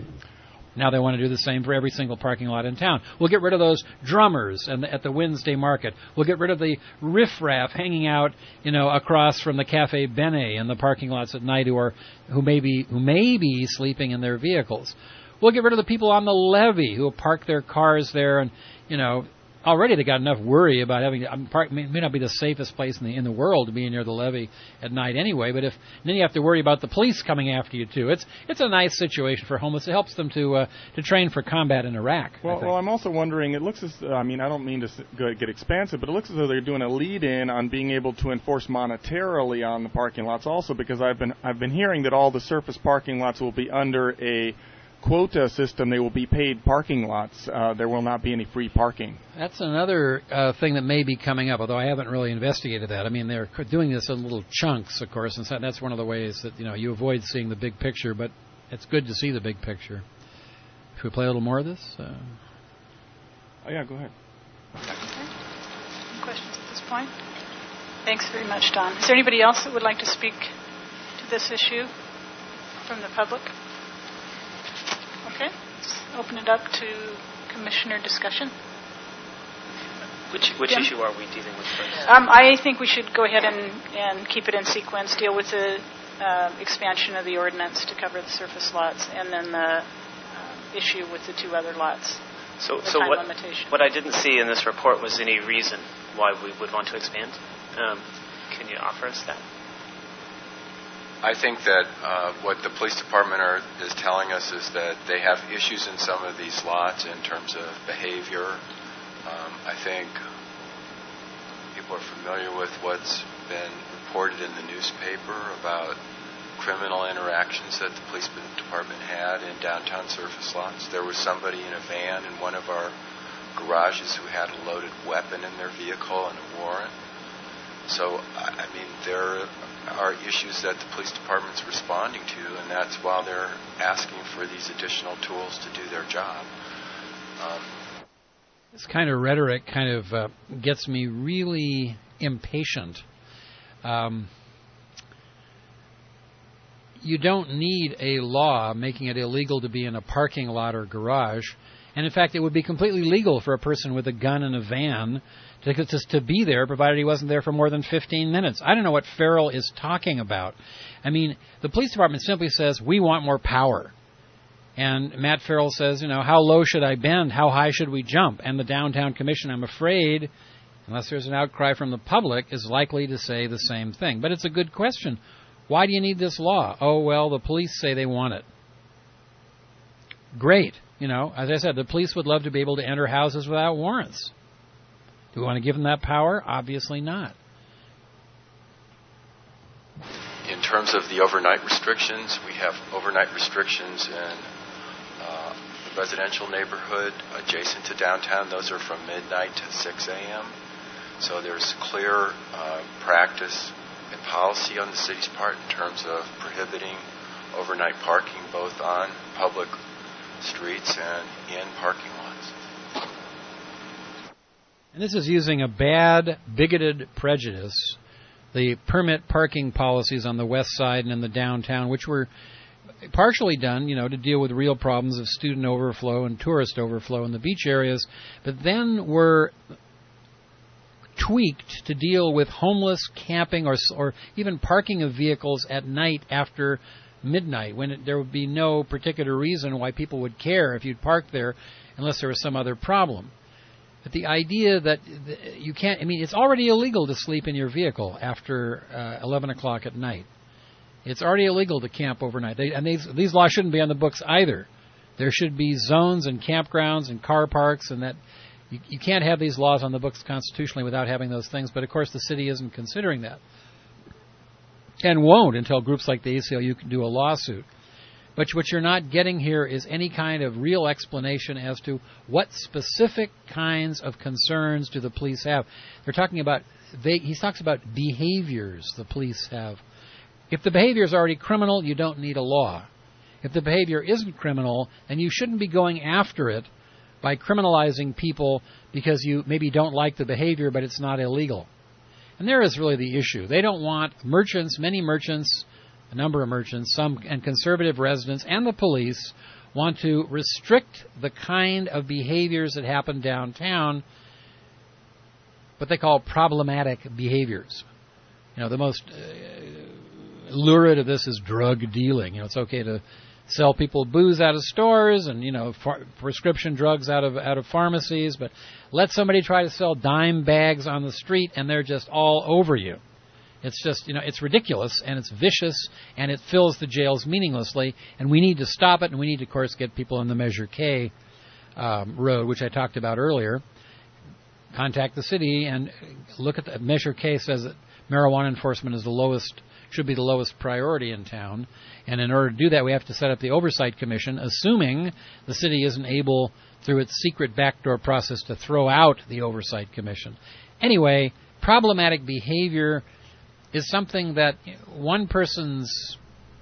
Now they want to do the same for every single parking lot in town. We'll get rid of those drummers at the Wednesday market. We'll get rid of the riffraff hanging out, across from the Cafe Bene in the parking lots at night who may be sleeping in their vehicles. We'll get rid of the people on the levee who park their cars there and, already they got enough worry about having to park. It may not be the safest place in the world to be near the levee at night anyway. But then you have to worry about the police coming after you too. It's a nice situation for homeless. It helps them to train for combat in Iraq. Well, I'm also wondering. It looks as I don't mean to get expansive, but it looks as though they're doing a lead-in on being able to enforce monetarily on the parking lots also, because I've been hearing that all the surface parking lots will be under a quota system. They will be paid parking lots. There will not be any free parking. That's another thing that may be coming up, although I haven't really investigated that. I mean, they're doing this in little chunks, of course, and so that's one of the ways that you avoid seeing the big picture, but it's good to see the big picture. Should we play a little more of this? Oh, yeah, go ahead. Any questions at this point? Thanks very much, Don. Is there anybody else that would like to speak to this issue from the public? Okay, let's open it up to commissioner discussion. Which issue are we dealing with first? I think we should go ahead and keep it in sequence, deal with the expansion of the ordinance to cover the surface lots, and then the issue with the 2 other lots. So what I didn't see in this report was any reason why we would want to expand. Can you offer us that? I think that what the police department is telling us is that they have issues in some of these lots in terms of behavior. I think people are familiar with what's been reported in the newspaper about criminal interactions that the police department had in downtown surface lots. There was somebody in a van in one of our garages who had a loaded weapon in their vehicle and a warrant. So, I mean, there are issues that the police department's responding to, and that's why they're asking for these additional tools to do their job. This kind of rhetoric kind of gets me really impatient. You don't need a law making it illegal to be in a parking lot or garage. And in fact, it would be completely legal for a person with a gun in a van to be there, provided he wasn't there for more than 15 minutes. I don't know what Farrell is talking about. I mean, the police department simply says, we want more power. And Matt Farrell says, how low should I bend? How high should we jump? And the Downtown Commission, I'm afraid, unless there's an outcry from the public, is likely to say the same thing. But it's a good question. Why do you need this law? Oh, well, the police say they want it. Great. As I said, the police would love to be able to enter houses without warrants. Do we want to give them that power? Obviously not. In terms of the overnight restrictions, we have overnight restrictions in the residential neighborhood adjacent to downtown. Those are from midnight to 6 a.m. So there's clear practice and policy on the city's part in terms of prohibiting overnight parking both on public streets and in parking lots. And this is using a bad, bigoted prejudice, the permit parking policies on the west side and in the downtown, which were partially done, to deal with real problems of student overflow and tourist overflow in the beach areas, but then were tweaked to deal with homeless camping or even parking of vehicles at night after midnight, when there would be no particular reason why people would care if you'd parked there unless there was some other problem. But the idea that you can't, it's already illegal to sleep in your vehicle after 11 o'clock at night. It's already illegal to camp overnight. These laws shouldn't be on the books either. There should be zones and campgrounds and car parks, and that you can't have these laws on the books constitutionally without having those things. But, of course, the city isn't considering that and won't until groups like the ACLU can do a lawsuit. But what you're not getting here is any kind of real explanation as to what specific kinds of concerns do the police have. They're talking about, he talks about behaviors the police have. If the behavior is already criminal, you don't need a law. If the behavior isn't criminal, then you shouldn't be going after it by criminalizing people because you maybe don't like the behavior, but it's not illegal. And there is really the issue. They don't want merchants, many merchants, a number of merchants, some and conservative residents and the police want to restrict the kind of behaviors that happen downtown, what they call problematic behaviors. The most lurid of this is drug dealing. It's okay to sell people booze out of stores and prescription drugs out of pharmacies, but let somebody try to sell dime bags on the street and they're just all over you. It's just, it's ridiculous and it's vicious and it fills the jails meaninglessly, and we need to stop it, and we need to, of course, get people on the Measure K road, which I talked about earlier. Contact the city and look at the Measure K. Says that marijuana enforcement is should be the lowest priority in town, and in order to do that, we have to set up the Oversight Commission, assuming the city isn't able, through its secret backdoor process, to throw out the Oversight Commission. Anyway, problematic behavior is something that one person's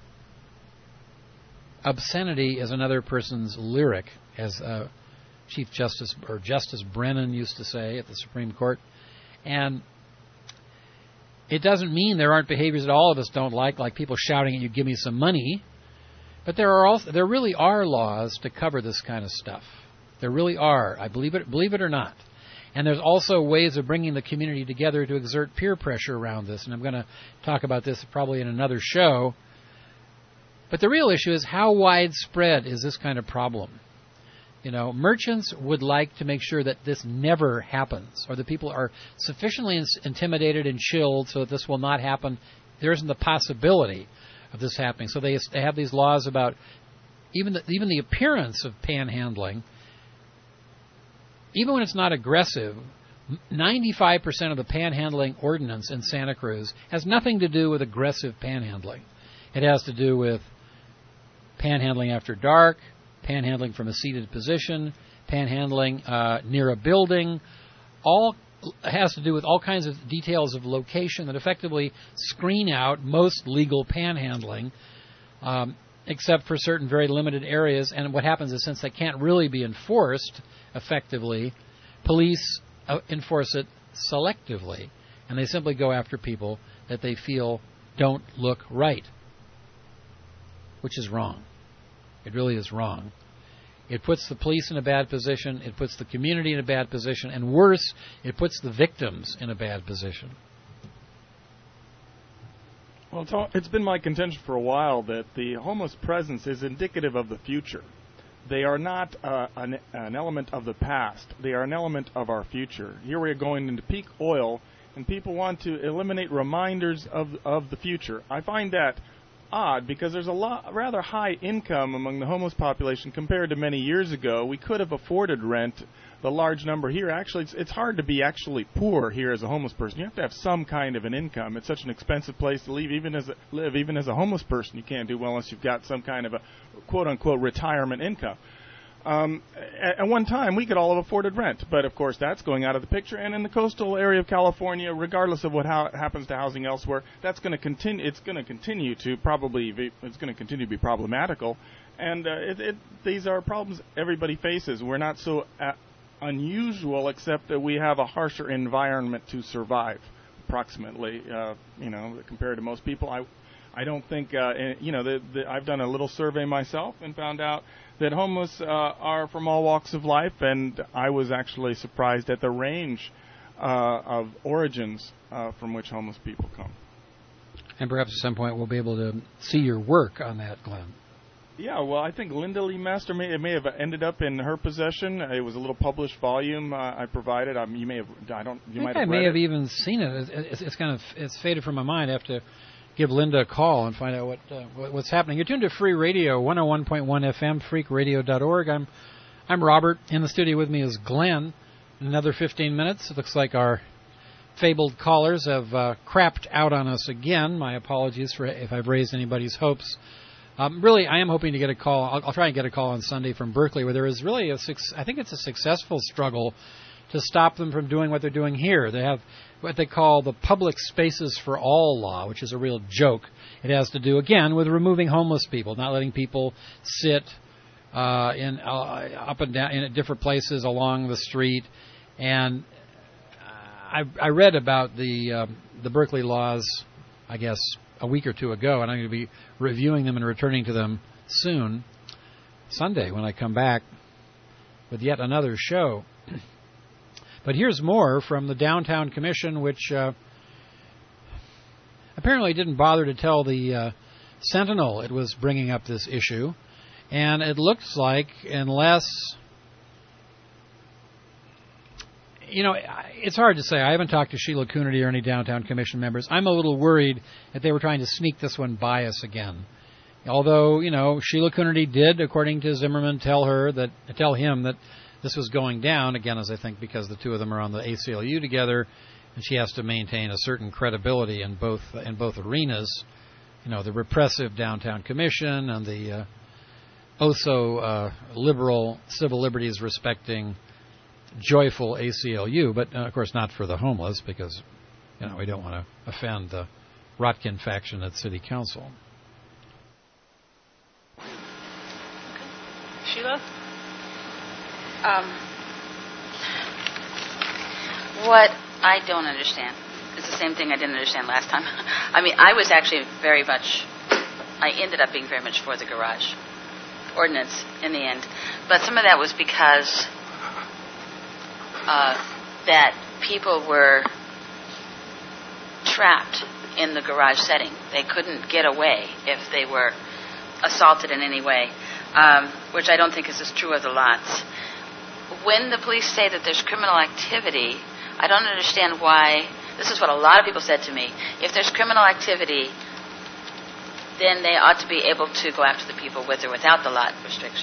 obscenity is another person's lyric, as Chief Justice or Justice Brennan used to say at the Supreme Court. And it doesn't mean there aren't behaviors that all of us don't like people shouting at you, "Give me some money." But there really are laws to cover this kind of stuff. There really are. I believe it or not. And there's also ways of bringing the community together to exert peer pressure around this. And I'm going to talk about this probably in another show. But the real issue is, how widespread is this kind of problem? Merchants would like to make sure that this never happens, or that people are sufficiently intimidated and chilled so that this will not happen. There isn't the possibility of this happening. So they have these laws about even the appearance of panhandling. Even when it's not aggressive, 95% of the panhandling ordinance in Santa Cruz has nothing to do with aggressive panhandling. It has to do with panhandling after dark, panhandling from a seated position, panhandling near a building. All has to do with all kinds of details of location that effectively screen out most legal panhandling, except for certain very limited areas. And what happens is, since they can't really be enforced effectively, police enforce it selectively, and they simply go after people that they feel don't look right, which is wrong. It really is wrong. It puts the police in a bad position, it puts the community in a bad position, and worse, it puts the victims in a bad position. Well, it's been my contention for a while that the homeless presence is indicative of the future. They are not an element of the past. They are an element of our future. Here we are going into peak oil, and people want to eliminate reminders of the future. I find that odd because there's a rather high income among the homeless population compared to many years ago. We could have afforded rent, the large number here. Actually, it's hard to be actually poor here as a homeless person. You have to have some kind of an income. It's such an expensive place to live. Even as a homeless person, you can't do well unless you've got some kind of a quote-unquote retirement income. At one time, we could all have afforded rent, but of course that's going out of the picture. And in the coastal area of California, regardless of what happens to housing elsewhere, that's going to continue. It's going to continue to be problematical. And these are problems everybody faces. We're not so unusual, except that we have a harsher environment to survive. Approximately, compared to most people, I don't think I've done a little survey myself and found out that homeless are from all walks of life, and I was actually surprised at the range of origins from which homeless people come. And perhaps at some point we'll be able to see your work on that, Glenn. Yeah, well, I think Linda Lee Master may have ended up in her possession. It was a little published volume I provided. You may have. I may have even seen it. It's faded from my mind. I have to give Linda a call and find out what's happening. You're tuned to Free Radio, 101.1 FM, freakradio.org. I'm Robert. In the studio with me is Glenn. In another 15 minutes, it looks like our fabled callers have crapped out on us again. My apologies if I've raised anybody's hopes. Really, I am hoping to get a call. I'll try and get a call on Sunday from Berkeley, where there is really I think it's a successful struggle to stop them from doing what they're doing here. They have what they call the Public Spaces for All law, which is a real joke. It has to do, again, with removing homeless people, not letting people sit up and down in different places along the street. And I read about the Berkeley laws, I guess, a week or two ago, and I'm going to be reviewing them and returning to them soon, Sunday, when I come back with yet another show. But here's more from the Downtown Commission, which apparently didn't bother to tell the Sentinel it was bringing up this issue. And it looks like, unless... it's hard to say. I haven't talked to Sheila Coonerty or any Downtown Commission members. I'm a little worried that they were trying to sneak this one by us again. Although, Sheila Coonerty did, according to Zimmerman, tell him that this was going down, again, as I think because the two of them are on the ACLU together, and she has to maintain a certain credibility in both arenas. The repressive Downtown Commission and the liberal civil liberties respecting joyful ACLU, but of course not for the homeless, because we don't want to offend the Rotkin faction at City Council. Sheila? What I don't understand is the same thing I didn't understand last time. I mean, I was actually I ended up being very much for the garage ordinance in the end. But some of that was because that people were trapped in the garage setting. They couldn't get away if they were assaulted in any way, which I don't think is as true of the lots. When the police say that there's criminal activity, I don't understand why. This is what a lot of people said to me. If there's criminal activity, then they ought to be able to go after the people with or without the lot restriction.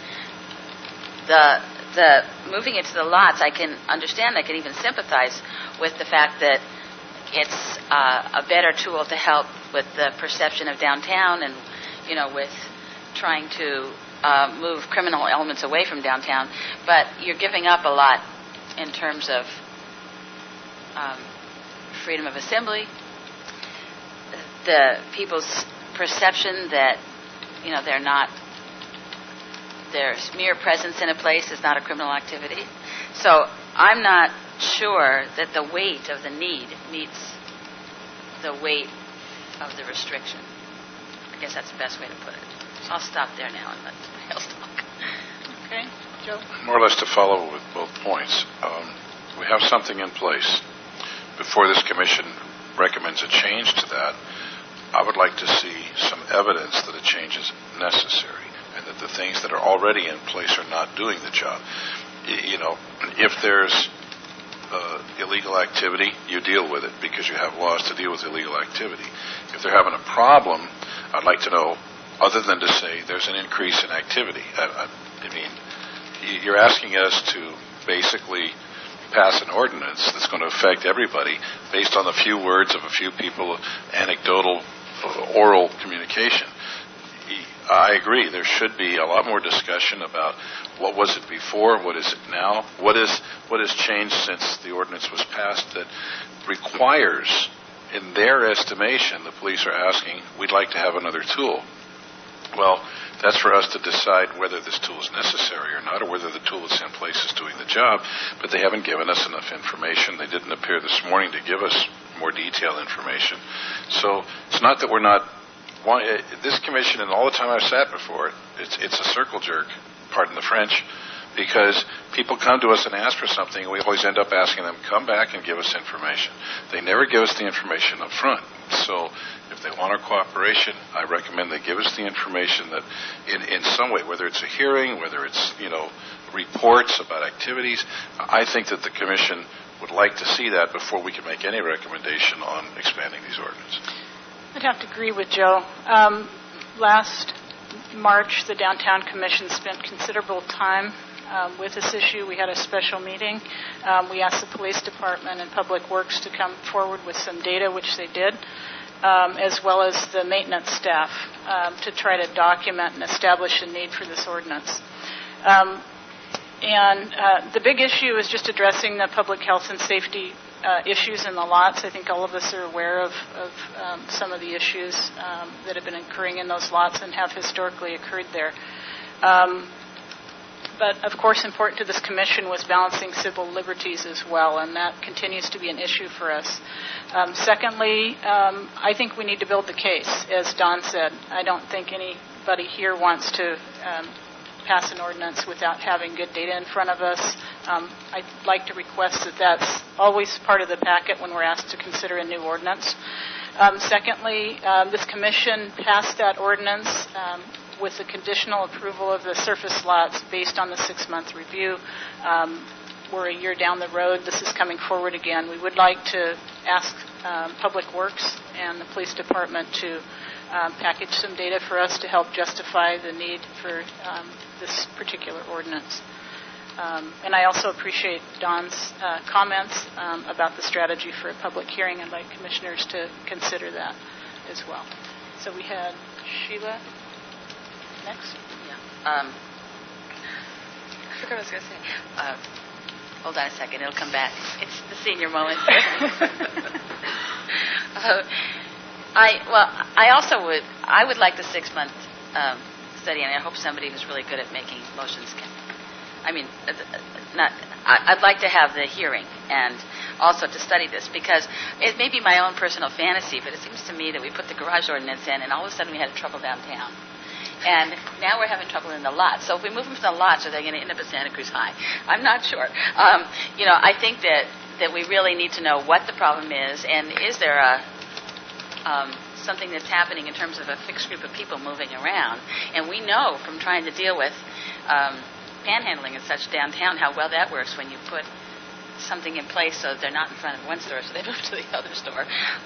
The moving it to the lots, I can understand, I can even sympathize with the fact that it's a better tool to help with the perception of downtown and, with trying to move criminal elements away from downtown, but you're giving up a lot in terms of freedom of assembly, the people's perception that, you know, their mere presence in a place is not a criminal activity. So I'm not sure that the weight of the need meets the weight of the restriction. I guess that's the best way to put it. So I'll stop there now and let somebody else talk. Okay, Joe? More or less to follow with both points. We have something in place. Before this commission recommends a change to that, I would like to see some evidence that a change is necessary and that the things that are already in place are not doing the job. You know, if there's illegal activity, you deal with it because you have laws to deal with illegal activity. If they're having a problem, I'd like to know, other than to say there's an increase in activity. I mean, you're asking us to basically pass an ordinance that's going to affect everybody based on the few words of a few people, anecdotal, oral communication. I agree. There should be a lot more discussion about what was it before, what is it now, what has changed since the ordinance was passed that requires, in their estimation, the police are asking, we'd like to have another tool. Well, that's for us to decide whether this tool is necessary or not, or whether the tool that's in place is doing the job, but they haven't given us enough information. They didn't appear this morning to give us more detailed information. So it's not that we're not... This commission, and all the time I've sat before it, it's a circle jerk, pardon the French, because people come to us and ask for something, and we always end up asking them, come back and give us information. They never give us the information up front. So if they want our cooperation, I recommend they give us the information that in some way, whether it's a hearing, whether it's, you know, reports about activities, I think that the commission would like to see that before we can make any recommendation on expanding these ordinances. I'd have to agree with Joe. Last March, the Downtown Commission spent considerable time with this issue. We had a special meeting. We asked the police department and Public Works to come forward with some data, which they did, as well as the maintenance staff to try to document and establish a need for this ordinance. And the big issue is just addressing the public health and safety issues in the lots. I think all of us are aware of some of the issues that have been occurring in those lots and have historically occurred there. But, of course, important to this commission was balancing civil liberties as well, and that continues to be an issue for us. Secondly, I think we need to build the case, as Don said. I don't think anybody here wants to pass an ordinance without having good data in front of us. I'd like to request that that's always part of the packet when we're asked to consider a new ordinance. Secondly, this commission passed that ordinance with the conditional approval of the surface lots based on the 6-month review. We're a year down the road. This is coming forward again. We would like to ask Public Works and the police department to package some data for us to help justify the need for this particular ordinance. And I also appreciate Don's comments about the strategy for a public hearing. I'd like commissioners to consider that as well. So we had Sheila next. Yeah. I forgot what I was going to say. Hold on a second. It'll come back. It's the senior moment. I would like the 6-month study, and I hope somebody who's really good at making motions can. I'd like to have the hearing and also to study this, because it may be my own personal fantasy, but it seems to me that we put the garage ordinance in and all of a sudden we had trouble downtown. And now we're having trouble in the lots. So if we move them from the lots, are they going to end up at Santa Cruz High? I'm not sure. I think that we really need to know what the problem is, and is there something that's happening in terms of a fixed group of people moving around. And we know from trying to deal with panhandling and such downtown how well that works when you put something in place so that they're not in front of one store so they move to the other store.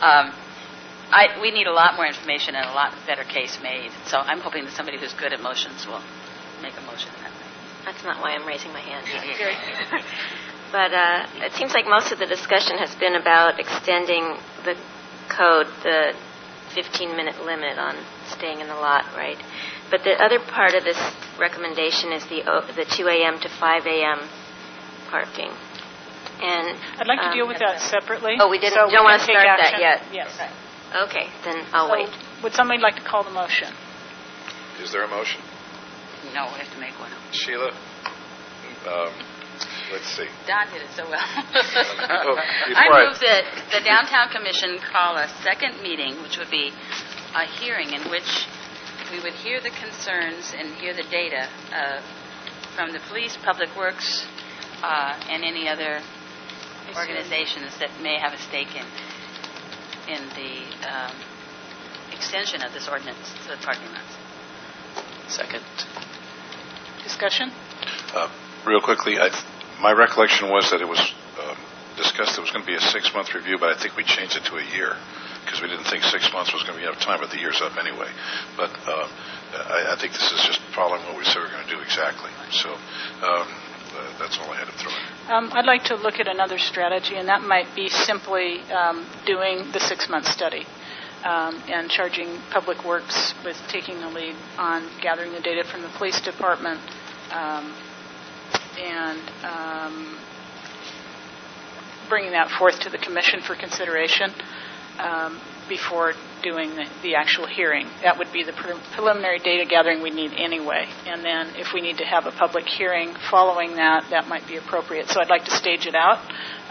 We need a lot more information and a lot better case made. So I'm hoping that somebody who's good at motions will make a motion in that way. That's not why I'm raising my hand. But it seems like most of the discussion has been about extending the code, the 15-minute limit on staying in the lot, right? But the other part of this recommendation is the 2 a.m. to 5 a.m. parking. And I'd like to deal with that separately. Oh, we didn't. So don't want to start that yet. Yes. Okay, then I'll wait. Would somebody like to call the motion? Is there a motion? No, we have to make one. Sheila? Let's see. Don did it so well. I move that the Downtown Commission call a second meeting, which would be a hearing in which we would hear the concerns and hear the data from the police, public works, and any other organizations that may have a stake in the extension of this ordinance to the parking lots. Second. Discussion? Real quickly, my recollection was that it was discussed it was going to be a 6-month review, but I think we changed it to a year because we didn't think 6 months was going to be enough time, but the year's up anyway. But I think this is just following what we said we were going to do exactly. So that's all I had to throw in. I'd like to look at another strategy, and that might be simply doing the 6-month study. And charging Public Works with taking the lead on gathering the data from the police department and bringing that forth to the commission for consideration before doing the actual hearing. That would be the preliminary data gathering we need anyway. And then if we need to have a public hearing following that, that might be appropriate. So I'd like to stage it out.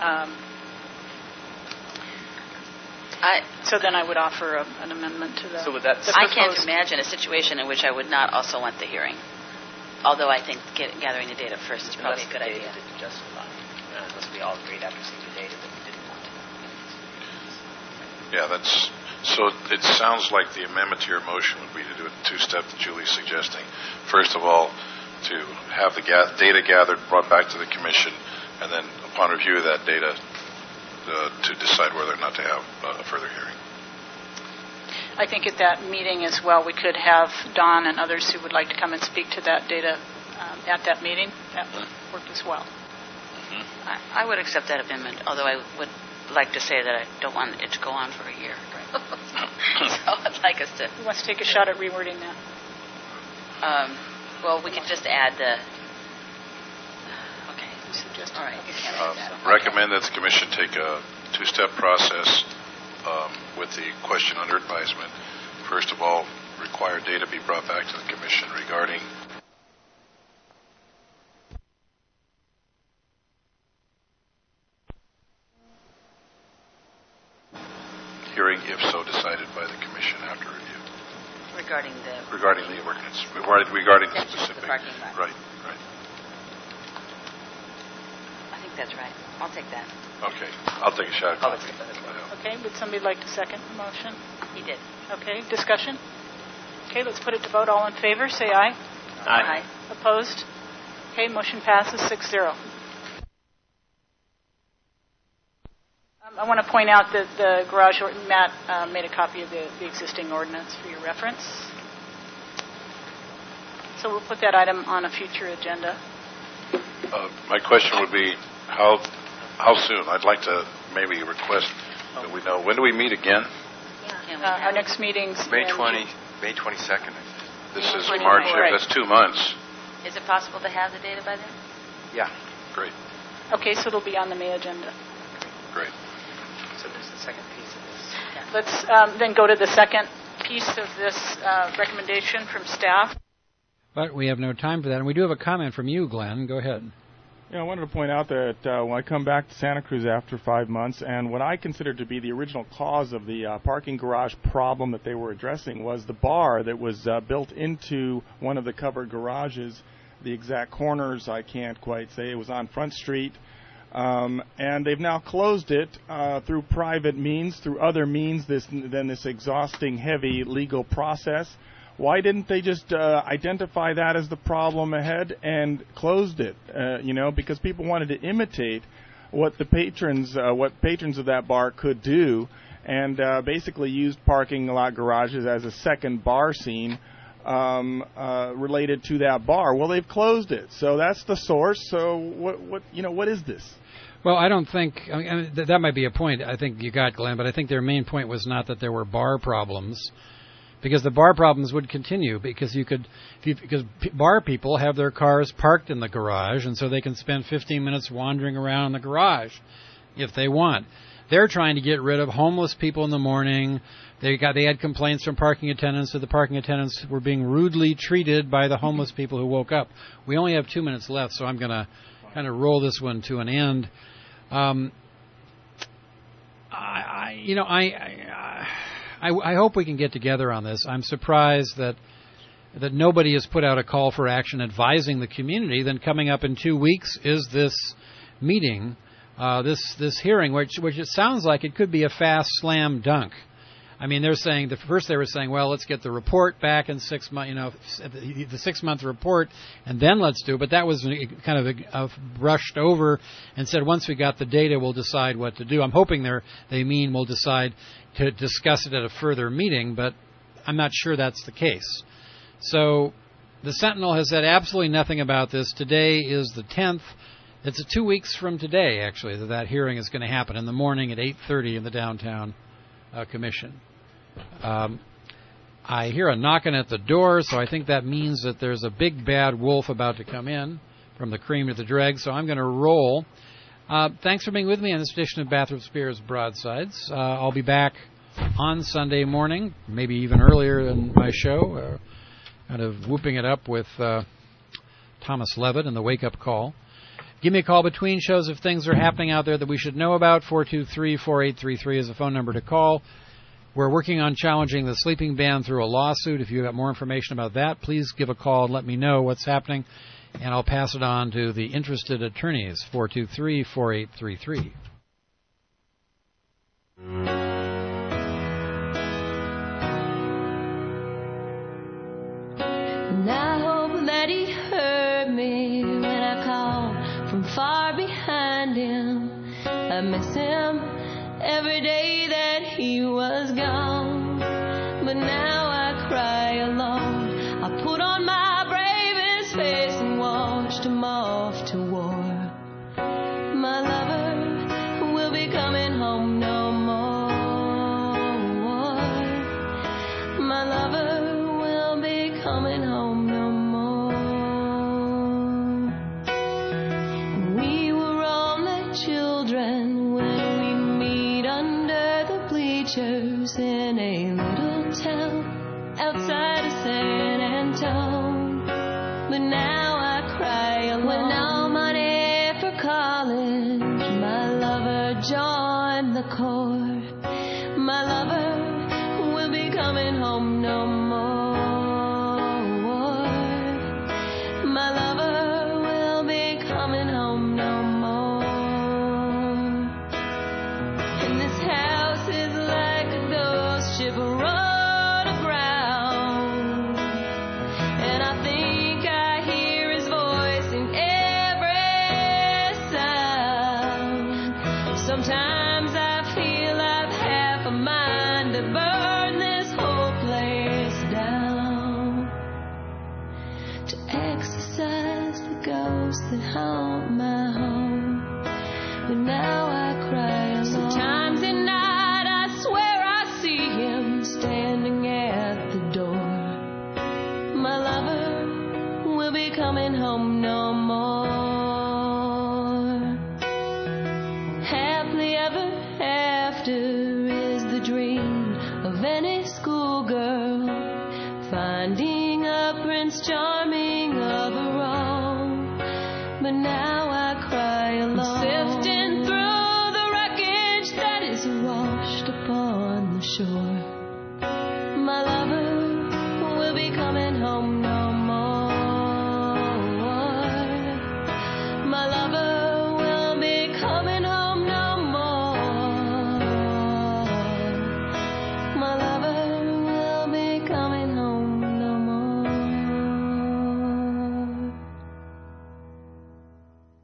So then I would offer an amendment to the. So would that? I can't imagine a situation in which I would not also want the hearing. Although I think gathering the data first is probably a good idea. To justify, unless we all agreed after seeing the data that we didn't want to. Yeah, that's so. It sounds like the amendment to your motion would be to do a 2-step that Julie's suggesting. First of all, to have the data gathered, brought back to the commission, and then upon review of that data, to decide whether or not to have a further hearing. I think at that meeting as well, we could have Don and others who would like to come and speak to that data at that meeting. That would work as well. Mm-hmm. I would accept that amendment, although I would like to say that I don't want it to go on for a year. So I'd like us to. Who wants to take a shot at rewording that? Well, we could just add the. All right. Recommend that the commission take a 2-step process with the question under advisement. First of all, require data be brought back to the commission regarding hearing, if so decided by the commission after review. Regarding the ordinance. Regarding the specific. Parking lot. Right. I think that's right. I'll take that. Okay. I'll take a shot at it. Okay. Would somebody like to second the motion? He did. Okay. Discussion? Okay. Let's put it to vote. All in favor, say aye. Aye. Opposed? Okay. Motion passes 6-0. I want to point out that the garage Matt made a copy of the existing ordinance for your reference. So we'll put that item on a future agenda. My question would be, how soon? I'd like to maybe request that we know. When do we meet again? Our next meeting's May 22nd. This is March. Right. That's 2 months. Is it possible to have the data by then? Yeah. Great. Okay, so it'll be on the May agenda. Great. So there's the second piece of this. Yeah. Let's then go to the second piece of this recommendation from staff. But we have no time for that, and we do have a comment from you, Glenn. Go ahead. Yeah, I wanted to point out that when I come back to Santa Cruz after 5 months, and what I consider to be the original cause of the parking garage problem that they were addressing was the bar that was built into one of the covered garages. The exact corners I can't quite say. It was on Front Street. And they've now closed it through private means, through other means than this exhausting, heavy legal process. Why didn't they just identify that as the problem ahead and closed it? Because people wanted to imitate what the patrons of that bar could do, and basically used parking lot garages as a second bar scene related to that bar. Well, they've closed it, so that's the source. So what is this? Well, I don't think that might be a point I think you got, Glenn, but I think their main point was not that there were bar problems, because the bar problems would continue because because bar people have their cars parked in the garage, and so they can spend 15 minutes wandering around in the garage if they want. They're trying to get rid of homeless people in the morning. They had complaints from parking attendants that the parking attendants were being rudely treated by the homeless people who woke up. We only have 2 minutes left, so I'm going to kind of roll this one to an end. I hope we can get together on this. I'm surprised that nobody has put out a call for action advising the community. Then coming up in 2 weeks is this meeting, this hearing, which it sounds like it could be a fast slam dunk. I mean, they're saying they were saying, well, let's get the report back in 6 months, the 6 month report, and then let's do it. But that was kind of brushed over and said once we got the data, we'll decide what to do. I'm hoping they mean we'll decide to discuss it at a further meeting, but I'm not sure that's the case. So the Sentinel has said absolutely nothing about this. Today is the 10th. It's 2 weeks from today, actually, that hearing is going to happen in the morning at 8:30 in the downtown commission. I hear a knocking at the door, so I think that means that there's a big bad wolf about to come in from the cream to the dregs, so I'm going to roll. Thanks for being with me on this edition of Bathroom Spears Broadsides. I'll be back on Sunday morning, maybe even earlier than my show, kind of whooping it up with Thomas Levitt and the Wake Up Call. Give me a call between shows if things are happening out there that we should know about. 423-4833 is the phone number to call. We're working on challenging the sleeping ban through a lawsuit. If you got more information about that, please give a call and let me know what's happening, and I'll pass it on to the interested attorneys. 423-4833. And I hope that he heard me when I called from far behind him. I miss him every day that he was gone. But now I cry alone. I put on my bravest face and watched him off to war. My lover will be coming home no more. My lover will be coming home no more. We were only children when we meet under the bleachers in a little town outside of San Antone. But now I cry alone. When no money for college, my lover joined the Corps. My lover will be coming home no more. My lover will be coming home no more. And this house is like a ghost ship run aground. And I think I hear his voice in every sound. Sometimes I feel I've half a mind to burn this whole place down, to exorcise the ghosts that haunt my home. But now I cry alone. Sometimes at night I swear I see him standing at the door. My lover will be coming home no more. Happily ever after is the dream of any schoolgirl, finding a Prince Charming of her own. But now I cry alone, sifting through the wreckage that is washed upon the shore. My lover will be coming home no more. My lover will be coming home no more. My lover will be coming home no more.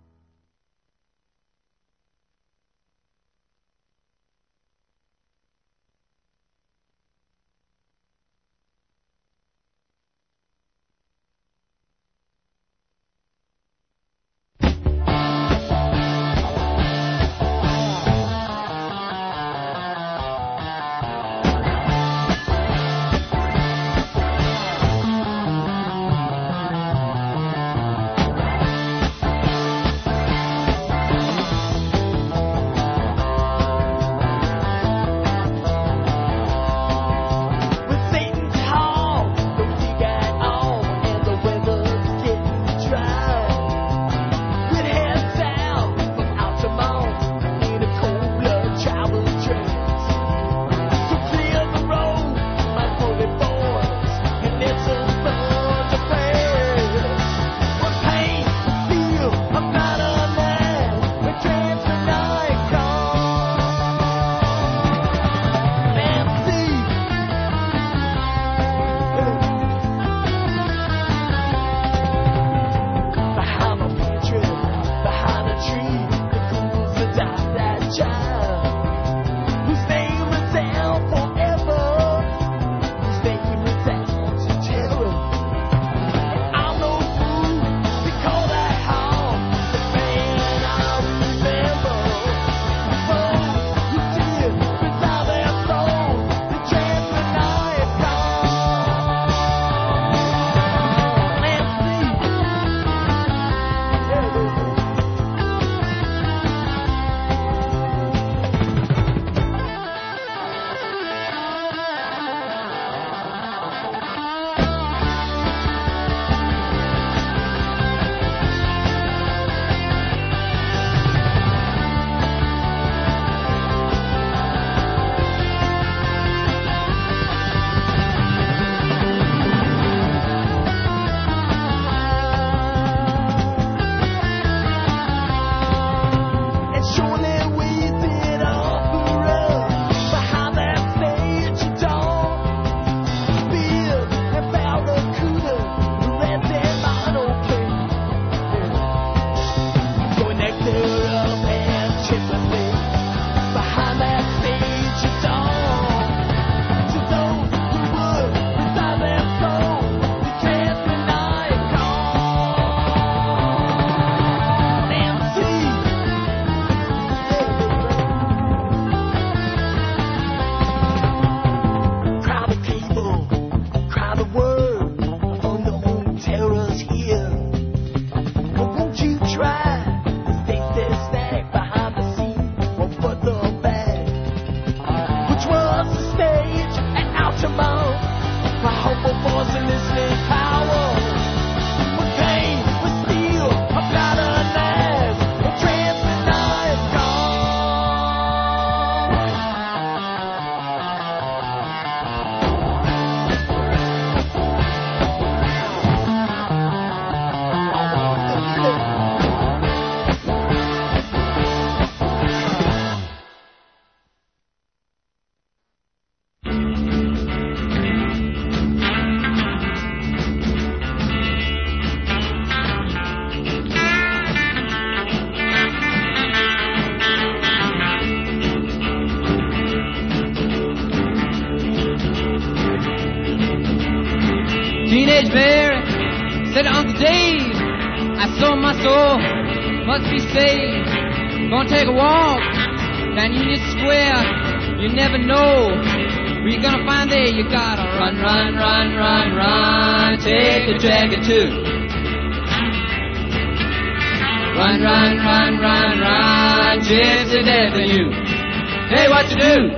Teenage Mary said to Uncle Dave, I sold my soul, must be saved. Gonna take a walk down Union Square, you never know where you're gonna find there. You gotta run, run, run, run, run, take the dragon too. Run, run, run, run, run, gypsy death in you. Hey, what you do?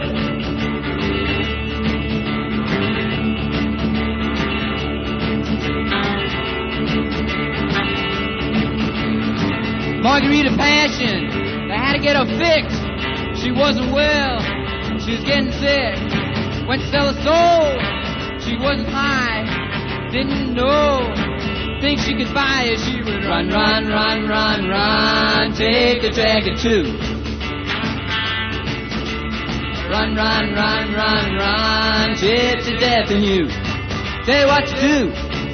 Margarita Passion, they had to get her fixed. She wasn't well, she was getting sick. Went to sell her soul, she wasn't high, didn't know things she could buy as she would run, run, run, run, run, take the dragon too. Run, run, run, run, run, gypsy death in you. Tell you what you do.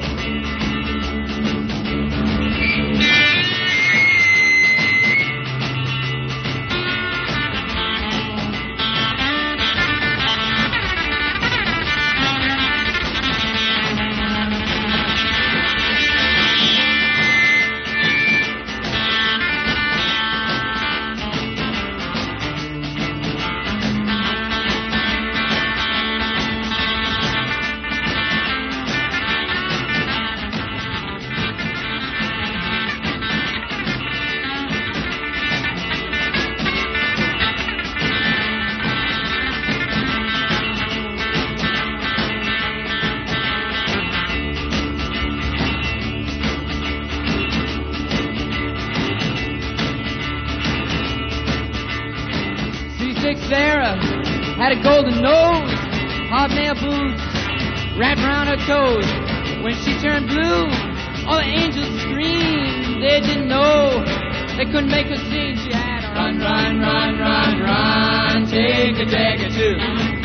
Sarah had a golden nose, hobnail boots wrapped around her toes. When she turned blue, all the angels screamed. They didn't know, they couldn't make her sing. She had a run, run, run, run, run, take a dagger too.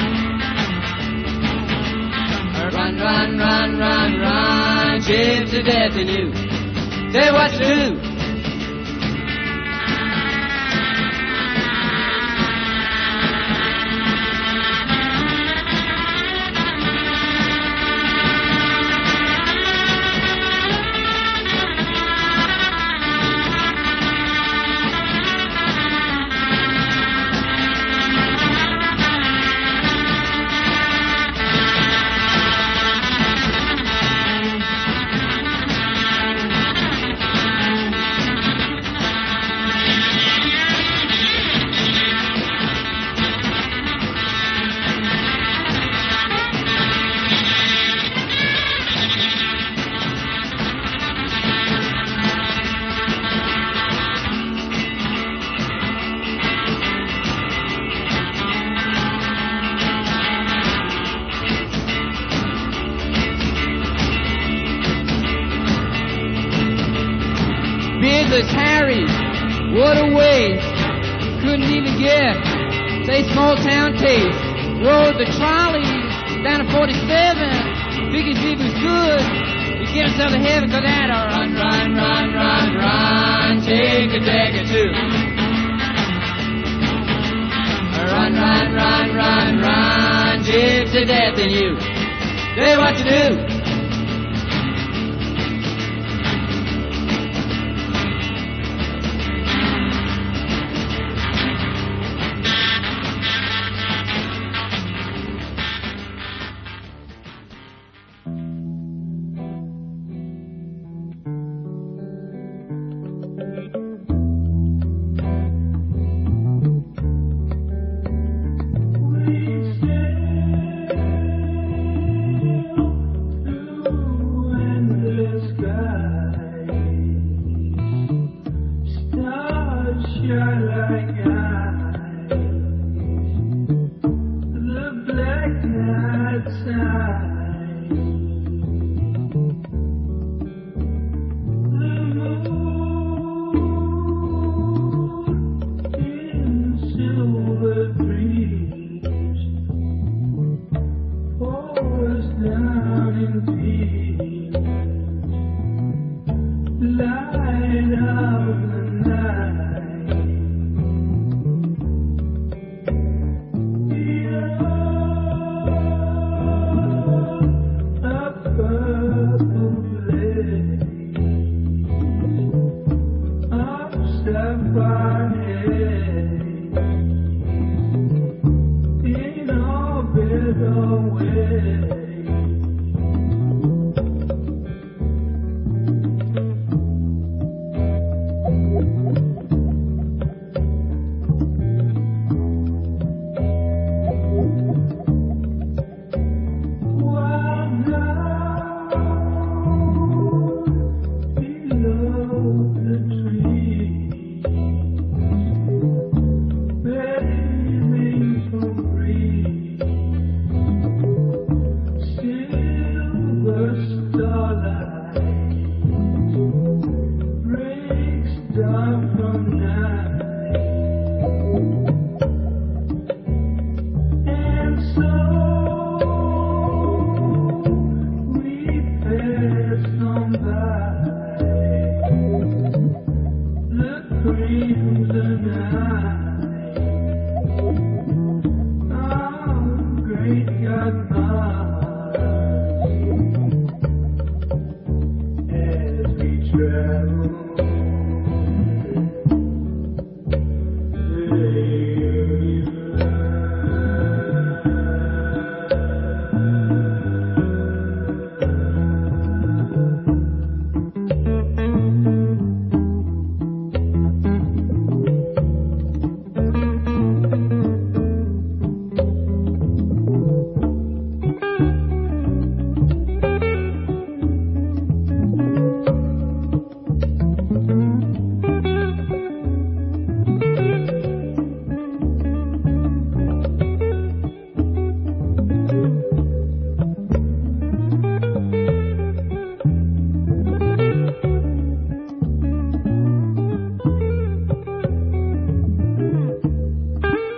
Run, run, run, run, run, gypsy death in you. Tell you what to do. Douglas, Harry, what a waste. Couldn't even get, say, small town taste. Rode the trolley down to 47, because it was good. You get himself to heaven for that, or run, run, run, run, run, take a deck or two. Run, run, run, run, run, gypsy death in you. Say what you do. From night.